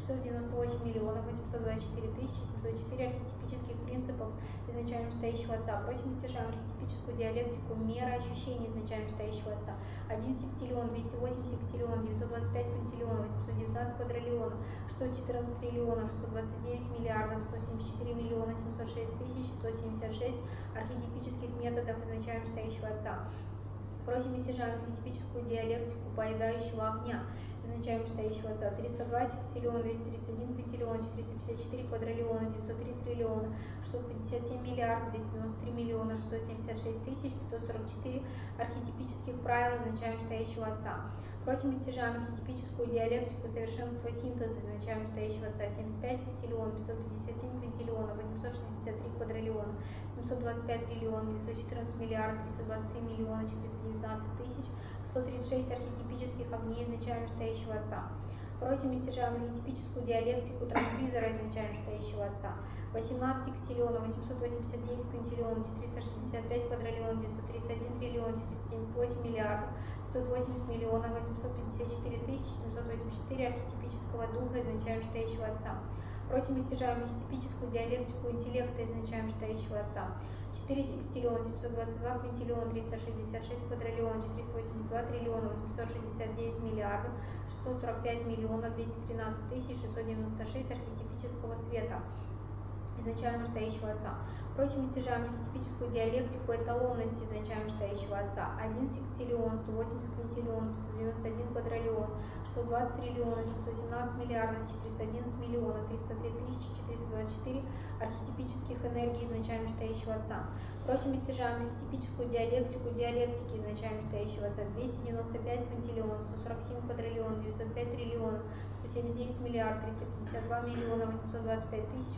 [SPEAKER 1] 698 миллионов, 824 тысячи, 704 архетипических принципов изначально вышестоящего отца. Просим и стяжаем архетипическую диалектику меры ощущений изначально вышестоящего отца. 1 септиллион, 208 секстиллион, 925 квинтиллионов, 819 квадриллионов, 614 триллионов, 629 миллиардов, 174 миллиона, 706 тысяч, 176 архетипических методов изначально вышестоящего отца. Просим и стяжаем архетипическую диалектику поедающего огня изначально вышестоящего отца. 302 секстиллион, 231 квинтиллион, 454 квадриллиона, 903 триллиона, 657 миллиардов, 293 миллиона, 676 тысяч, 544 архетипических правил изначально вышестоящего отца. Просим и стяжаем архетипическую диалектику совершенства синтеза изначально вышестоящего отца. 75 секстиллион, 557 квинтиллионов, 863 квадриллиона, 725 триллионов, 914 миллиардов, 323 миллиона, 419 тысяч, 136 архетипических огней изначально вышестоящего отца. Просим и стяжаем архетипическую диалектику трансвизора изначально вышестоящего отца. 18 секстиллионов, 889 квинтиллионов, 465 квадриллионов, 931 триллион, 478 миллиардов, 580 миллионов, 854 тысячи, 784 архетипического духа изначально вышестоящего отца. Просим и стяжаем архетипическую диалектику интеллекта изначально вышестоящего отца. 4 секстиллиона, 722 квинтиллиона, 366 квадриллиона, 482 триллиона, 869 миллиардов, 645 миллионов, 213 тысяч, 696 архетипического света изначально вышестоящего отца. Просим и стяжаем архетипическую диалектику эталонности изначально вышестоящего отца. 1 секстиллион, 180 квинтиллион, 591 квадриллион, 620 триллионов, 717 миллиардов, 411 миллионов, 303 тысячи, 424 архетипических энергий изначально вышестоящего отца. Просим и стяжаем архетипическую диалектику диалектики изначально вышестоящего отца. 295 квинтиллионов, 147 квадриллион, 905 триллионов, 179 миллиардов, 352 миллиона, 825 тысяч,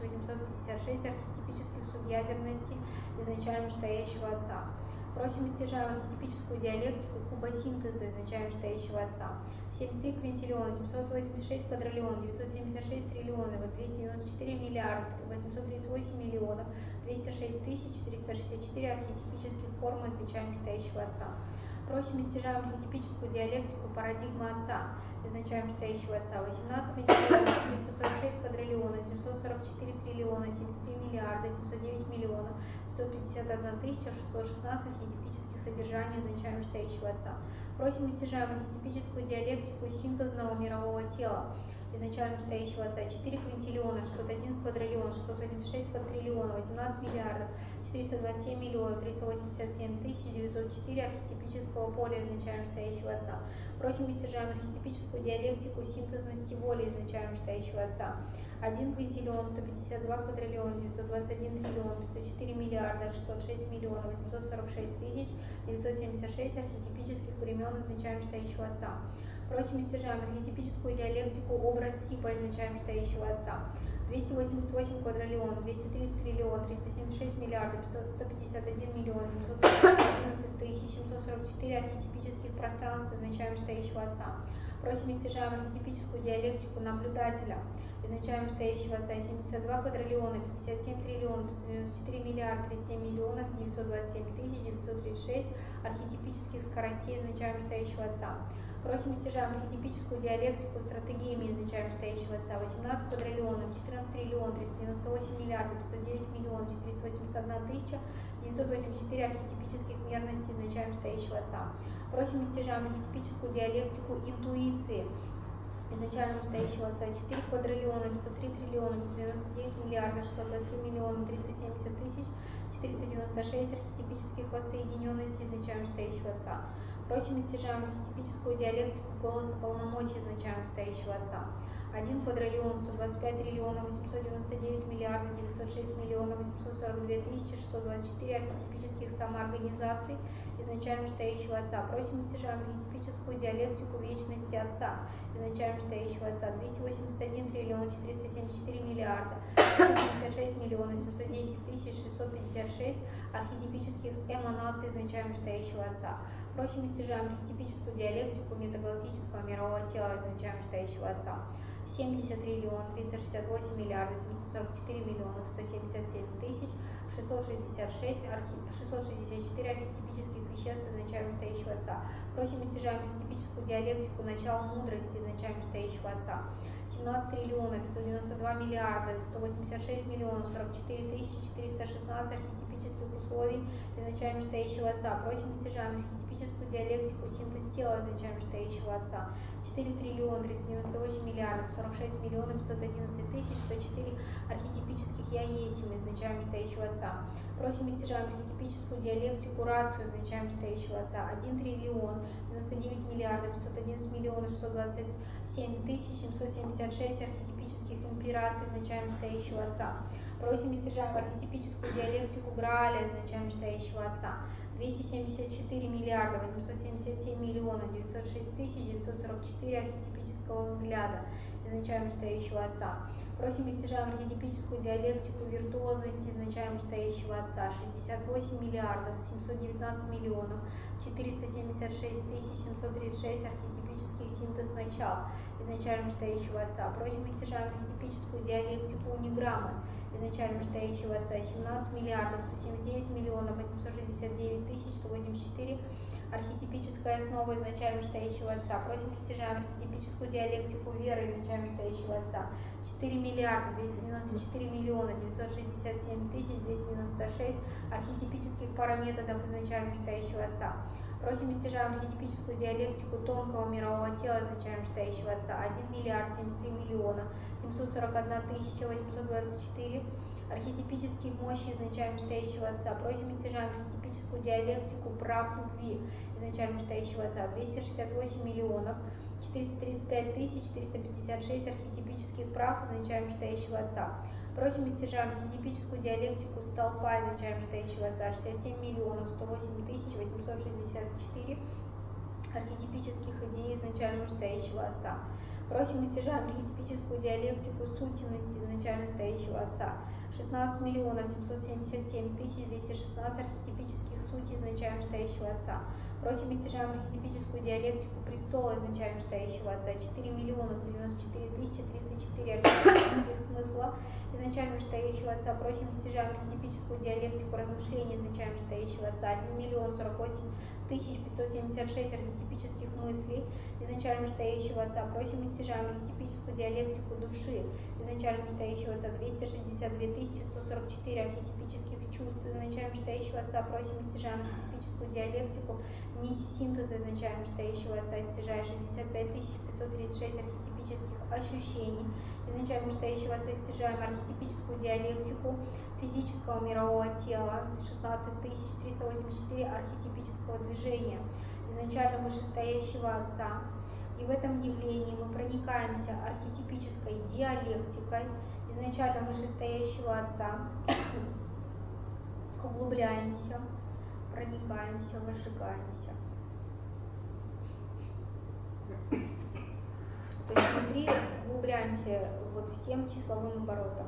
[SPEAKER 1] 856 архетипических субъядерностей изначально вышестоящего отца. Просим и стяжаем архетипическую диалектику кубосинтеза изначально вышестоящего отца. 73 квинтиллиона, 786 квадриллион, 976 триллионов, 294 миллиарда, 838 миллионов, 206 тысяч, 464 архетипических форм изначально вышестоящего отца. Просим и стяжаем архетипическую диалектику парадигмы отца изначально вышестоящего отца. 18 квинтиллионов, 446 квадриллионов, 744 триллиона, 73 миллиарда, 709 миллионов, 551 тысяча, 616 архетипических содержаний изначально вышестоящего отца. Просим и стяжаем архетипическую диалектику синтезного мирового тела изначально вышестоящего отца. 4 квинтиллиона, 611 квадриллион, 686 квадриллиона, 18 миллиардов, 427 миллионов, 387 тысяч, 904 архетипического поля изначально вышестоящего отца. Просим и стяжаем архетипическую диалектику синтезности воли изначально вышестоящего отца. 1 квинтиллион, 152 квадриллиона, 921 триллион, 504 миллиарда, 606 миллионов, 846 тысяч, 976 архетипических времен изначально вышестоящего отца. Просим и стяжаем архетипическую диалектику образ типа изначально вышестоящего отца. 288 квадриллион, 230 триллион, 376 миллиардов, 151 миллион, 711 тысяч, 744 архетипических пространств изначально вышестоящего отца. Просим и стяжаем архетипическую диалектику наблюдателя изначально вышестоящего отца. 72 квадриллиона, 57 триллионов, 594 миллиарда, 37 миллионов, 927 тысяч, 936 архетипических скоростей изначально вышестоящего отца. Просим и стяжаем архетипическую диалектику стратегиями изначально вышестоящего отца. 18 квадриллионов, 14 триллионов, 398 миллиардов, 509 миллионов, 481 тысяча, 984 архетипических мерностей изначально вышестоящего отца. Просим и стяжаем архетипическую диалектику интуиции изначально вышестоящего отца. 4 квадриллиона, 503 триллиона, 599 миллиардов, 627 миллионов, 370 тысяч, 496 архетипических воссоединенностей изначально вышестоящего отца. Просим и стяжаем архетипическую диалектику голоса полномочий изначально вышестоящего отца. 1 квадриллион, 125 триллионов, 899 миллиардов, 906 миллионов, 842 тысячи, 624 архетипических самоорганизаций изначально вышестоящего Отца. Просим и стяжаем архетипическую диалектику вечности Отца, изначально вышестоящего Отца. 281 триллион 474 миллиарда 156 миллионов 710 тысяч 656 архетипических эманаций изначально вышестоящего Отца. Просим и стяжаем архетипическую диалектику метагалактического мирового тела изначально вышестоящего Отца. 70 триллион 368 миллиардов 744 миллионов 177 тысяч 664 архетипических веществ изначально вышестоящего Отца. Просим и стяжаем архетипическую диалектику начала мудрости изначально вышестоящего Отца. 17 триллионов 592 миллиарда 186 миллионов 44 тысячи 416 архетипических условий изначально вышестоящего Отца. Просим и стяжаем архетипическую диалектику синтез тела изначально вышестоящего Отца. 4 триллиона 398 миллиардов 46 миллионов 511 тысяч 104 архетипических я есим изначально вышестоящего Отца. Просим и стяжаем архетипическую диалектику рацию изначально вышестоящего Отца. 1 триллион 99 миллиардов 511 миллионов 627 тысяч 776 архетипических импераций изначально вышестоящего Отца. Просим и стяжаем архетипическую диалектику Грааля изначально вышестоящего Отца. 274 миллиарда 877 миллионов 906 тысяч 944 архетипического взгляда изначально вышестоящего Отца. Просим и стяжаем архетипическую диалектику виртуозности изначально вышестоящего Отца. 68 миллиардов 719 миллионов 476 тысяч 736 архетипических синтез начал изначально вышестоящего Отца. Просим и стяжаем архетипическую диалектику униграммы изначально вышестоящего Отца. 17 миллиардов 179 миллионов 869 тысяч 184 архетипическая основа изначально вышестоящего Отца. Просим и стяжаем архетипическую диалектику веры изначально вышестоящего Отца. 4 миллиарда 294 миллиона 967 тысяч 296 архетипических параметодов изначально вышестоящего Отца. Просим и стяжаем архетипическую диалектику тонкого мирового тела изначально вышестоящего Отца. 1 миллиард 73 миллиона 741 тысяча 824 архетипических мощи изначально вышестоящего Отца. Просим и стяжаем архетипическую диалектику прав любви изначально вышестоящего Отца. 268 миллионов 435 тысяч 456 архетипических прав изначально вышестоящего Отца. Просим и стяжаем архетипическую диалектику столпа изначально вышестоящего Отца. 67 миллионов 108 тысяч 864 архетипических идей изначально вышестоящего Отца. Просим и стяжаем архетипическую диалектику сутенности изначально вышестоящего Отца. 16 миллионов 777 тысяч 216 архетипических сутей изначально вышестоящего Отца. Просим и стяжаем архетипическую диалектику престола изначально вышестоящего Отца. 4 миллиона 194 тысячи 304 архетипических смысла изначально вышестоящего Отца. Просим и стяжаем архетипическую диалектику размышления изначально вышестоящего Отца. 1 миллион 48 тысяч 576 архетипических мыслей изначально вышестоящего Отца. Просим и стяжаем архетипическую диалектику души изначально вышестоящего Отца. 262 тысячи 144 архетипических чувств изначально вышестоящего Отца. Просим и стяжаем архетипическую диалектику нити синтеза изначально вышестоящего Отца, стяжая 65 536 архетипических ощущений изначально вышестоящего Отца. Стяжаем архетипическую диалектику физического мирового тела. 16 384 архетипического движения изначально вышестоящего Отца. И в этом явлении мы проникаемся архетипической диалектикой изначально вышестоящего Отца, углубляемся, проникаемся, возжигаемся. То есть внутри углубляемся вот всем числовым оборотом.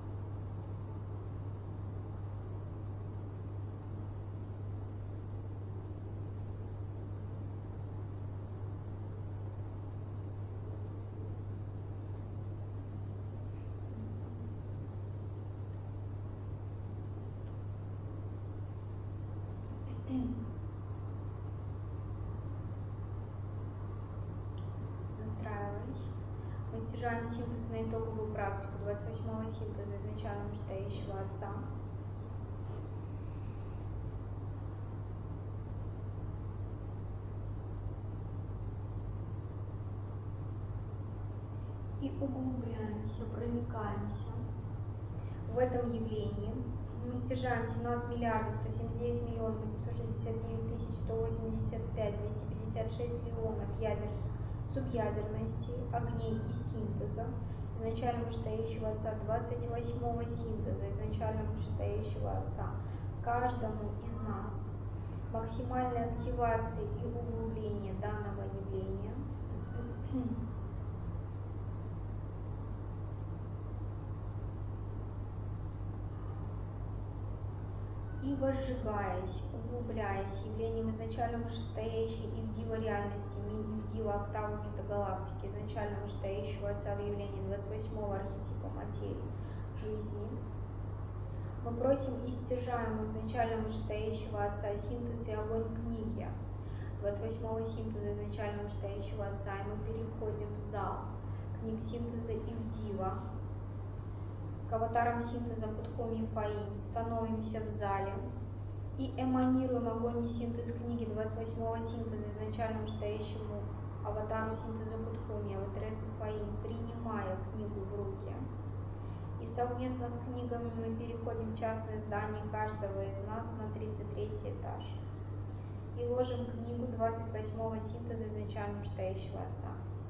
[SPEAKER 1] Настраивались. Мы стяжаем синтез на итоговую практику 28-го синтеза изначально вышестоящего Отца. И углубляемся, проникаемся. В этом явлении мы стяжаем 17 миллиардов 179 миллионов 869 тысяч 185 256 миллионов ядер субъядерности, огней и синтеза изначально вышестоящего Отца, 28-го синтеза изначально вышестоящего Отца каждому из нас максимальной активации и углубления данного явления. И возжигаясь, углубляясь явлением изначально вышестоящей и в дива реальности, и в дива октавы метагалактики, изначально вышестоящего Отца в явлении 28-го архетипа материи жизни, мы просим и стяжаем у изначально вышестоящего Отца синтез и огонь книги 28-го синтеза изначально вышестоящего Отца, и мы переходим в зал книг синтеза и в дива, к аватарам синтеза Кутхуми и Фаинь, становимся в зале и эманируем огонь и синтез книги 28-го синтеза изначально вышестоящему аватару синтеза Кутхуми, аватарессы Фаинь, принимая книгу в руки. И совместно с книгами мы переходим в частное здание каждого из нас на 33-й этаж и ложим книгу 28-го синтеза изначально вышестоящего Отца.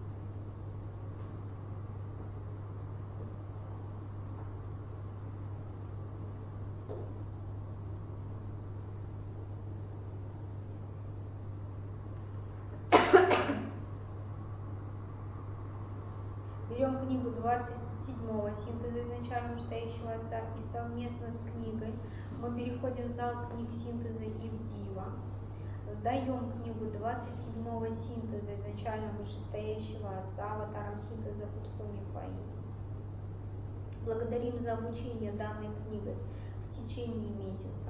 [SPEAKER 1] Берем книгу 27-го синтеза изначально вышестоящего Отца и совместно с книгой мы переходим в зал книг синтеза и в дива. Сдаем книгу 27-го синтеза изначально вышестоящего Отца аватаром синтеза Кутхуми Фаинь. Благодарим за обучение данной книгой в течение месяца.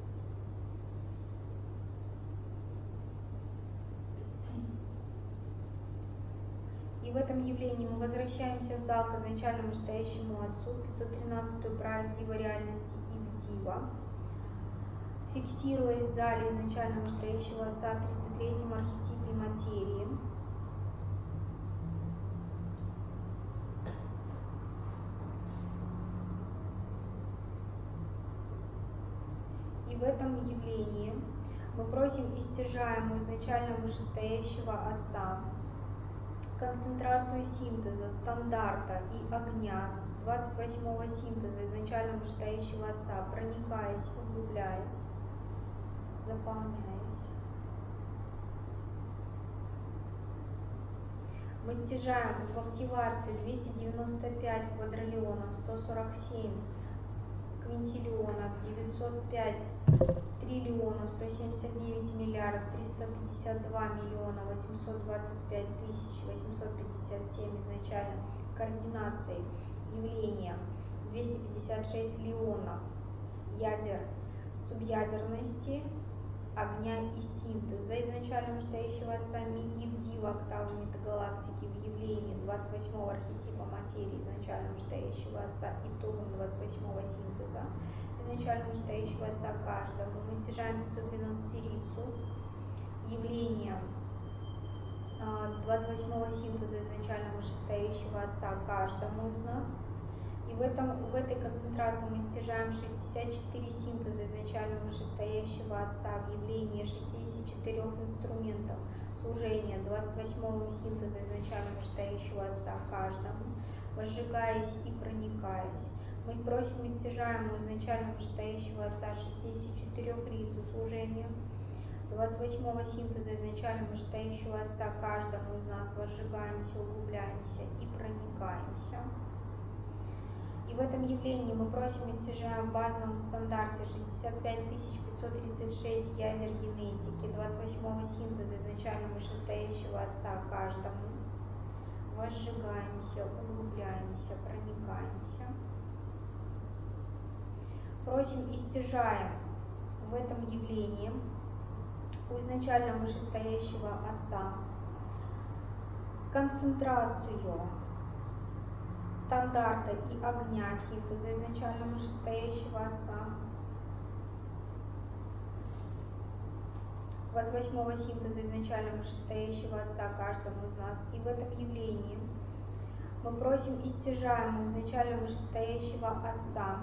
[SPEAKER 1] И в этом явлении мы возвращаемся в зал к изначально вышестоящему Отцу, 513-ю прайм дива реальности и в дива, фиксируясь в зале изначально вышестоящего Отца в 33-м архетипе материи. И в этом явлении мы просим и стяжаем у изначально вышестоящего Отца концентрацию синтеза, стандарта и огня 28-го синтеза изначально вышестоящего Отца, проникаясь, углубляясь, заполняясь. Мы стяжаем в активации 295 квадриллионов, 147 квинтиллионов, 905 триллионов, 179 миллиардов, 352 миллиона, 825 тысяч, 857 изначально координацией явления, 256 леонов ядер субъядерности, огня и синтеза изначально вышестоящего Отца и в дива октавы метагалактики в явлении 28-го архетипа материи изначально вышестоящего Отца итогом 28-го синтеза изначально вышестоящего Отца каждому. Мы стяжаем 512-рицу явление 28-го синтеза изначально вышестоящего Отца каждому из нас. И в этой концентрации мы стяжаем 64 синтеза изначально вышестоящего Отца в явлении 64 инструментов служения 28-го синтеза изначально вышестоящего Отца каждому, возжигаясь и проникаясь. Мы просим и стяжаем у изначально вышестоящего Отца 64 рицу служения 28-го синтеза изначально вышестоящего Отца каждому из нас, возжигаемся, углубляемся и проникаемся. И в этом явлении мы просим и стяжаем в базовом стандарте 65 536 ядер генетики 28-го синтеза изначально вышестоящего Отца каждому, возжигаемся, углубляемся, проникаемся. Просим и стяжаем в этом явлении у изначально вышестоящего Отца концентрацию стандарта и огня синтеза изначально вышестоящего Отца, 28-го синтеза изначально вышестоящего Отца каждому из нас. И в этом явлении мы просим и стяжаем у изначально вышестоящего Отца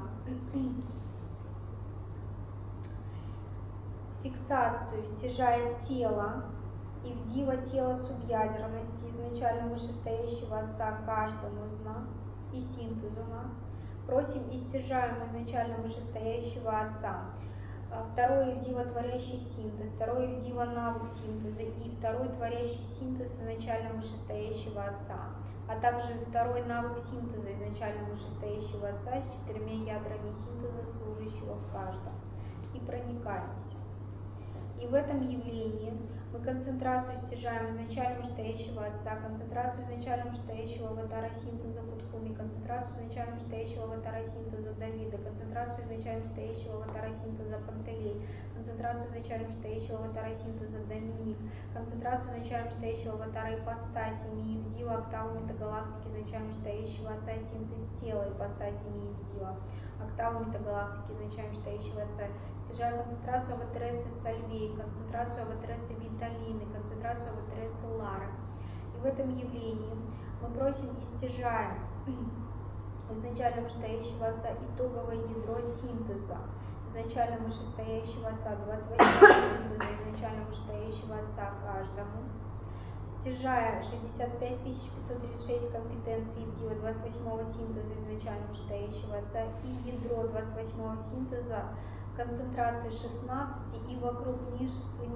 [SPEAKER 1] фиксацию, стяжая тело и в дива тело субъядерности изначально вышестоящего Отца каждому из нас и синтез у нас. Просим и стяжаем у изначально вышестоящего Отца второй Евдива творящий синтез, второй Евдива навык синтеза и второй творящий синтез изначально вышестоящего отца, а также второй навык синтеза изначально вышестоящего отца с 4 ядрами синтеза, служащего в каждом. И проникаемся. И в этом явлении мы концентрацию стяжаем изначально вышестоящего отца, концентрацию изначально вышестоящего аватара синтеза Кутхуми, концентрацию изначально вышестоящего аватара синтеза Давида, концентрацию изначально вышестоящего аватара синтеза Пантелей, концентрацию изначально вышестоящего аватара синтеза Доминик, концентрацию изначально вышестоящего аватара ипостаси Миевдива, октаву метагалактики изначально вышестоящего отца синтез тела ипостаси Миевдива, октаву метагалактики изначально вышестоящего отца, стяжаю концентрацию аватаресы Сальвей, концентрацию аватаресы Виталины, концентрацию аватаресы Лары. И в этом явлении мы просим и стяжаем у изначально вышестоящего отца итоговое ядро синтеза, изначально вышестоящего отца 28 синтеза, изначально вышестоящего отца каждому, стяжая 65 536 компетенций Евдива 28 синтеза изначально вышестоящего отца и ядро 28 синтеза концентрации 16 и вокруг них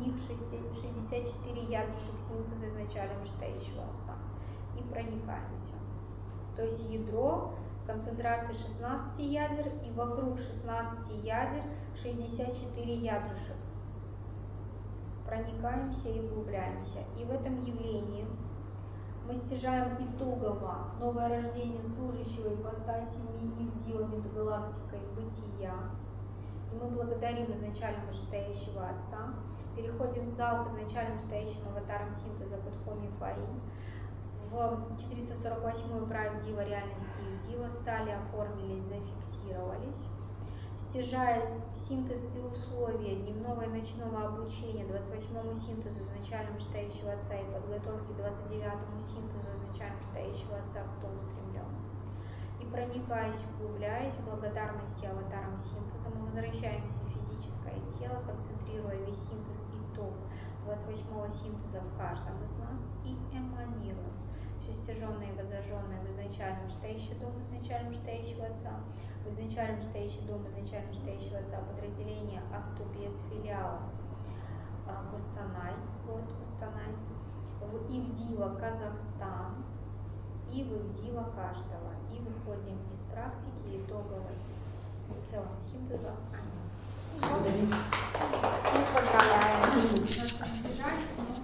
[SPEAKER 1] 64 ядрышек синтеза изначально вышестоящего отца. И проникаемся. То есть ядро концентрации 16 ядер и вокруг 16 ядер 64 ядрышек. Проникаемся и углубляемся. И в этом явлении мы стяжаем итогово новое рождение служащего ипостаси Евдива метагалактикой бытия. И мы благодарим изначально вышестоящего отца. Переходим в зал к изначально вышестоящим аватарам синтеза Кутхоми Фаим. В 448-ю правдиво реальности Евдива стали, оформились, зафиксировались. Стяжая синтез и условия дневного и ночного обучения 28-му синтезу изначально вышестоящего отца и подготовки 29-му синтезу изначально вышестоящего отца, кто устремлен. И проникаясь, углубляясь в благодарности аватарам синтеза, мы возвращаемся в физическое тело, концентрируя весь синтез итог 28-го синтеза в каждом из нас и эманируем все стяженное и воззаженное в изначально вышестоящий дом изначально вышестоящего отца, в изначально вышестоящий дом изначально вышестоящего отца подразделение Актубес филиала Костанай, город Костанай, в Ивдива Казахстан и в Ивдива каждого. И выходим из практики итоговой в целом синтеза. Всех поздравляем.